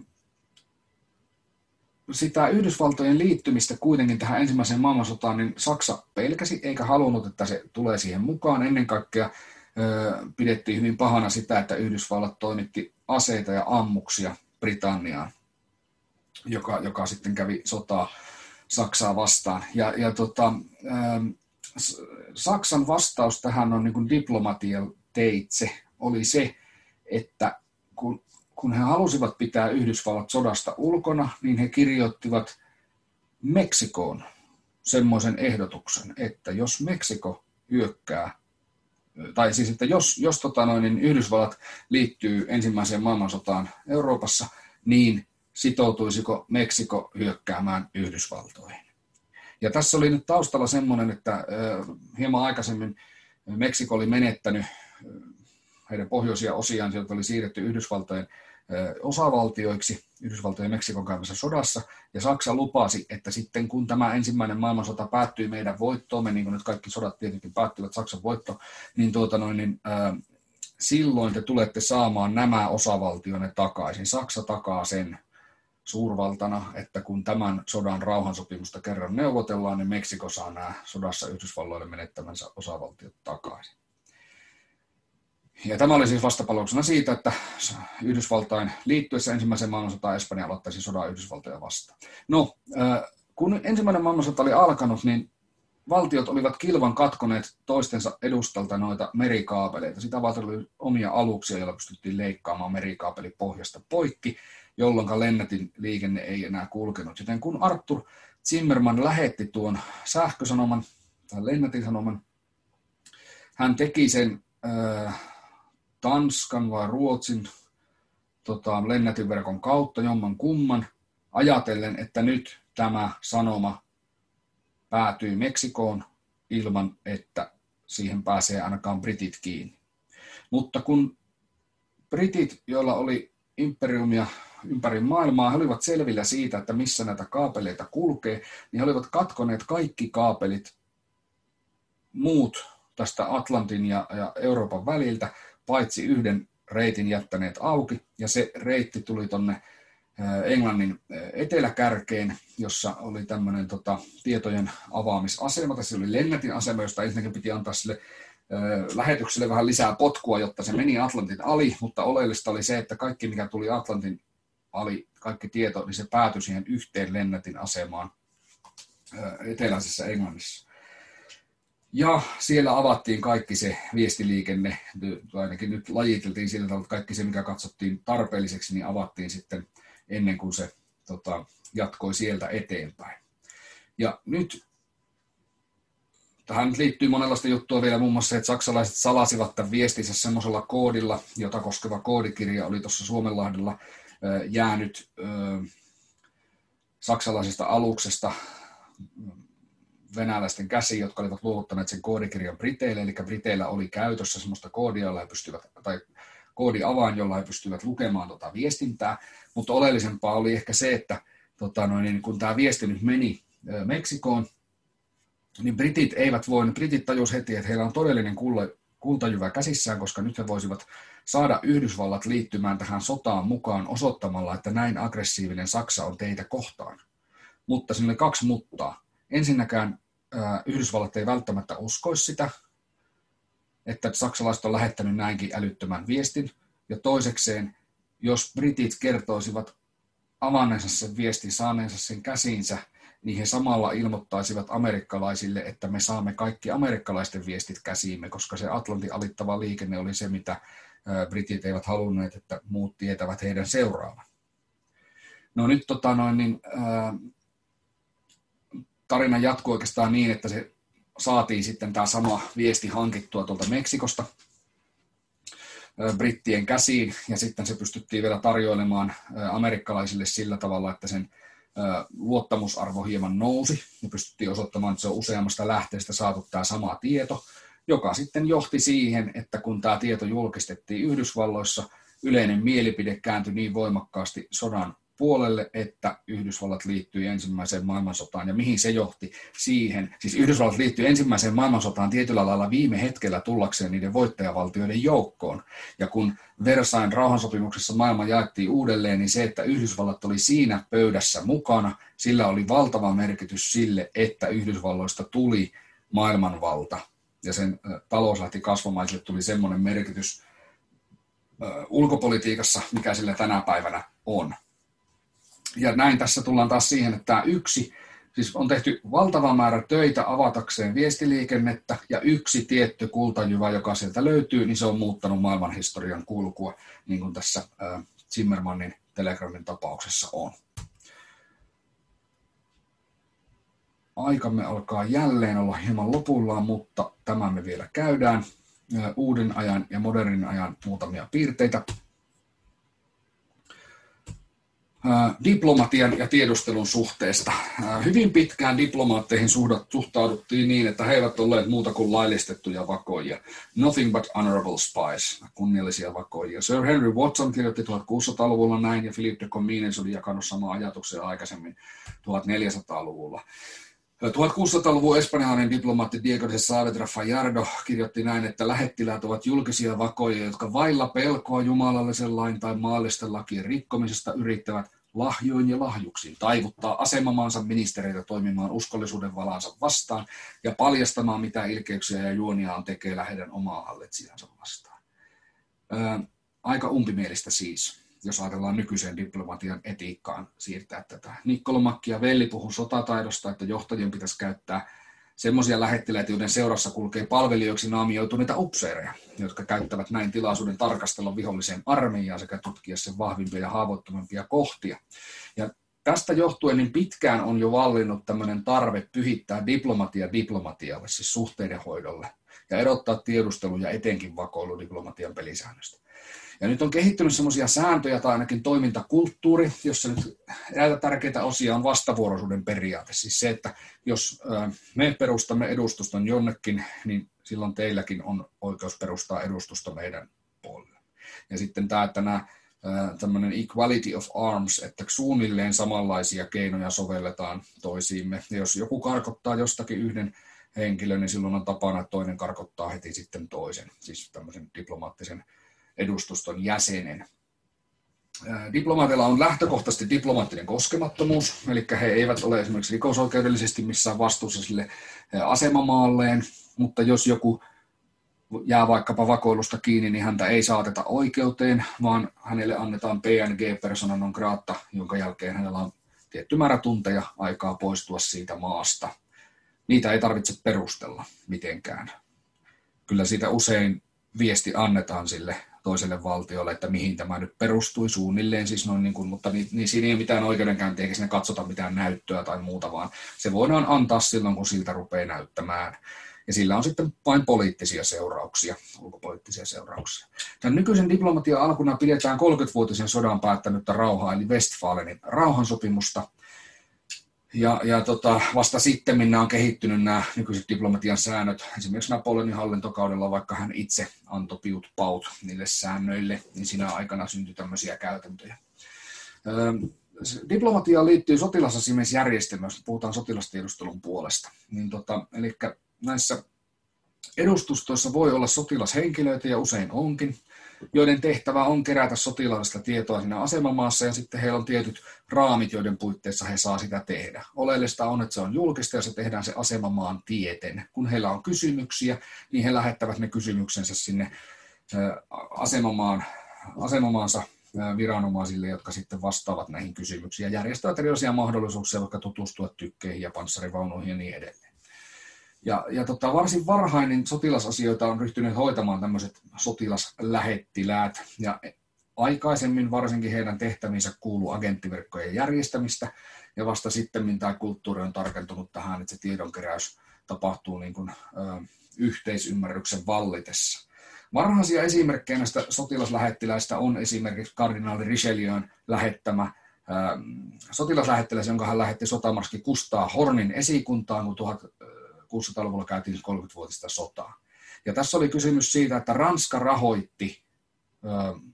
sitä Yhdysvaltojen liittymistä kuitenkin tähän ensimmäiseen maailmansotaan, niin Saksa pelkäsi eikä halunnut, että se tulee siihen mukaan. Ennen kaikkea ö, pidettiin hyvin pahana sitä, että Yhdysvallat toimitti aseita ja ammuksia Britanniaan, joka, joka sitten kävi sotaa Saksaa vastaan. Ja, ja tota, ähm, Saksan vastaus tähän on niin kuin diplomatian teitse, oli se, että kun, kun he halusivat pitää Yhdysvallat sodasta ulkona, niin he kirjoittivat Meksikoon semmoisen ehdotuksen, että jos Meksiko hyökkää, tai siis että jos, jos tota noin, niin Yhdysvallat liittyy ensimmäiseen maailmansotaan Euroopassa, niin sitoutuisiko Meksiko hyökkäämään Yhdysvaltoihin. Ja tässä oli nyt taustalla semmoinen, että hieman aikaisemmin Meksiko oli menettänyt heidän pohjoisia osiaan, jotka oli siirretty Yhdysvaltojen osavaltioiksi Yhdysvaltojen ja Meksikon käymässä sodassa, ja Saksa lupasi, että sitten kun tämä ensimmäinen maailmansota päättyi meidän voittoomme, niin kuin nyt kaikki sodat tietenkin päättyvät Saksan voitto, niin, tuota noin, niin ää, silloin te tulette saamaan nämä osavaltionne takaisin. Saksa takaa sen suurvaltana, että kun tämän sodan rauhansopimusta kerran neuvotellaan, niin Meksiko saa nämä sodassa Yhdysvalloille menettämänsä osavaltiot takaisin. Ja tämä oli siis vastapalauksena siitä, että Yhdysvaltain liittyessä ensimmäiseen maailmansotaan Espanja aloittaisi sodan Yhdysvaltoja vastaan. No, kun ensimmäinen maailmansota oli alkanut, niin valtiot olivat kilvan katkoneet toistensa edustalta noita merikaapeleita. Sitä varten oli omia aluksia, joilla pystyttiin leikkaamaan merikaapeli pohjasta poikki, jolloin lennätin liikenne ei enää kulkenut. Joten kun Arthur Zimmermann lähetti tuon sähkösanoman tai lennätinsanoman, hän teki sen äh, Tanskan vai Ruotsin tota, lennätinverkon kautta jomman kumman, ajatellen, että nyt tämä sanoma päätyy Meksikoon ilman, että siihen pääsee ainakaan britit kiinni. Mutta kun britit, joilla oli imperiumia ympäri maailmaa, he olivat selvillä siitä, että missä näitä kaapeleita kulkee, niin he olivat katkoneet kaikki kaapelit muut tästä Atlantin ja, ja Euroopan väliltä, paitsi yhden reitin jättäneet auki, ja se reitti tuli tuonne Englannin eteläkärkeen, jossa oli tämmöinen tota, tietojen avaamisasema. Tässä oli lennätinasema, josta ensinnäkin piti antaa sille ö, lähetykselle vähän lisää potkua, jotta se meni Atlantin ali, mutta oleellista oli se, että kaikki mikä tuli Atlantin ali, kaikki tieto, niin se päätyi siihen yhteen lennätin asemaan ö, eteläisessä Englannissa. Ja siellä avattiin kaikki se viestiliikenne, ainakin nyt lajiteltiin sillä tavalla, että kaikki se, mikä katsottiin tarpeelliseksi, niin avattiin sitten ennen kuin se tota, jatkoi sieltä eteenpäin. Ja nyt tähän nyt liittyy monenlaista juttua vielä, muun muassa, että saksalaiset salasivat tämän viestinsä semmoisella koodilla, jota koskeva koodikirja oli tuossa Suomenlahdella jäänyt saksalaisesta aluksesta venäläisten käsiin, jotka olivat luovuttaneet sen koodikirjan Briteille, eli Briteillä oli käytössä semmoista koodia, jolla he pystyvät, tai koodiavain, jolla he pystyvät lukemaan tota viestintää, mutta oleellisempaa oli ehkä se, että tota noin, niin kun tämä viesti nyt meni Meksikoon, niin britit eivät voineet, britit tajusivat heti, että heillä on todellinen kultajyvä käsissään, koska nyt he voisivat saada Yhdysvallat liittymään tähän sotaan mukaan osoittamalla, että näin aggressiivinen Saksa on teitä kohtaan. Mutta siinä oli kaksi muttaa. Ensinnäkään ää, Yhdysvallat ei välttämättä uskoisi sitä, että saksalaiset on lähettänyt näinkin älyttömän viestin. Ja toisekseen, jos britit kertoisivat avanneensa sen viestin, saaneensa sen käsiinsä, niin he samalla ilmoittaisivat amerikkalaisille, että me saamme kaikki amerikkalaisten viestit käsiimme, koska se Atlantin alittava liikenne oli se, mitä britit eivät halunneet, että muut tietävät heidän seuraavan. No nyt tota noin, niin, ää, tarina jatkuu oikeastaan niin, että se saatiin sitten tämä sama viesti hankittua tuolta Meksikosta brittien käsiin, ja sitten se pystyttiin vielä tarjoilemaan amerikkalaisille sillä tavalla, että sen luottamusarvo hieman nousi, ja pystyttiin osoittamaan, että se on useammasta lähteestä saatu tämä sama tieto, joka sitten johti siihen, että kun tämä tieto julkistettiin Yhdysvalloissa, yleinen mielipide kääntyi niin voimakkaasti sodan puolelle, että Yhdysvallat liittyi ensimmäiseen maailmansotaan. Ja mihin se johti? Siihen. Siis Yhdysvallat liittyi ensimmäiseen maailmansotaan tietyllä lailla viime hetkellä tullakseen niiden voittajavaltioiden joukkoon. Ja kun Versailles rauhansopimuksessa maailma jaettiin uudelleen, niin se, että Yhdysvallat oli siinä pöydässä mukana, sillä oli valtava merkitys sille, että Yhdysvalloista tuli maailmanvalta. Ja sen talous lähti kasvamaan, sille tuli semmoinen merkitys ulkopolitiikassa, mikä sillä tänä päivänä on. Ja näin tässä tullaan taas siihen, että tämä yksi, siis on tehty valtava määrä töitä avatakseen viestiliikennettä, ja yksi tietty kultajyvä, joka sieltä löytyy, niin se on muuttanut maailmanhistorian kulkua, niin kuin tässä äh, Zimmermannin Telegramin tapauksessa on. Aikamme alkaa jälleen olla hieman lopullaan, mutta tämän me vielä käydään. Äh, uuden ajan ja modernin ajan muutamia piirteitä. Diplomatian ja tiedustelun suhteesta. Hyvin pitkään diplomaatteihin suhtauduttiin niin, että he eivät olleet muuta kuin laillistettuja vakoijia. Nothing but honorable spies, kunniallisia vakoijia. Sir Henry Watson kirjoitti tuhatkuusisataaluvulla näin, ja Philippe de Comines oli jakanut samaa ajatuksia aikaisemmin tuhatneljäsataaluvulla. tuhatkuusisataaluvun espanjalainen diplomaatti Diego de Saavedra Fajardo kirjoitti näin, että lähettiläät ovat julkisia vakoja, jotka vailla pelkoa jumalallisen lain tai maallisten lakien rikkomisesta yrittävät lahjoin ja lahjuksiin taivuttaa asemamaansa ministereitä toimimaan uskollisuuden valaansa vastaan ja paljastamaan, mitä ilkeyksiä ja juonia on tekeillä heidän omaa hallitsijansa vastaan. Ää, aika umpimielistä siis, jos ajatellaan nykyiseen diplomatian etiikkaan siirtää tätä. Niccolo Machiavelli puhui sotataidosta, että johtajien pitäisi käyttää semmoisia lähettiläitä, joiden seurassa kulkee palvelijoiksi naamioituneita upseereja, jotka käyttävät näin tilaisuuden tarkastella vihollisen armeijaa sekä tutkia sen vahvimpia ja haavoittuvimpia kohtia. Ja tästä johtuen niin pitkään on jo vallinnut tämmöinen tarve pyhittää diplomatia diplomatialle, siis suhteiden hoidolle, ja erottaa tiedustelu ja etenkin vakoilu diplomatian pelisäännöstä. Ja nyt on kehittynyt semmoisia sääntöjä tai ainakin toimintakulttuuri, jossa nyt näitä tärkeitä osia on vastavuoroisuuden periaate. Siis se, että jos me perustamme edustuston jonnekin, niin silloin teilläkin on oikeus perustaa edustusta meidän puolelle. Ja sitten tämä, että nämä tämmöinen equality of arms, että suunnilleen samanlaisia keinoja sovelletaan toisiimme. Ja jos joku karkottaa jostakin yhden henkilön, niin silloin on tapana, että toinen karkottaa heti sitten toisen, siis tämmöisen diplomaattisen edustuston jäsenen. Diplomaateilla on lähtökohtaisesti diplomaattinen koskemattomuus, eli he eivät ole esimerkiksi rikosoikeudellisesti missään vastuussa sille asemamaalleen, mutta jos joku jää vaikkapa vakoilusta kiinni, niin häntä ei saateta oikeuteen, vaan hänelle annetaan P N G persona non grata, jonka jälkeen hänellä on tietty määrä tunteja aikaa poistua siitä maasta. Niitä ei tarvitse perustella mitenkään. Kyllä siitä usein viesti annetaan sille toiselle valtiolle, että mihin tämä nyt perustui suunnilleen, siis noin niin kuin, mutta niin, niin siinä ei ole mitään oikeudenkäyntiä, eikä siinä katsota mitään näyttöä tai muuta, vaan se voidaan antaa silloin, kun siltä rupeaa näyttämään. Ja sillä on sitten vain poliittisia seurauksia, ulkopoliittisia seurauksia. Tämän nykyisen diplomatian alkuna pidetään kolmekymmenvuotisen sodan päättänyttä rauhaa, eli Westfalenin rauhansopimusta. Ja, ja tota, vasta sitten nämä on kehittynyt nämä nykyiset diplomatian säännöt. Esimerkiksi Napoleonin hallintokaudella, vaikka hän itse antoi piut paut niille säännöille, niin siinä aikana syntyi tämmöisiä käytäntöjä. Öö, diplomatiaan liittyy sotilasasiamiesjärjestelmä, jos puhutaan sotilastiedustelun puolesta. Niin tota, eli näissä edustustoissa voi olla sotilashenkilöitä, ja usein onkin, joiden tehtävä on kerätä sotilaallista tietoa siinä asemamaassa, ja sitten heillä on tietyt raamit, joiden puitteissa he saa sitä tehdä. Oleellista on, että se on julkista, ja se tehdään se asemamaan tieten. Kun heillä on kysymyksiä, niin he lähettävät ne kysymyksensä sinne asemamaan, asemamaansa viranomaisille, jotka sitten vastaavat näihin kysymyksiin, ja järjestävät erilaisia mahdollisuuksia vaikka tutustua tykkeihin ja panssarivaunuihin ja niin edelleen. Ja, ja tota, varsin varhain niin sotilasasioita on ryhtynyt hoitamaan tämmöiset sotilaslähettiläät, ja aikaisemmin varsinkin heidän tehtäviinsä kuuluu agenttiverkkojen järjestämistä, ja vasta sitten tämä kulttuuri on tarkentunut tähän, että se tiedonkeräys tapahtuu niin kuin, ö, yhteisymmärryksen vallitessa. Varhaisia esimerkkejä näistä sotilaslähettiläistä on esimerkiksi kardinaali Richelieun lähettämä ö, sotilaslähettiläs, jonka hän lähetti sotamarski Kustaa Hornin esikuntaan, kun tuhatkuusisataaluvulla käytiin kolmekymmenvuotista sotaa. Ja tässä oli kysymys siitä, että Ranska rahoitti ö,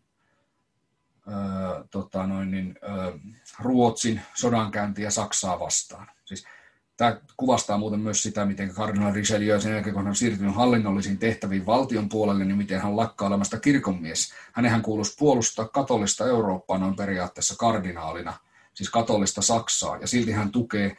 ö, tota noin, niin, ö, Ruotsin sodankäyntiä Saksaa vastaan. Siis, tämä kuvastaa muuten myös sitä, miten kardinaali Richelieu sen jälkeen, kun hän on siirtynyt hallinnollisiin tehtäviin valtion puolelle, niin miten hän lakkaa olemasta kirkonmies. Hänenhän kuuluisi puolustaa katolista Eurooppaa noin periaatteessa kardinaalina, siis katolista Saksaa, ja silti hän tukee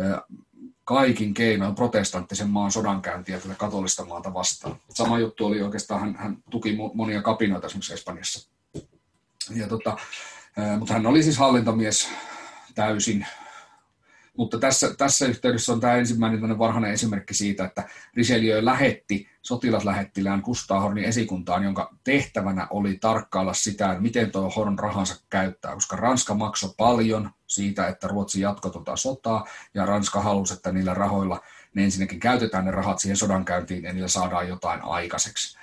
kaikin keinoin protestanttisen maan sodankäyntiä tätä katolista maata vastaan. Sama juttu oli oikeastaan, hän, hän tuki monia kapinoita esimerkiksi Espanjassa. Ja tota, mutta hän oli siis hallintomies täysin. Mutta tässä, tässä yhteydessä on tämä ensimmäinen varhainen esimerkki siitä, että Richelieu lähetti sotilaslähettilään Kustaa Hornin esikuntaan, jonka tehtävänä oli tarkkailla sitä, miten tuo Horn rahansa käyttää, koska Ranska maksoi paljon siitä, että Ruotsi jatkoi tuota sotaa, ja Ranska halusi, että niillä rahoilla ne ensinnäkin käytetään ne rahat siihen sodankäyntiin, ja niillä saadaan jotain aikaiseksi.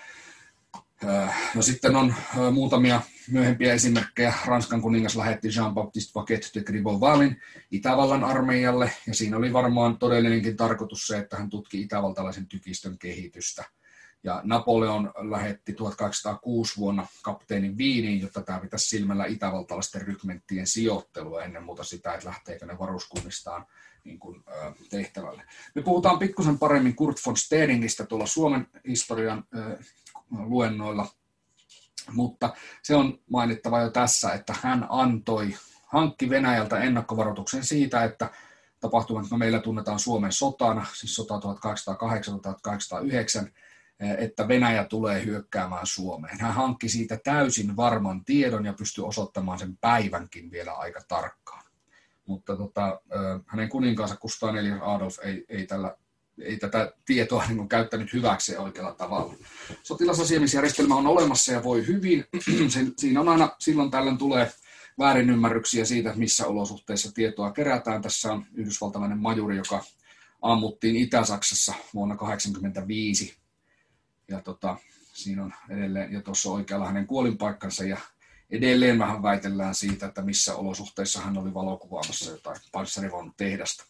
No sitten on muutamia myöhempiä esimerkkejä. Ranskan kuningas lähetti Jean-Baptiste Vaquet de Gribeauvalin Itävallan armeijalle, ja siinä oli varmaan todellinenkin tarkoitus se, että hän tutki itävaltalaisen tykistön kehitystä. Ja Napoleon lähetti tuhatkahdeksansataakuusi vuonna kapteenin Viiniin, jotta tämä pitäisi silmällä itävaltalaisten rykmenttien sijoittelua ennen muuta sitä, että lähteekö ne varuskunnistaan niin kuin, ö, tehtävälle. Me puhutaan pikkusen paremmin Kurt von Steeningistä tuolla Suomen historian ö, luennoilla, mutta se on mainittava jo tässä, että hän antoi, hankki Venäjältä ennakkovaroituksen siitä, että tapahtumat, jotka meillä tunnetaan Suomen sotana, siis sota tuhatkahdeksansataakahdeksan tuhatkahdeksansataayhdeksän, että Venäjä tulee hyökkäämään Suomeen. Hän hankki siitä täysin varman tiedon ja pystyi osoittamaan sen päivänkin vielä aika tarkkaan. Mutta tota, hänen kuninkaansa Kustaa neljäs Adolf ei, ei, tällä, ei tätä tietoa niin kuin käyttänyt hyväksi oikealla tavalla. Sotilasasiamiesjärjestelmä on olemassa ja voi hyvin. Siinä on aina silloin tällöin tulee väärinymmärryksiä siitä, missä olosuhteissa tietoa kerätään. Tässä on yhdysvaltalainen majuri, joka ammuttiin Itä-Saksassa vuonna tuhatyhdeksänsataakahdeksankymmentäviisi. Ja tota, Siinä on edelleen, ja tuossa oikealla hänen kuolinpaikkansa, ja edelleen vähän väitellään siitä, että missä olosuhteissa hän oli valokuvaamassa jotain panssarivaunun tehdasta.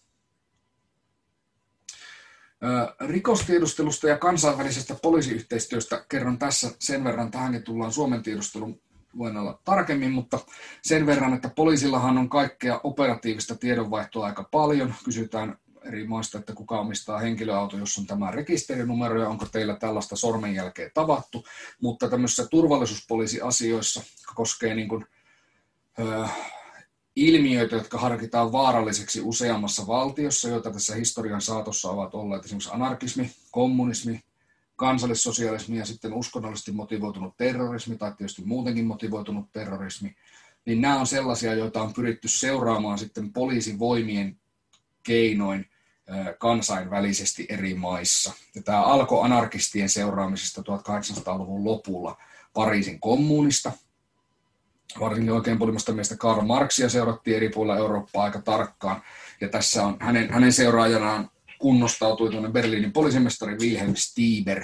Rikostiedustelusta ja kansainvälisestä poliisiyhteistyöstä kerron tässä sen verran, tähänkin tullaan Suomen tiedustelun luennolla tarkemmin, mutta sen verran, että poliisillahan on kaikkea operatiivista tiedonvaihtoa aika paljon. Kysytään eri maista, että kuka omistaa henkilöauto, jos on tämä rekisterinumero ja onko teillä tällaista sormenjälkeä tavattu, mutta tämmöisissä turvallisuuspoliisiasioissa koskee niin kuin, ö, ilmiöitä, jotka harkitaan vaaralliseksi useammassa valtiossa, joita tässä historian saatossa ovat olleet esimerkiksi anarkismi, kommunismi, kansallissosialismi ja sitten uskonnollisesti motivoitunut terrorismi tai tietysti muutenkin motivoitunut terrorismi, niin nämä on sellaisia, joita on pyritty seuraamaan sitten poliisivoimien keinoin kansainvälisesti eri maissa. Ja tämä alkoi anarkistien seuraamisesta tuhatkahdeksansataaluvun lopulla Pariisin kommunista. Varsinkin oikein puolimasta miestä Karl Marxia seurattiin eri puolilla Eurooppaa aika tarkkaan. Ja tässä on hänen, hänen seuraajanaan kunnostautui tuonne Berliinin poliisimestari Wilhelm Stieber.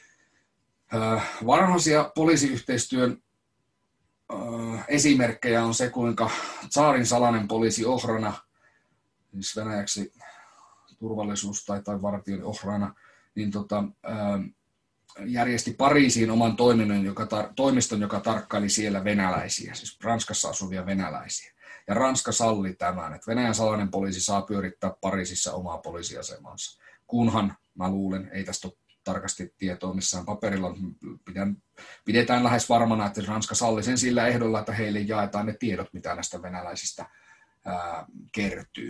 Varhaisia poliisiyhteistyön esimerkkejä on se, kuinka tsaarin salainen poliisi Ohrana, siis venäjäksi turvallisuus- tai, tai vartion Ohrana, niin tota, järjesti Pariisiin oman toiminnon, joka tar- toimiston, joka tarkkaili siellä venäläisiä, siis Ranskassa asuvia venäläisiä. Ja Ranska salli tämän, että Venäjän salainen poliisi saa pyörittää Pariisissa omaa poliisiasemansa. Kunhan, mä luulen, ei tästä ole tarkasti tietoa missään paperilla, pidän, pidetään lähes varmana, että Ranska salli sen sillä ehdolla, että heille jaetaan ne tiedot, mitä näistä venäläisistä ää, kertyy.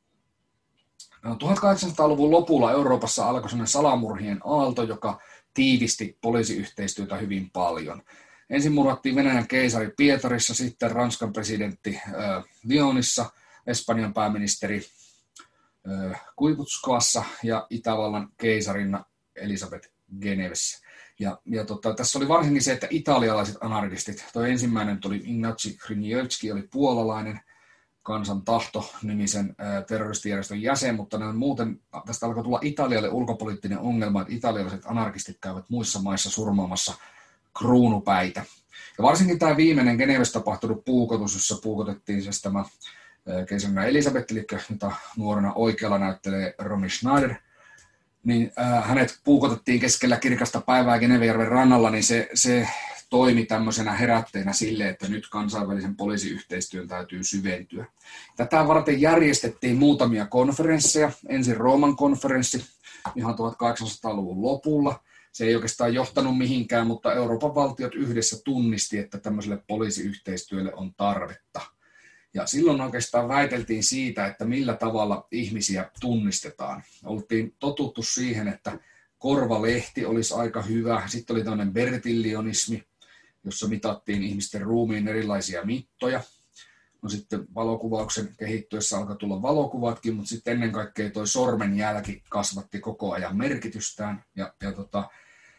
No, tuhatkahdeksansataaluvun lopulla Euroopassa alkoi sellainen salamurhien aalto, joka tiivisti poliisiyhteistyötä hyvin paljon. Ensin murhattiin Venäjän keisari Pietarissa, sitten Ranskan presidentti äh, Lyonissa, Espanjan pääministeri äh, Kuivutskoassa ja Itävallan keisarina Elisabeth Genevessä. Ja, ja tota, tässä oli varsinkin se, että italialaiset anarkistit, tuo ensimmäinen tuli Ignacy Krzyniewski, oli puolalainen Kansan tahto-nimisen äh, terroristijärjestön jäsen, mutta ne muuten tästä alkoi tulla Italialle ulkopoliittinen ongelma, että italialaiset anarkistit käyvät muissa maissa surmaamassa kruunupäitä. Ja varsinkin tämä viimeinen Genevessä tapahtunut puukotus, jossa puukotettiin siis tämä keisarina Elisabeth, eli jota nuorena oikealla näyttelee Romy Schneider, niin äh, hänet puukotettiin keskellä kirkasta päivää Genevejärven rannalla, niin se, se toimi tämmöisenä herätteenä sille, että nyt kansainvälisen poliisiyhteistyön täytyy syventyä. Tätä varten järjestettiin muutamia konferensseja. Ensin Rooman konferenssi ihan tuhatkahdeksansataaluvun lopulla. Se ei oikeastaan johtanut mihinkään, mutta Euroopan valtiot yhdessä tunnisti, että tämmöiselle poliisiyhteistyölle on tarvetta. Ja silloin oikeastaan väiteltiin siitä, että millä tavalla ihmisiä tunnistetaan. Oltiin totuttu siihen, että korvalehti olisi aika hyvä. Sitten oli tämmöinen bertillionismi, jossa mitattiin ihmisten ruumiin erilaisia mittoja. No sitten valokuvauksen kehittyessä alkoi tulla valokuvatkin, mutta sitten ennen kaikkea toi sormenjälki kasvatti koko ajan merkitystään. Ja, ja tota,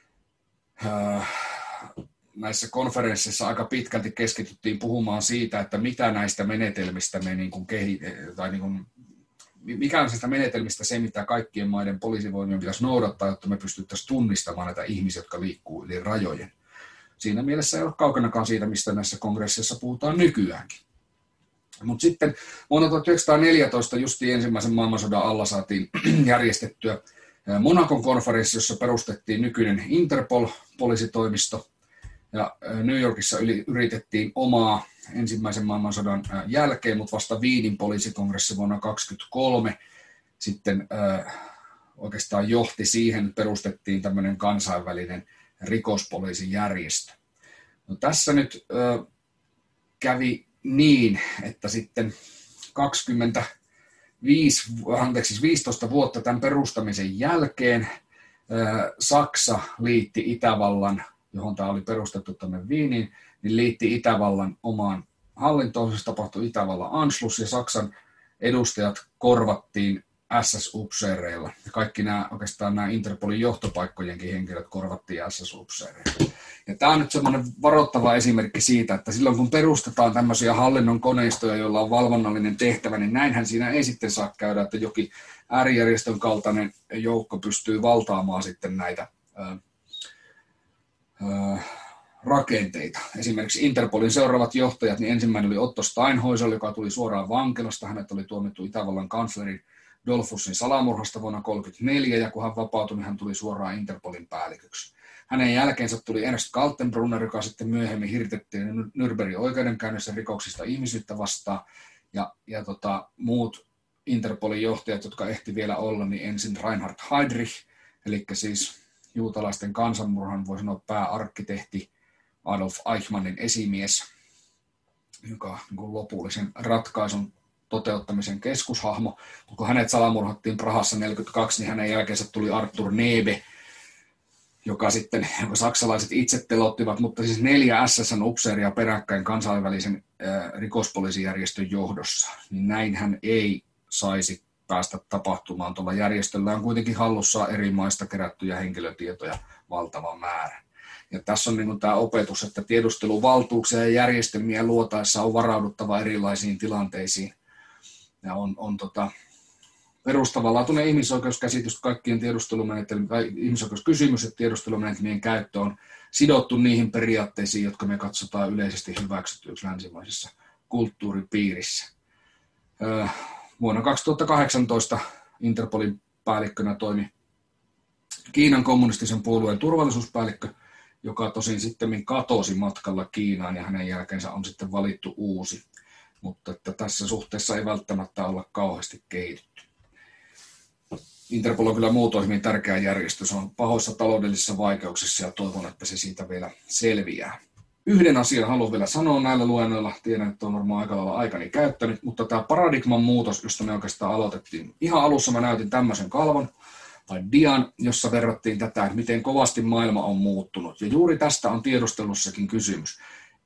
äh, näissä konferensseissa aika pitkälti keskityttiin puhumaan siitä, että mitä näistä menetelmistä me niin kuin kehi, tai niin kuin, mikä on sitä menetelmistä se, mitä kaikkien maiden poliisivoimien pitäisi noudattaa, jotta me pystyttäisiin tunnistamaan näitä ihmisiä, jotka liikkuu yli rajojen. Siinä mielessä ei ole kaukanakaan siitä, mistä näissä kongresseissa puhutaan nykyäänkin. Mutta sitten vuonna tuhatyhdeksänsataaneljätoista justiin ensimmäisen maailmansodan alla saatiin järjestettyä Monacon konferenssi, jossa perustettiin nykyinen Interpol-poliisitoimisto. Ja New Yorkissa yritettiin omaa ensimmäisen maailmansodan jälkeen, mutta vasta Viinin poliisikongressi vuonna tuhatyhdeksänsataakaksikymmentäkolme sitten äh, oikeastaan johti siihen, että perustettiin tämmöinen kansainvälinen rikospoliisijärjestö. No, tässä nyt äh, kävi niin, että sitten kaksikymmentäviisi, anteeksi, viisitoista vuotta tämän perustamisen jälkeen äh, Saksa liitti Itävallan, johon tämä oli perustettu tänne Viiniin, niin liitti Itävallan omaan hallintoon, se tapahtui Itävallan Anschluss, ja Saksan edustajat korvattiin S S-upseereilla. Ja kaikki nämä, oikeastaan nämä Interpolin johtopaikkojenkin henkilöt korvattiin S S-upseereilla. Ja tämä on nyt semmoinen varoittava esimerkki siitä, että silloin kun perustetaan tämmöisiä hallinnon koneistoja, joilla on valvonnallinen tehtävä, niin näinhän siinä ei sitten saa käydä, että jokin äärijärjestön kaltainen joukko pystyy valtaamaan sitten näitä öö, rakenteita. Esimerkiksi Interpolin seuraavat johtajat, niin ensimmäinen oli Otto Steinhäusel, joka tuli suoraan vankilasta. Hänet oli tuomittu Itävallan kanslerin Dollfussin salamurhasta vuonna tuhatyhdeksänsataakolmekymmentäneljä, ja kun hän vapautui, niin hän tuli suoraan Interpolin päälliköksi. Hänen jälkeensä tuli Ernst Kaltenbrunner, joka sitten myöhemmin hirtettiin Nürnbergin oikeudenkäynnissä rikoksista ihmisyyttä vastaan, ja, ja tota, muut Interpolin johtajat, jotka ehti vielä olla, niin ensin Reinhard Heydrich, eli siis juutalaisten kansanmurhan, voi sanoa pääarkkitehti, Adolf Eichmannin esimies, joka niin lopullisen ratkaisun toteuttamisen keskushahmo. Kun hänet salamurhattiin Prahassa tuhatyhdeksänsataaneljäkymmentäkaksi, niin hänen jälkeensä tuli Arthur Nebe, joka sitten joka saksalaiset itse telottivat, mutta siis neljä S S-upseeria peräkkäin kansainvälisen äh, rikospoliisijärjestön johdossa. Niin näin hän ei saisi päästä tapahtumaan. Tuolla järjestöllä on kuitenkin hallussaan eri maista kerättyjä henkilötietoja valtava määrä. Ja tässä on niin kuin tämä opetus, että tiedusteluvaltuuksia ja järjestelmiä luotaessa on varauduttava erilaisiin tilanteisiin. Ja on, on tota, perustavanlaatuinen ihmisoikeuskäsitys, kaikkien tiedustelumenetelmien, tai ihmisoikeuskysymys ja tiedustelumenetelmien käyttö on sidottu niihin periaatteisiin, jotka me katsotaan yleisesti hyväksytyiksi länsimaisessa kulttuuripiirissä. Öö, vuonna kaksituhattakahdeksantoista Interpolin päällikkönä toimi Kiinan kommunistisen puolueen turvallisuuspäällikkö, joka tosin sitten katosi matkalla Kiinaan, ja hänen jälkeensä on sitten valittu uusi. Mutta että tässä suhteessa ei välttämättä olla kauheasti kehitytty. Interpol on kyllä muutoin hyvin tärkeä järjestö. Se on pahoissa taloudellisissa vaikeuksissa, ja toivon, että se siitä vielä selviää. Yhden asian haluan vielä sanoa näillä luennoilla. Tiedän, että on varmaan aika lailla aikani käyttänyt, mutta tämä paradigman muutos, josta me oikeastaan aloitettiin. Ihan alussa mä näytin tämmöisen kalvon tai dian, jossa verrattiin tätä, että miten kovasti maailma on muuttunut. Ja juuri tästä on tiedustelussakin kysymys.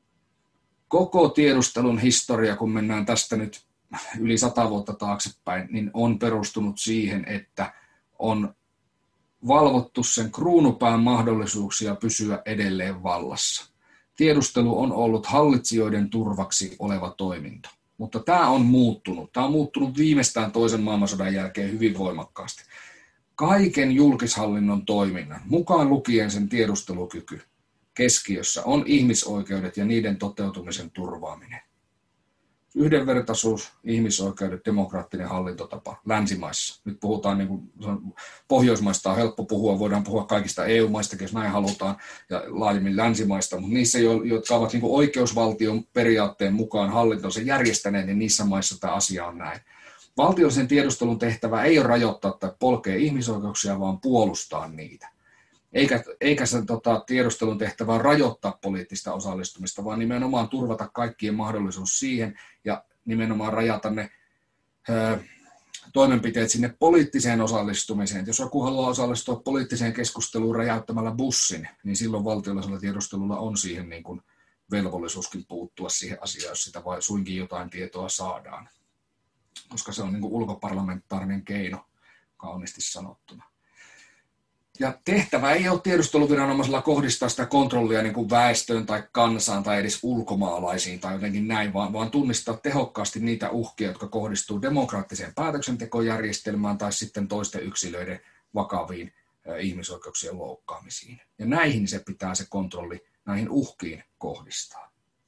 Koko tiedustelun historia, kun mennään tästä nyt yli sata vuotta taaksepäin, niin on perustunut siihen, että on valvottu sen kruunupään mahdollisuuksia pysyä edelleen vallassa. Tiedustelu on ollut hallitsijoiden turvaksi oleva toiminto, mutta tämä on muuttunut. Tämä on muuttunut viimeistään toisen maailmansodan jälkeen hyvin voimakkaasti. Kaiken julkishallinnon toiminnan, mukaan lukien sen tiedustelukyky, keskiössä on ihmisoikeudet ja niiden toteutumisen turvaaminen. Yhdenvertaisuus, ihmisoikeudet, demokraattinen hallintotapa länsimaissa. Nyt puhutaan, niin kuin, Pohjoismaista on helppo puhua, voidaan puhua kaikista E U-maistakin, jos näin halutaan, ja laajemmin länsimaista, mutta niissä, jotka ovat niin kuin oikeusvaltion periaatteen mukaan hallintonsa järjestäneet, niin niissä maissa tämä asia on näin. Valtiollisen tiedustelun tehtävä ei ole rajoittaa tai polkea ihmisoikeuksia, vaan puolustaa niitä. Eikä, eikä sen tota, tiedustelun tehtävä rajoittaa poliittista osallistumista, vaan nimenomaan turvata kaikkien mahdollisuus siihen ja nimenomaan rajata ne ö, toimenpiteet sinne poliittiseen osallistumiseen. Jos joku haluaa osallistua poliittiseen keskusteluun räjäyttämällä bussin, niin silloin valtiollisella tiedustelulla on siihen niin kuin velvollisuuskin puuttua siihen asiaan, jos sitä vai suinkin jotain tietoa saadaan. Koska se on niin kuin ulkoparlamentaarinen keino, kauniisti sanottuna. Ja tehtävä ei ole tiedusteluviranomaisella kohdistaa sitä kontrollia niin kuin väestöön tai kansaan tai edes ulkomaalaisiin tai jotenkin näin, vaan, vaan tunnistaa tehokkaasti niitä uhkia, jotka kohdistuu demokraattiseen päätöksentekojärjestelmään tai sitten toisten yksilöiden vakaviin eh, ihmisoikeuksien loukkaamisiin. Ja näihin se pitää se kontrolli, näihin uhkiin kohdistaa.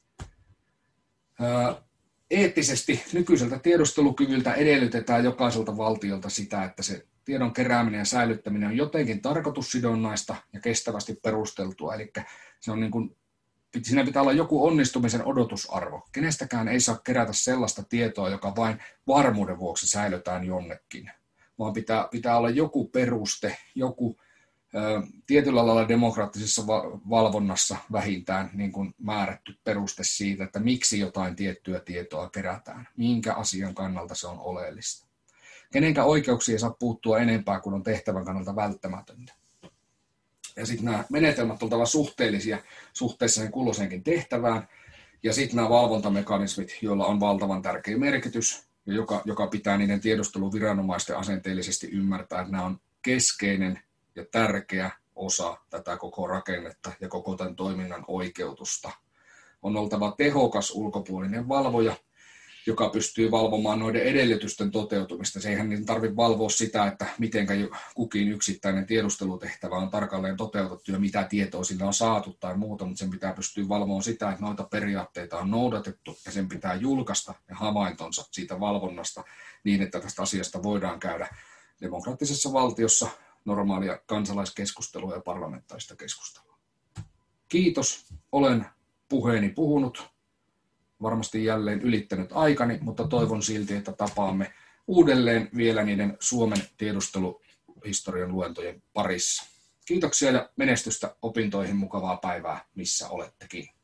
Ää, eettisesti nykyiseltä tiedustelukyvyltä edellytetään jokaiselta valtiolta sitä, että se tiedon kerääminen ja säilyttäminen on jotenkin tarkoitussidonnaista ja kestävästi perusteltua. Eli se on niin kuin, siinä pitää olla joku onnistumisen odotusarvo. Kenestäkään ei saa kerätä sellaista tietoa, joka vain varmuuden vuoksi säilytään jonnekin, vaan pitää, pitää olla joku peruste, joku ö, tietyllä lailla demokraattisessa valvonnassa vähintään niin kuin määrätty peruste siitä, että miksi jotain tiettyä tietoa kerätään, minkä asian kannalta se on oleellista. Kenenkään oikeuksia ei saa puuttua enempää kuin on tehtävän kannalta välttämätöntä. Ja sitten nämä menetelmät ovat oltava suhteellisia suhteessa sen kulloiseenkin tehtävään. Ja sitten nämä valvontamekanismit, joilla on valtavan tärkeä merkitys, ja joka, joka pitää niiden tiedusteluviranomaisten asenteellisesti ymmärtää, että nämä on keskeinen ja tärkeä osa tätä koko rakennetta ja koko tämän toiminnan oikeutusta. On oltava tehokas ulkopuolinen valvoja, joka pystyy valvomaan noiden edellytysten toteutumista. Se eihän niin tarvitse valvoa sitä, että miten kukin yksittäinen tiedustelutehtävä on tarkalleen toteutettu ja mitä tietoa sillä on saatu tai muuta, mutta sen pitää pystyä valvomaan sitä, että noita periaatteita on noudatettu ja sen pitää julkaista ja havaintonsa siitä valvonnasta niin, että tästä asiasta voidaan käydä demokraattisessa valtiossa normaalia kansalaiskeskustelua ja parlamentaarista keskustelua. Kiitos, olen puheeni puhunut. Varmasti jälleen ylittänyt aikani, mutta toivon silti, että tapaamme uudelleen vielä niiden Suomen tiedusteluhistorian luentojen parissa. Kiitoksia ja menestystä opintoihin, mukavaa päivää, missä olettekin.